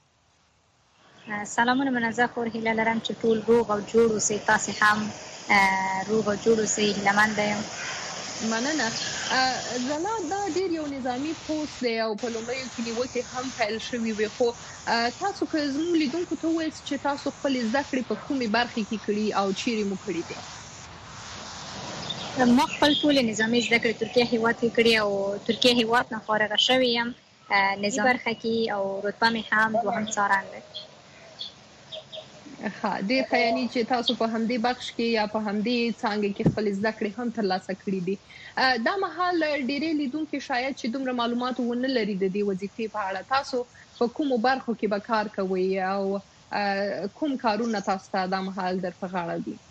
سلامونه منزه خور هیله لرم چې ټول روغ او جوړ اوسئ تاسو هم روغ او جوړ اوسئ هیله‌مند یم.
مننه. زلا دا ډیر یو نظامی پوسټ دی او په لومړیو کې نیوکې هم پیل شوې وي خو تاسو که زموږ لیدونکو ته وایئ چې تاسو خپل زده کړې په کومې برخې کې کړي او چیرې مو کړي دي؟
ما خپل ټول نظامی زده کړې ترکیه هیواد کې کړي او ترکیه هیواد نه فارغه شوې یم. نظام برخه کې او رتبه مې هم دوهم څارن ده.
ها ډیر خیاني چې تاسو په همدې بخش کې یا په همدې څانګه کې خپل زده کړې هم ترلاسه کړې دي. دا مهال ډېرې لیدونکو شاید چې دومره معلومات ونه لري د دې وظیفې په اړه تاسو په کومو برخو کې به کار کوئ او کوم کارونه تاسو ته دا مهال در په غاړه دي؟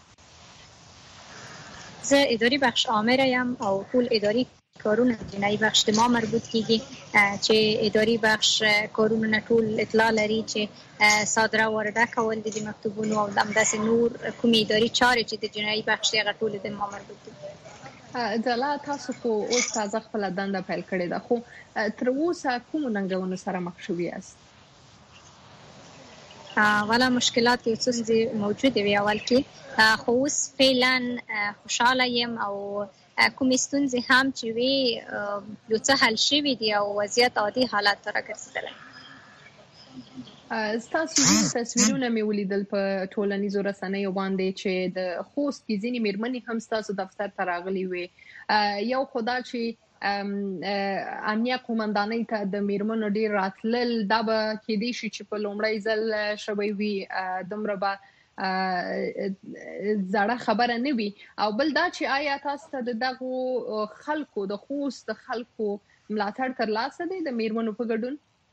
زه اداري بخش آمر یم او ټول اداري کارونه جنایي بخش ته ما مربوط کیږي چې اداري بخش کارونه نه ټول اطلاع لري چې صادره وارده کول دي مکتوبونو او دمداسې نور کومې اداري چارې چې د جنایي بخش ته ټول د ما مربوط دي.
زلا تاسو خو اوس تازه خپل دنده پیل کړې ده خو تر اوسه کوم ننګونو سره مخ شوي یاست؟
ولا مشکلات کې څه موجود وي اول کې خو اوس فعلا خوشاله یم او کوم ستونزې هم چې وي یو څه حل شوي دي او وضعیت عادي حالات ته راګرځېدلی.
ستاسو ځینې تصویرونه مې ولیدل په ټولنیزو رسنیو باندې چې د خوست کې ځینې میرمنې هم ستاسو دفتر ته راغلي وې. یو خو دا چې امنیه قومندانۍ ته د میرمنو ډېر راتلل دا به کېدای شي چې په لومړی ځل شوی وي دومره به زړه خبره نه وي او بل دا چې آیا تاسو ته دغه خلکو د خوست خلکو ملاتړ ترلاسه دی د میرمنو په ګډون؟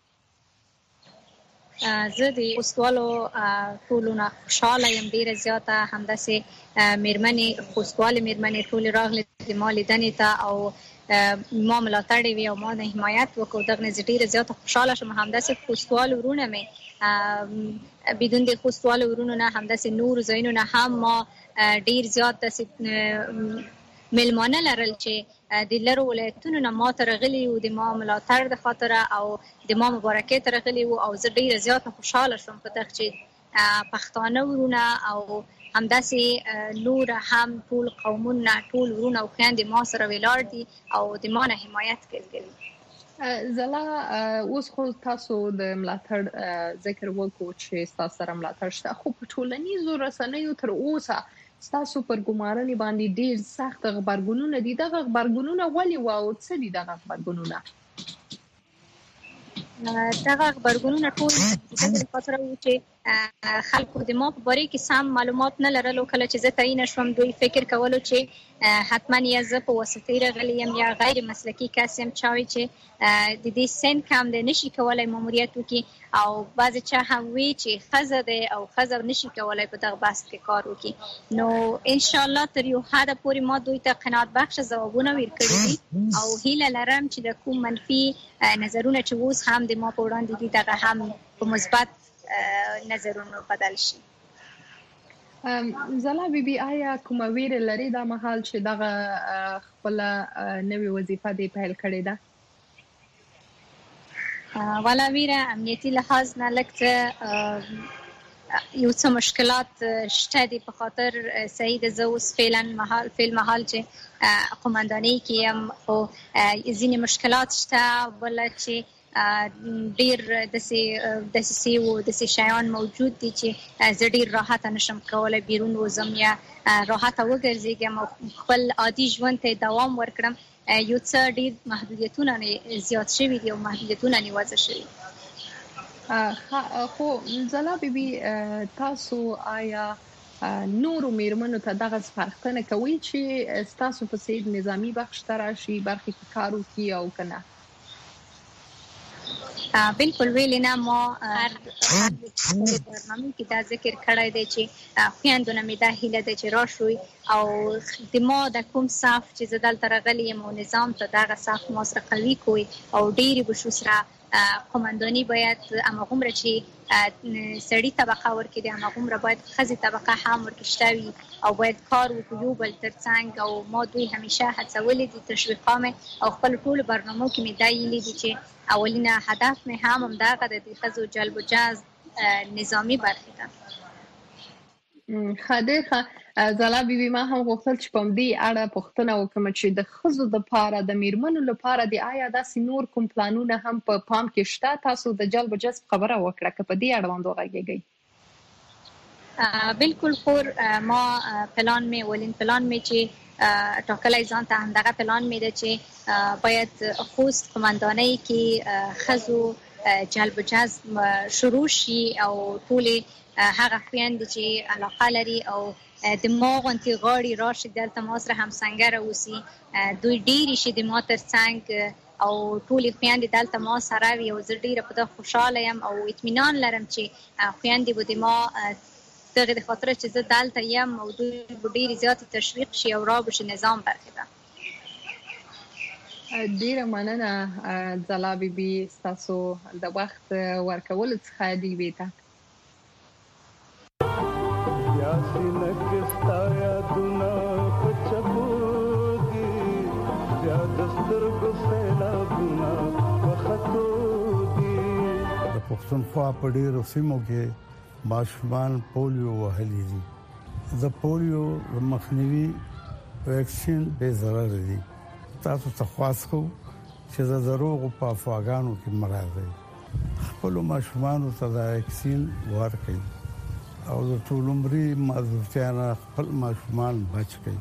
زه د خوستوالو ټولونه خوشاله یم ډیره زیاته همداسې میرمنې خوستوالې میرمنې ټولې راغلې د ما لیدنې ته او ما ملاتړ وی او ما نه حمایت وکړو دغه نه ډیره زیاته خوشاله شوم. همداسې خوستوالو ورونه مې بدون د خوستوالو ورونو نه همداسې نور ځایونو نه هم ما ډیر زیات داسې ملمانه لرل چې د لرو ولایتونو نه ما ته راغلي او د ما ملاتړ د خاطره او د ما مبارکۍ ته راغلي او زه ډیره زیاته خوشاله شوم په دغه چې پښتانه ورونه او همداسې نور هم ټول قومونه ټول ورونه او خویندې ما سره ولاړ دي او د ما نه حمایت کوي.
زلا اوس خو تاسو د ملاتړ ذکر وکړو چې تاسو سره ملاتړ شته خو په ټولنیزو رسنیو تر اوسه تاسو پر ګمارنې باندې ډیر سخت خبرګونونه دي. دغه خبرګونونه ولې و او څه دي دغه خبرګونونه؟
دغه خبرګونونه ټول د خاطر چې خلکو د ما په باره کې سم معلومات نه لرلو. کله چې زه تعین شوم دوی فکر کولو چې حتما یا زه په واسطې راغلی یم یا غیر مسلکي کس یم چا وي چې د دې سن کم دی نشي کولی ماموریت وکړي او بعضې چا هم وي چې ښځه دی او ښځه نشي کولی په دغه بحث کې کار وکړي. نو انشاءالله تر یو حده پورې ما دوی ته قناعت بخشه ځوابونه ورکړي دي او هیله لرم چې د کوم منفي نظرونه چې اوس هم د ما په وړاندې دي دغه هم په مثبت نظرونو بدل شي.
زلا بیبي آیا کومه ویره لري دا مهال چې دغه خپل نوې وظیفه دی پیل کړې ده؟
ولا ویره امنیتي لحاظ نه لکه یو څه مشکلات شته دي په خاطر صحیح د زه اوس فعلا محل فعل محل چې قومندانۍ کې یم خو ځینې مشکلات شته بل چې ډیر د سي د سي او د سي شایان موجود دي چې زړی راحت نشم کولای بیرون وزم یا راحت وګرځيږم خپل عادي ژوند ته دوام ورکړم یو څه ډیر محدودیتونه نه زیات شوي دي او محدودیتونه نیوځ شوي
خو زلا بیبي تاسو آیا نورو میرمنو ته دغه سپارښتنه کوي چې تاسو په سید نظامی بخش تراشي برخي کارو کی او کنه
بالکل ویلینا ما هر برنامه کې دا ذکر کړی دی چې خويندونه مې دا هیله ده چې راشوي او د ما د کوم صاف چې زدل ترغلی مو نظام ته دغه صاف ما سره قوي کوي او ډیری بشو سره قومنداني باید امغومره چې سړی طبقه ورکړي د امغومره باید خزي طبقه هم ورکشتوي او باید کار وکړو بل ترڅنګ او ما دوی همیشه هڅولې دي تشویقامه او خپل ټول برنامو کې مې دا یلي دي چې اولینه هدف مې هم همدغه د خزو جلب و جذب نظامی برخه ده
خاطر زلا بیبي ما هم غوښتل چې په دې اړه پوښتنه وکم چې د خزو د پاره د میرمنو لپاره د آیا داسې نور کوم پلانونه هم په پام کې شته تاسو د جلب و جذب خبره وکړه که په دې اړه باندې وغږیږئ
بالکل خور ما پلان می ولین پلان می چې ټاکلای ځان ته همدغه پلان می ده چې باید خوست قومندانۍ کې خزو جلب و جذب شروع شي او ټول هغه خويندې چې علاقه لري او د ما غونتی غاړي راشي دلته ما سره هم څنګه اوسي دوی ډیری شي د ما تر څنګ او ټول خويندې دلته ما سره وي او زه ډیره په خوشاله یم او اطمینان لرم چې خويندې به د ما دغه د خاطر چې زه دلته یم او دوی ډیره زیات تشویق شي او را بشي نظام برخه ده
ډیره مننه زلا بیبي تاسو د وخت ورکول څخه دی ویته
د پښتونخوا په ډیرو سیمو کې ماشومان پولیو وهلي دي د پولیو مخنیوي ویکسین به ضرر دي تاسو ته خواستو چې د دروغ په افواګانو کې مراد خپل ماشومان ته د ویکسین ورکړي او د ټول عمرې مازوتیانا خپل ماشومان بچ کړي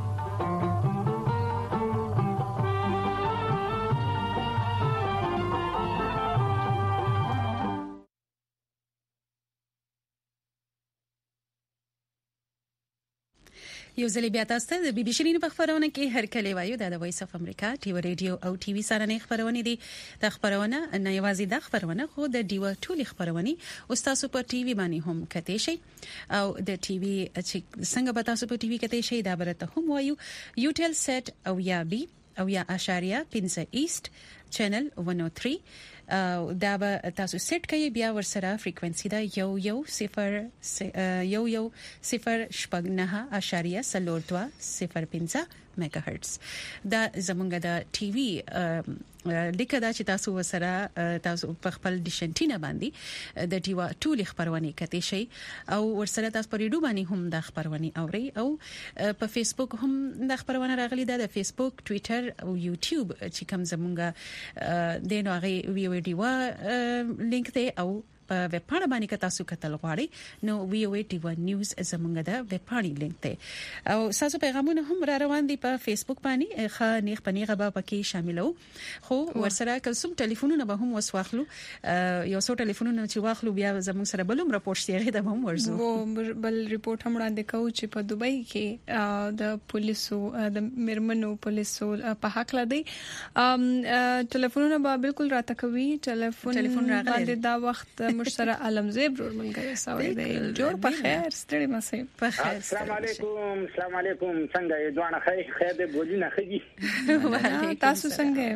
یو ځل بیا تاسو ته د بي بي شيرین په خبرونه کې هر کله وایو د وایس اف امریکا ټیو ریډیو او ټي وي سره نه خبرونه دي د خبرونه نه یوازې د خبرونه خو د ډیو ټول خبرونه او تاسو په ټي وي باندې هم کته شي او د ټي وي چې څنګه به تاسو په ټي وي کته شي دا برته هم وایو یوټل سیټ او یا بي او یا اشاریه پنځه ایست چینل مونه تري دا به تاسو سیټ کړئ بیا ورسره فریکوئنسي دا یو یو صفر یو یو صفر شپږ نه اشاریه سلور دوا صفر پنځه میگا هرتز دا زمونږ د ټي وي لیکه دا چې تاسو وسره تاسو په خپل ډیشنټینا باندې د ټیوا ټول خبرونه کوي شي او ورسره تاسو په ریډیو باندې هم د خبرونه اوري او په فیسبوک هم د خبرونه راغلي د فیسبوک ټوئیټر او یوټیوب چې کوم زمونږ د نوغي ویډیو لینک ته او په ویب پاڼه باندې که تاسو کتل غواړئ نو وی او ټي ون نیوز زمونږ د ویب پاڼې لینک ته او تاسو پیغامونه هم را روان دي په فیسبوک باندې ښه نیغ پنیغه به پکې شاملو خو ورسره کوم ټلیفونونه به هم وسواخلو یو څو ټلیفونونه چې واخلو بیا زمونږ سره بلوم راپورټ شي غي د هم ورزو
بل ریپورت هم وړاندې کوي چې په دوبۍ کې د پولیسو د مرمنو پولیسو په حق لدی ټلیفونونه به بالکل راته کوي ټلیفون باندې دا وخت مشترا علمزیب ورور ملګری سوي دی جوړ په خیر ستړي مسئ په خیر
السلام علیکم السلام علیکم څنګه یې دوانه خیر خیر دې بوجینه خېږي
تاسو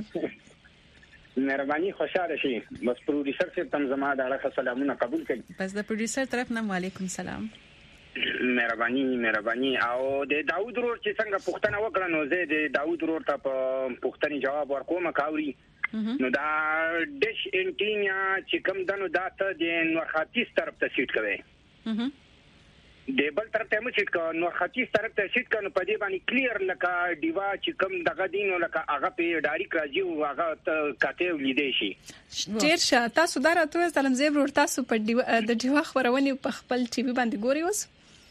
څنګه
مهرباني خوشاله شي بس پروډوسر سے تم زما د اړه سلامونه قبول کړئ
بس د پروډوسر طرف نه وعلیکم سلام
مهرباني مهرباني او د داوود ورور چې څنګه پوښتنه وکړه نو زه د داوود ورور ته په پوښتنې جواب ورکوم کاوري نو دا ډش انټینیا چې کوم دنو داته د نورخاتیس طرف ته سیټ کوي د بل طرف ته مو چې نو ختیځ طرف ته شیټ کنه په دې باندې کلیر لکه دیوا چې کوم دغه دینو لکه هغه په ډایرک راځي او هغه کاته ولیدې شي
ډیر ښه. تاسو دا راته سلام زیب ور تاسو په د دیوا خبرونه په خپل ټي وي باندې ګوري اوس؟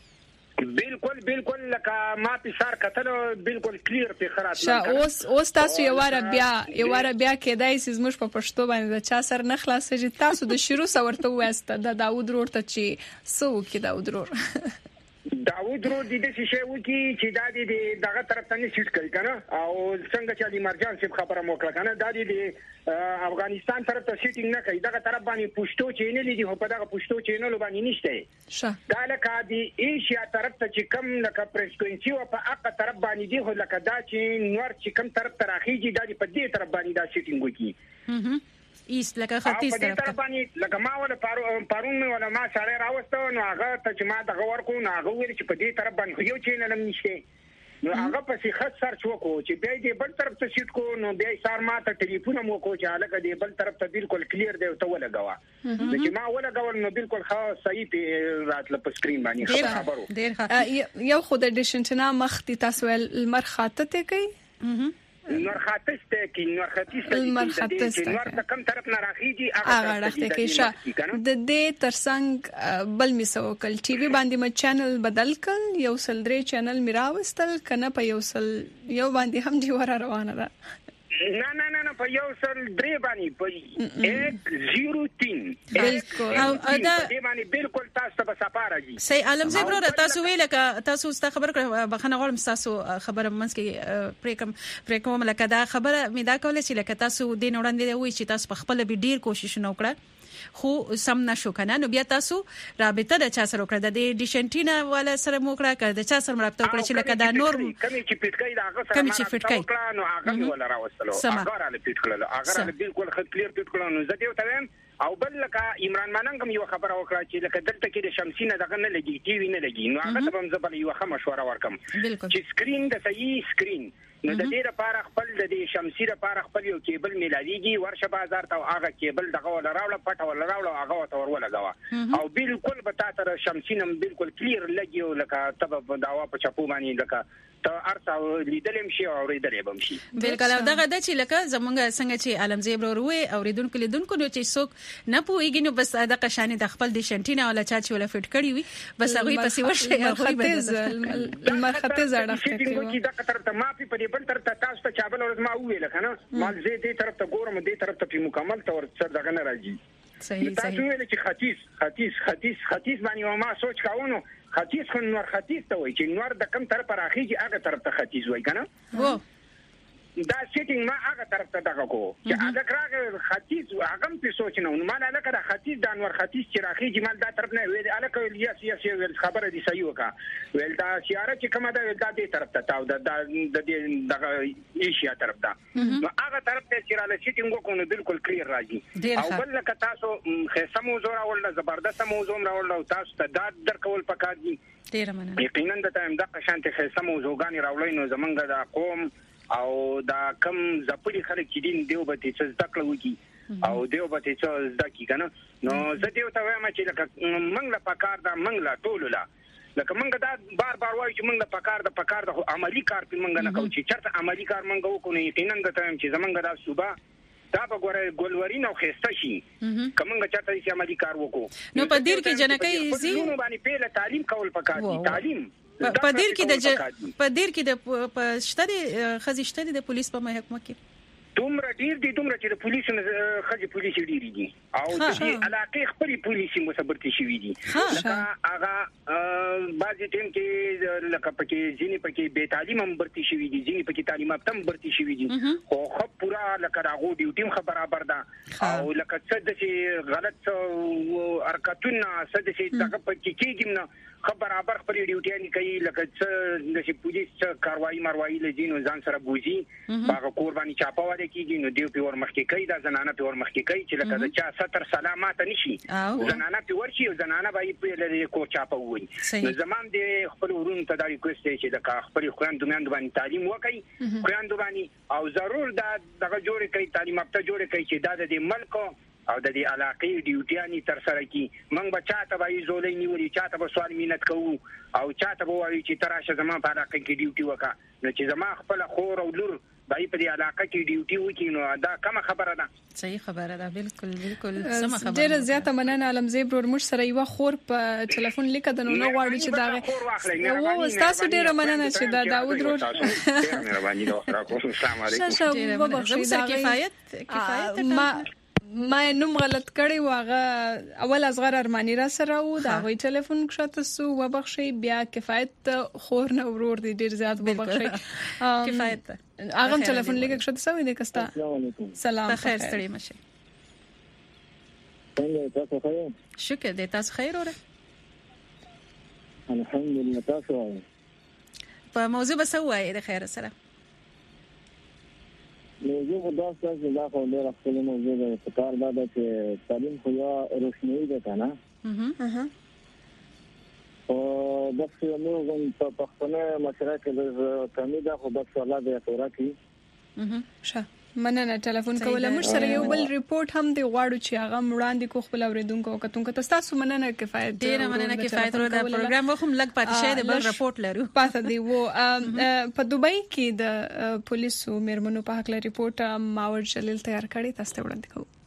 بالکل بالکل لکه ما په سار کتل بالکل کلیر په خرات
شا اوس اوس تاسو یو واره بیا یو واره بیا کېدای سي زموږ په پښتو باندې د چا سر نه خلاصېږي. تاسو د شروع سورته واسطه د داوود رور ته چې سو کې داوود رور
داوود رور د دې شی وکی چې دا د دغه طرف ته نه سیټ کوي کنه او څنګه چې د مرجان خبره مو کړه کنه دا د افغانستان طرف ته سیټینګ نه کوي دغه طرف باندې پښتو چینل دي په دغه پښتو چینل باندې نشته
شه
دا لکه د ایشیا طرف ته چې کم لکه پریسکوینسي او په اقا طرف باندې دی خو لکه دا چې نور چې کم طرف ته راخیږي دا په دې طرف باندې دا سیټینګ وکي
ایست لکه ختیځ
طرف ته باندې لکه ما ولا پارون ولا ما سره راوستو نو هغه ته چې ما دغه ورکو نو هغه ویل چې په دې طرف باندې یو چینل هم نشته نو هغه په سي خط سر چوکو چې به دې بل طرف ته سیټ کو نو بیا سار ما ته ټلیفون مو کو چې هغه دې بل طرف ته بالکل کلیر دی ته ولګوا چې ما ولګول نو بالکل خاص صحیح په راتل په سکرین باندې خبرو
ډیر یو خو د ډیشنټنا مخ تاسو المر خاطه ته کوي
نور خاطس ته کې نور خاطس ته چې نور ته کم طرف نه راخیږي
هغه راخته کې شه د دې ترڅنګ بل میسو کل ټي وي باندې م چینل بدل کړ یو سل درې چینل میراوستل کنه په یو سل یو باندې هم دی ور روانه ده
نه نه نه په یو سل درې باندې په یک صفر تین
بالکل او دا
دې باندې بالکل تاسو ته سپاره دي
سي عالم زه برو تاسو ویل ک تاسو ست خبر کړ بخنه غواړم تاسو خبره منځ کې پریکم پریکم لکه دا خبره مې دا کولای شي لکه تاسو د نوړاندې وی چې تاسو په خپل به ډیر کوشش نه وکړه خو سم نشو کنه نو بیا تاسو رابطه د چا سره وکړه د ډیشنټینا والا سره موکړه کړه د چا سره رابطه وکړه چې لکه دا نور
کمی چې پټکای دا هغه سره
کمی چې پټکای
نو هغه ولا راوستلو هغه را پټکړل هغه بالکل خط کلیر پټکړل نو زه دې وتایم او بل لکه عمران ماننګم یو خبره وکړه چې لکه دلته کې د شمسینه دغه نه لګي ټي وي نه لګي نو هغه ته هم زبل یو ښه مشوره ورکم چې سکرین د صحیح سکرین نو د دې لپاره خپل د شمسي لپاره خپل یو کیبل ملاویږي ورشه بازار ته هغه کیبل دغه ولا راوړه پټه ولا راوړه هغه ته ور ولګوا او بالکل به تاسو شمسینم بالکل کلیر لګي لکه تب داوا په چپو باندې لکه ته ارڅ لیدلم شي او ریدلې بم شي
بالکل دغه د چې لکه زمونږ څنګه چې عالم زیب وروي او ریدونکو لیدونکو نو چې څوک نه پويږي نو بس د قشانې د خپل د شنټینا ولا چا چې ولا فټ کړی وي بس هغه پسې ورشي
هغه مرخته زړه
کوي دا طرف ته مافي په دې بل طرف ته تاسو ته چابل ورځ ما ویل کنه مال زه دې طرف ته ګورم دې طرف ته په مکمل تور سر دغه نه راځي
صحیح صحیح
تاسو ویل چې ختیس ختیس ختیس ختیس باندې ما سوچ کاونو ختیس خو نور ختیس ته وای چې نور د کم طرف راخیږي هغه طرف ته ختیس وای کنه
وو
دا سیټینګ ما هغه طرف ته دغه کو چې هغه راغ ختیس هغه په سوچ نه نو مال الکه د ختیس د انور ختیس چې راخیږي مال دا طرف نه ویل الکه یا سیاسي ویل خبره دي صحیح وکا ویل دا سیاره چې کومه ده ویل دا دې طرف ته تاو د د دغه ایشیا طرف ته نو هغه طرف ته چې را سیټینګ کو نو بالکل کلیر راځي او بل لکه تاسو خصه موضوع راول زبردست موضوع راول تاسو ته دا درکول پکار دي
ډیر مننه
یقینا د تایم د قشانت خصه موضوعګانی راولای نو زمونږ د قوم او دا کم زپړي خلک چې دین دیو به چې زده کړو کی او دیو به چې زده کی کنه نو زه دیو ته وایم چې لکه منګ لا پکار دا منګ لا ټول لا لکه منګ دا بار بار وایي چې منګ لا پکار دا پکار دا عملی کار په منګ نه کوي چې چرته عملی کار منګ وکړو یقینا د تایم چې زمونږ دا صوبه دا به ګوره ګولورین او خسته شي کومنګ چاته چې عملی کار وکړو
نو په دیر کې جنکې زی
نو باندې په تعلیم کول پکار دي تعلیم
په دیر کې د په دیر کې د په شته خزشته د پولیس په محکمه کې
دومره ډیر دي دومره چې د پولیسو خځې پولیس ډیر دي او د دې علاقې خپل پولیسي مصبرتي شوي دي لکه هغه بعضی ټیم کې لکه پکې ځینې پکې بے تعلیم هم برتي شوي دي ځینې پکې تعلیم هم برتي شوي دي خو خو پورا لکه راغو ډیوټي هم برابر ده او لکه څه د غلط حرکتونه څه د دغه پکې کېږي نه خو برابر خپل ډیوټي کوي لکه څه د پولیس کاروایی مروایی لجینو ځان سره بوزي هغه قرباني چاپاوه کیږي نو دیو په ورمخکې کوي دا زنانه په ورمخکې کوي چې لکه د چا ستر سلامات نشي زنانه په ورشي او زنانه به په لری کو چاپاوي نو زمام د خپل ورونو ته دا ریکوست چې د خپل خويند دومند باندې تعلیم وکړي خويند باندې او ضرور دا دغه جوړ کوي تعلیم افته جوړ کوي چې دا د ملک او د دې علاقې ډیوټیانی تر سره کی موږ به چاته به زولې نیولې چاته به سوال مينت کوو او چاته به وایي چې تراشه زما په علاقې کې ډیوټي وکړه نو چې زما خپل خور او لور بای په دې علاقه کې ډیوټي وکړي نو دا کومه خبره ده
صحیح خبره ده بالکل بالکل سم خبره
ډیره زیاته مننه علمزیب ور موږ سره یو خور په ټلیفون لیکه د نو نو غواړي چې دا او تاسو ډیره مننه چې دا داوود رور
مهرباني ده السلام علیکم
شاشه کفایت کفایت ما ما نوم غلط کړی واغه اول اصغر ارمانی را سره و دا غوي ټلیفون کښته سو وبخشي بیا کفایت خور نه ورور دي ډیر زیات وبخشي
کفایت
هغه ټلیفون لیکه کښته سوې د کستا سلام
خیر ستړي مشه
څنګه تاسو خیر
شکر دې تاسو خیر اوره
الحمدلله تاسو
په موضوع بسوي د خیر سره
موضوع دا څه دا خو ډېر خپل موضوع ده په کار دا چې تعلیم خو یا روشنی ده کنه
اها
او د څه نو په پښتنه مشره کې د کمی دا خو بس الله دې تورا کی
اها ښه مننه ټلیفون کوله موږ سره یو بل ریپورت هم دی غواړو چې هغه وړاندې کو خپل اوریدونکو او کتونکو تاسو مننه کفایت
ډیره مننه کفایت ورو دا پروګرام وخم لګ پاتې شه د بل ریپورت لرو
پاتې دی وو په دوبۍ کې د پولیسو میرمنو په حق له ریپورت ماور جلیل تیار کړی تاسو ته وړاندې کوم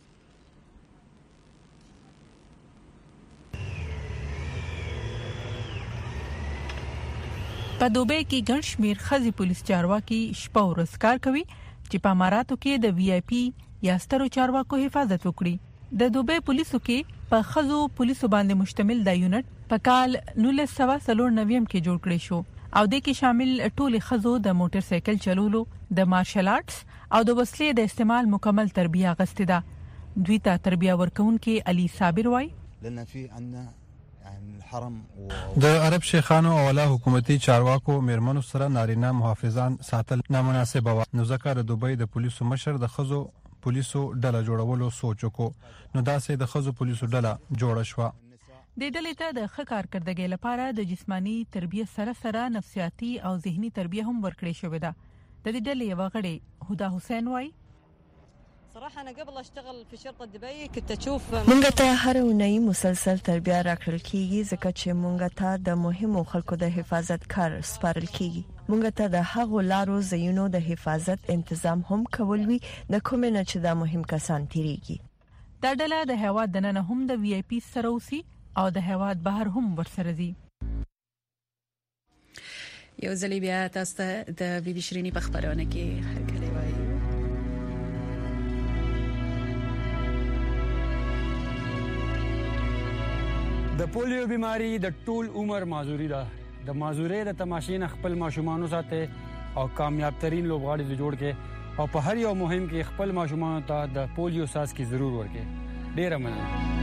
په دوبۍ کې ګڼ شمېر ښځې پولیس چارواکي شپه ورځ کار کوي چې په اماراتو کې د وی آی پی یا سترو چارواکو حفاظت وکړي د دوبۍ پولیسو کې په خزو پولیسو باندې مشتمل د یونټ په کال نولس سوه څلور نوي کې جوړ کړی شو او د کې شامل ټول خزو د موټر سایکل چلولو د مارشل آرټس او د وسلې د استعمال مکمل تربیه غوښتي ده دوی ته تربیه ورکوونکي علي صابر وای
لنا في عندنا
د عرب شیخانو او ولا حکومتي چارواکو میرمنو سره نارینه محافظان ساتل نامناسب و نو ذکر د دوبۍ د پولیسو مشر د خزو پولیسو ډله جوړولو سوچ وکړو نو داسې د خزو پولیسو ډله جوړه شو
د ډلې ته د ښه کارکړدګۍ لپاره د جسمانی تربیه سره سره نفسیاتي او ذهني تربیه هم ورکړې شوې ده د دې ډلې یو غړي هدا حسین وای
صراحه انا قبل اشتغل في شرطه دبي كنت اشوف
مونږ ته هر اونۍ مسلسل تربیه راکړل کیږي ځکه چې مونږ ته د مهمو خلکو د حفاظت کار سپارل کیږي مونږ ته د هغو لارو زینو د حفاظت تنظیم هم کول وی د کومه نه چې د مهم کسان تیریږي
دا ډله د هواد د نن هم د وی آی پی سره اوسي او د هواد بهر هم ورسره دي
یو ځلې بیا تاسو د بي بي شيريني په خبرونه کې هرکلی وایي
د پولیو بیماری د ټول عمر معذوري ده د معذوري د تماشین خپل ماشومان ساته او کامیاب ترين لوبغاړي جوړ کې او په هر یو مهم کې خپل ماشومان ته د پولیو ساس کی ضرور ورکې ډیر مننه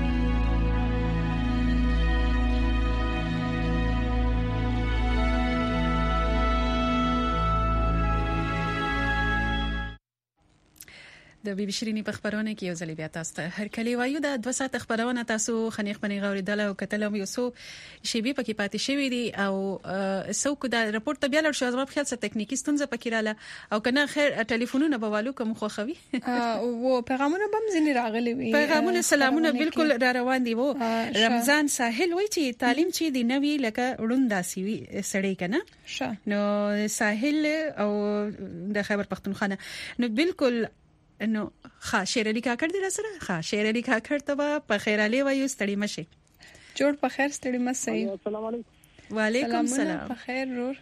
د بي بي شيريني په خبرونه کې یو ځل بیا تاسو ته هر کلی وایو د دوه ساعت خبرونه تاسو خنیخ بنی غوړي دله او کتلم یو سو شی بي پکې پاتې شوی دي او سو کو دا راپورټ ته بیا لر شو زما خیال څه ټکنیکی ستونزه پکې رااله او کنه خیر ټلیفونونه به والو کوم خو خوي
او پیغامونه بم ځنی راغلي وي
پیغامونه سلامونه بالکل را روان دي وو رمضان ساحل وای چې تعلیم چې دی نوی لکه وړوندا سی وی سړی کنه نو ساحل او د خیبر پختونخوا نو بالکل نو ښه شیر علي کاکړ دی سره ښه شیر علي کاکړ ته په خیر علي وایو ستړي مشه
جوړ په خیر ستړي مشه
السلام علیکم
وعلیکم السلام
په خیر رور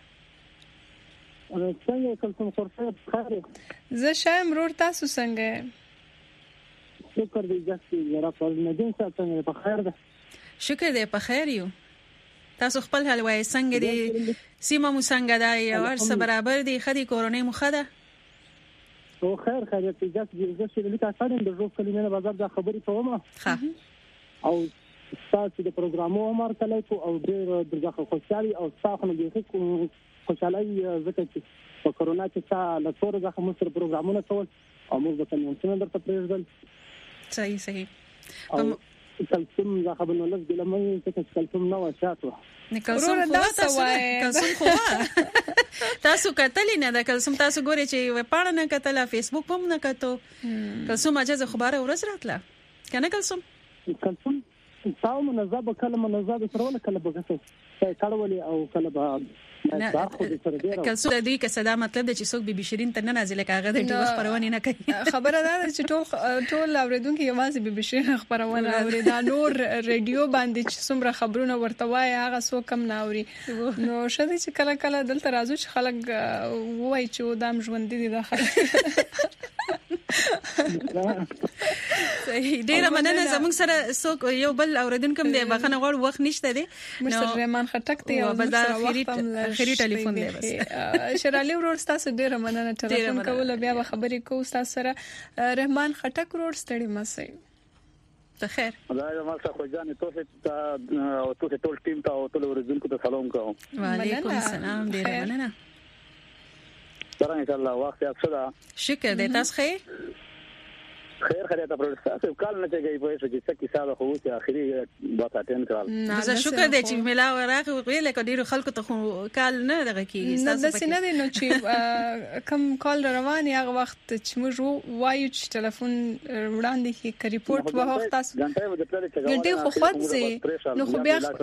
څنګه کوم څه خیر
زه شایم رور تاسو څنګه
شکر دې ځکه را په مدین څنګه په خیر ده
شکر دې په خیر یو تاسو خپل حال وای څنګه دې سیمه مو څنګه دا یو ورس برابر دي خدي کورونې مخده
او خیر خیر چې جس چې چې لیکه ساده د روز کلمه بازار د خبرې کومه
ها
او تاسو د پروګرامو عمر تلای او ډېر درځه خوشالي او تاسو نه دي خوشالي زکه چې په کرونا کې تا له څور ځخه مستر پروګرامونه کول او موږ د کنونسونو درته پریږدل
صحیح صحیح
کلسم ځخه بنولس د لمن چې کلسم نو شاتو
نکلسم خو تاسو کلسم خو تاسو کتلې نه د کلسم تاسو ګوري چې پاڼه نه کتله فیسبوک هم نه کتو کلسم اجازه خبره ورس راتله کنه کلسوم
کلسوم تاسو منظم کله منظم سره کله بغسه کړولې او کله به
کلسو د دې کسه دا مطلب د چې څوک بي بي شيرين ته نه نازله کاغه د ټي خبرونه نه کوي
خبره ده چې ټول ټول اوریدونکو یوازې بي بي شيرين خبرونه اوري دا نور رادیو باندې چې څومره خبرونه ورته وای هغه څوک کم نه اوري نو شته چې کله کله دلته راځو چې خلک وای چې دام ژوند دي داخله
ډیره مننه زموږ سره څوک یو بل اوریدونکو هم دی بخنه غوړ وخت نشته دی
نو رحمان خټک دی او
بازار خري ټلیفون دی بس
شرالي ورور تاسو ډیره مننه ټلیفون کول بیا به خبرې کوو تاسو سره رحمان خټک ورور ستړي مسئ
ته خیر
دا ما څه خو ځان ته او ته ټول ټیم ته او ټول اوریدونکو ته سلام کوم
وعلیکم السلام ډیره مننه
سلام ان شاء الله وخت افسدا
شکر دې تاسو خیر
خیر خیریت پروسه کال نه چګي په څه کې څه خو چې اخري بات اټین کړل
زه شکر دې چې ملا وراغه ویل کډیرو خلکو ته کال نه دغه کیږي
تاسو په نه دي نو چې کم کال روان هغه وخت چې موږ وایو چې ټلیفون وړاندې کې ریپورت وخت تاسو ګټي خو خود سي نو خو بیا
دا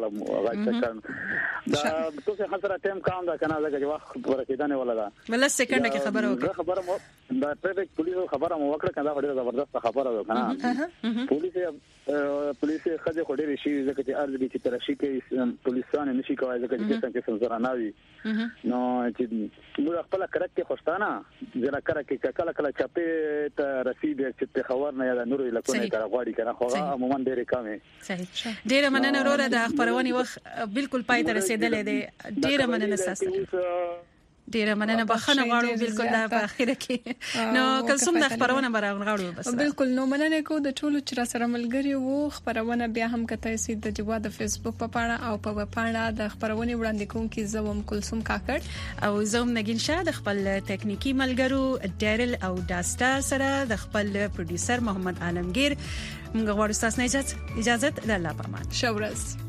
تاسو حضرت ټیم کام دا کنه دا چې وخت ورکیدنه ولا دا
بل سکند کې خبره وکړه
خبره مو دا ټریفیک پولیس خبره مو وکړه کنه ډیره زبردست خبره ده کنه پولیس پولیس خځه خو ډیره شي ځکه چې ارزګي چې ترشي کې پولیسانه نشي کوي ځکه چې څنګه څنګه زرا ناوي نو چې موږ خپل کرک کې خوشتانه زرا کرک کې کله کله چپه ته رسید چې خبر نه یا نور لکونه کړه غواړي کنه خو عموما ډیره کمه
صحیح ډیره مننه وروره د خبرونې وخت بالکل پای ته رسیدلې ده ډیره مننه تاسو ډیره مننه بخنه غواړو بالکل دا په اخر کې نو کلسوم د خبرونه برابرغاړو بس
بالکل نو مننه کو د ټولو چې را سره ملګری وو خبرونه بیا هم کته سي د جواد فیسبوک په پاڼه او په پاڼه د خبرونه وړاندې کوم کې زوم کلسوم کاکړ
او زوم نگین شاه د خپل ټیکنیکی ملګرو ډیرل او داستا سره د خپل پروډوسر محمد عالمگیر موږ غواړو تاسو نه اجازه اجازه د الله پامان
شورز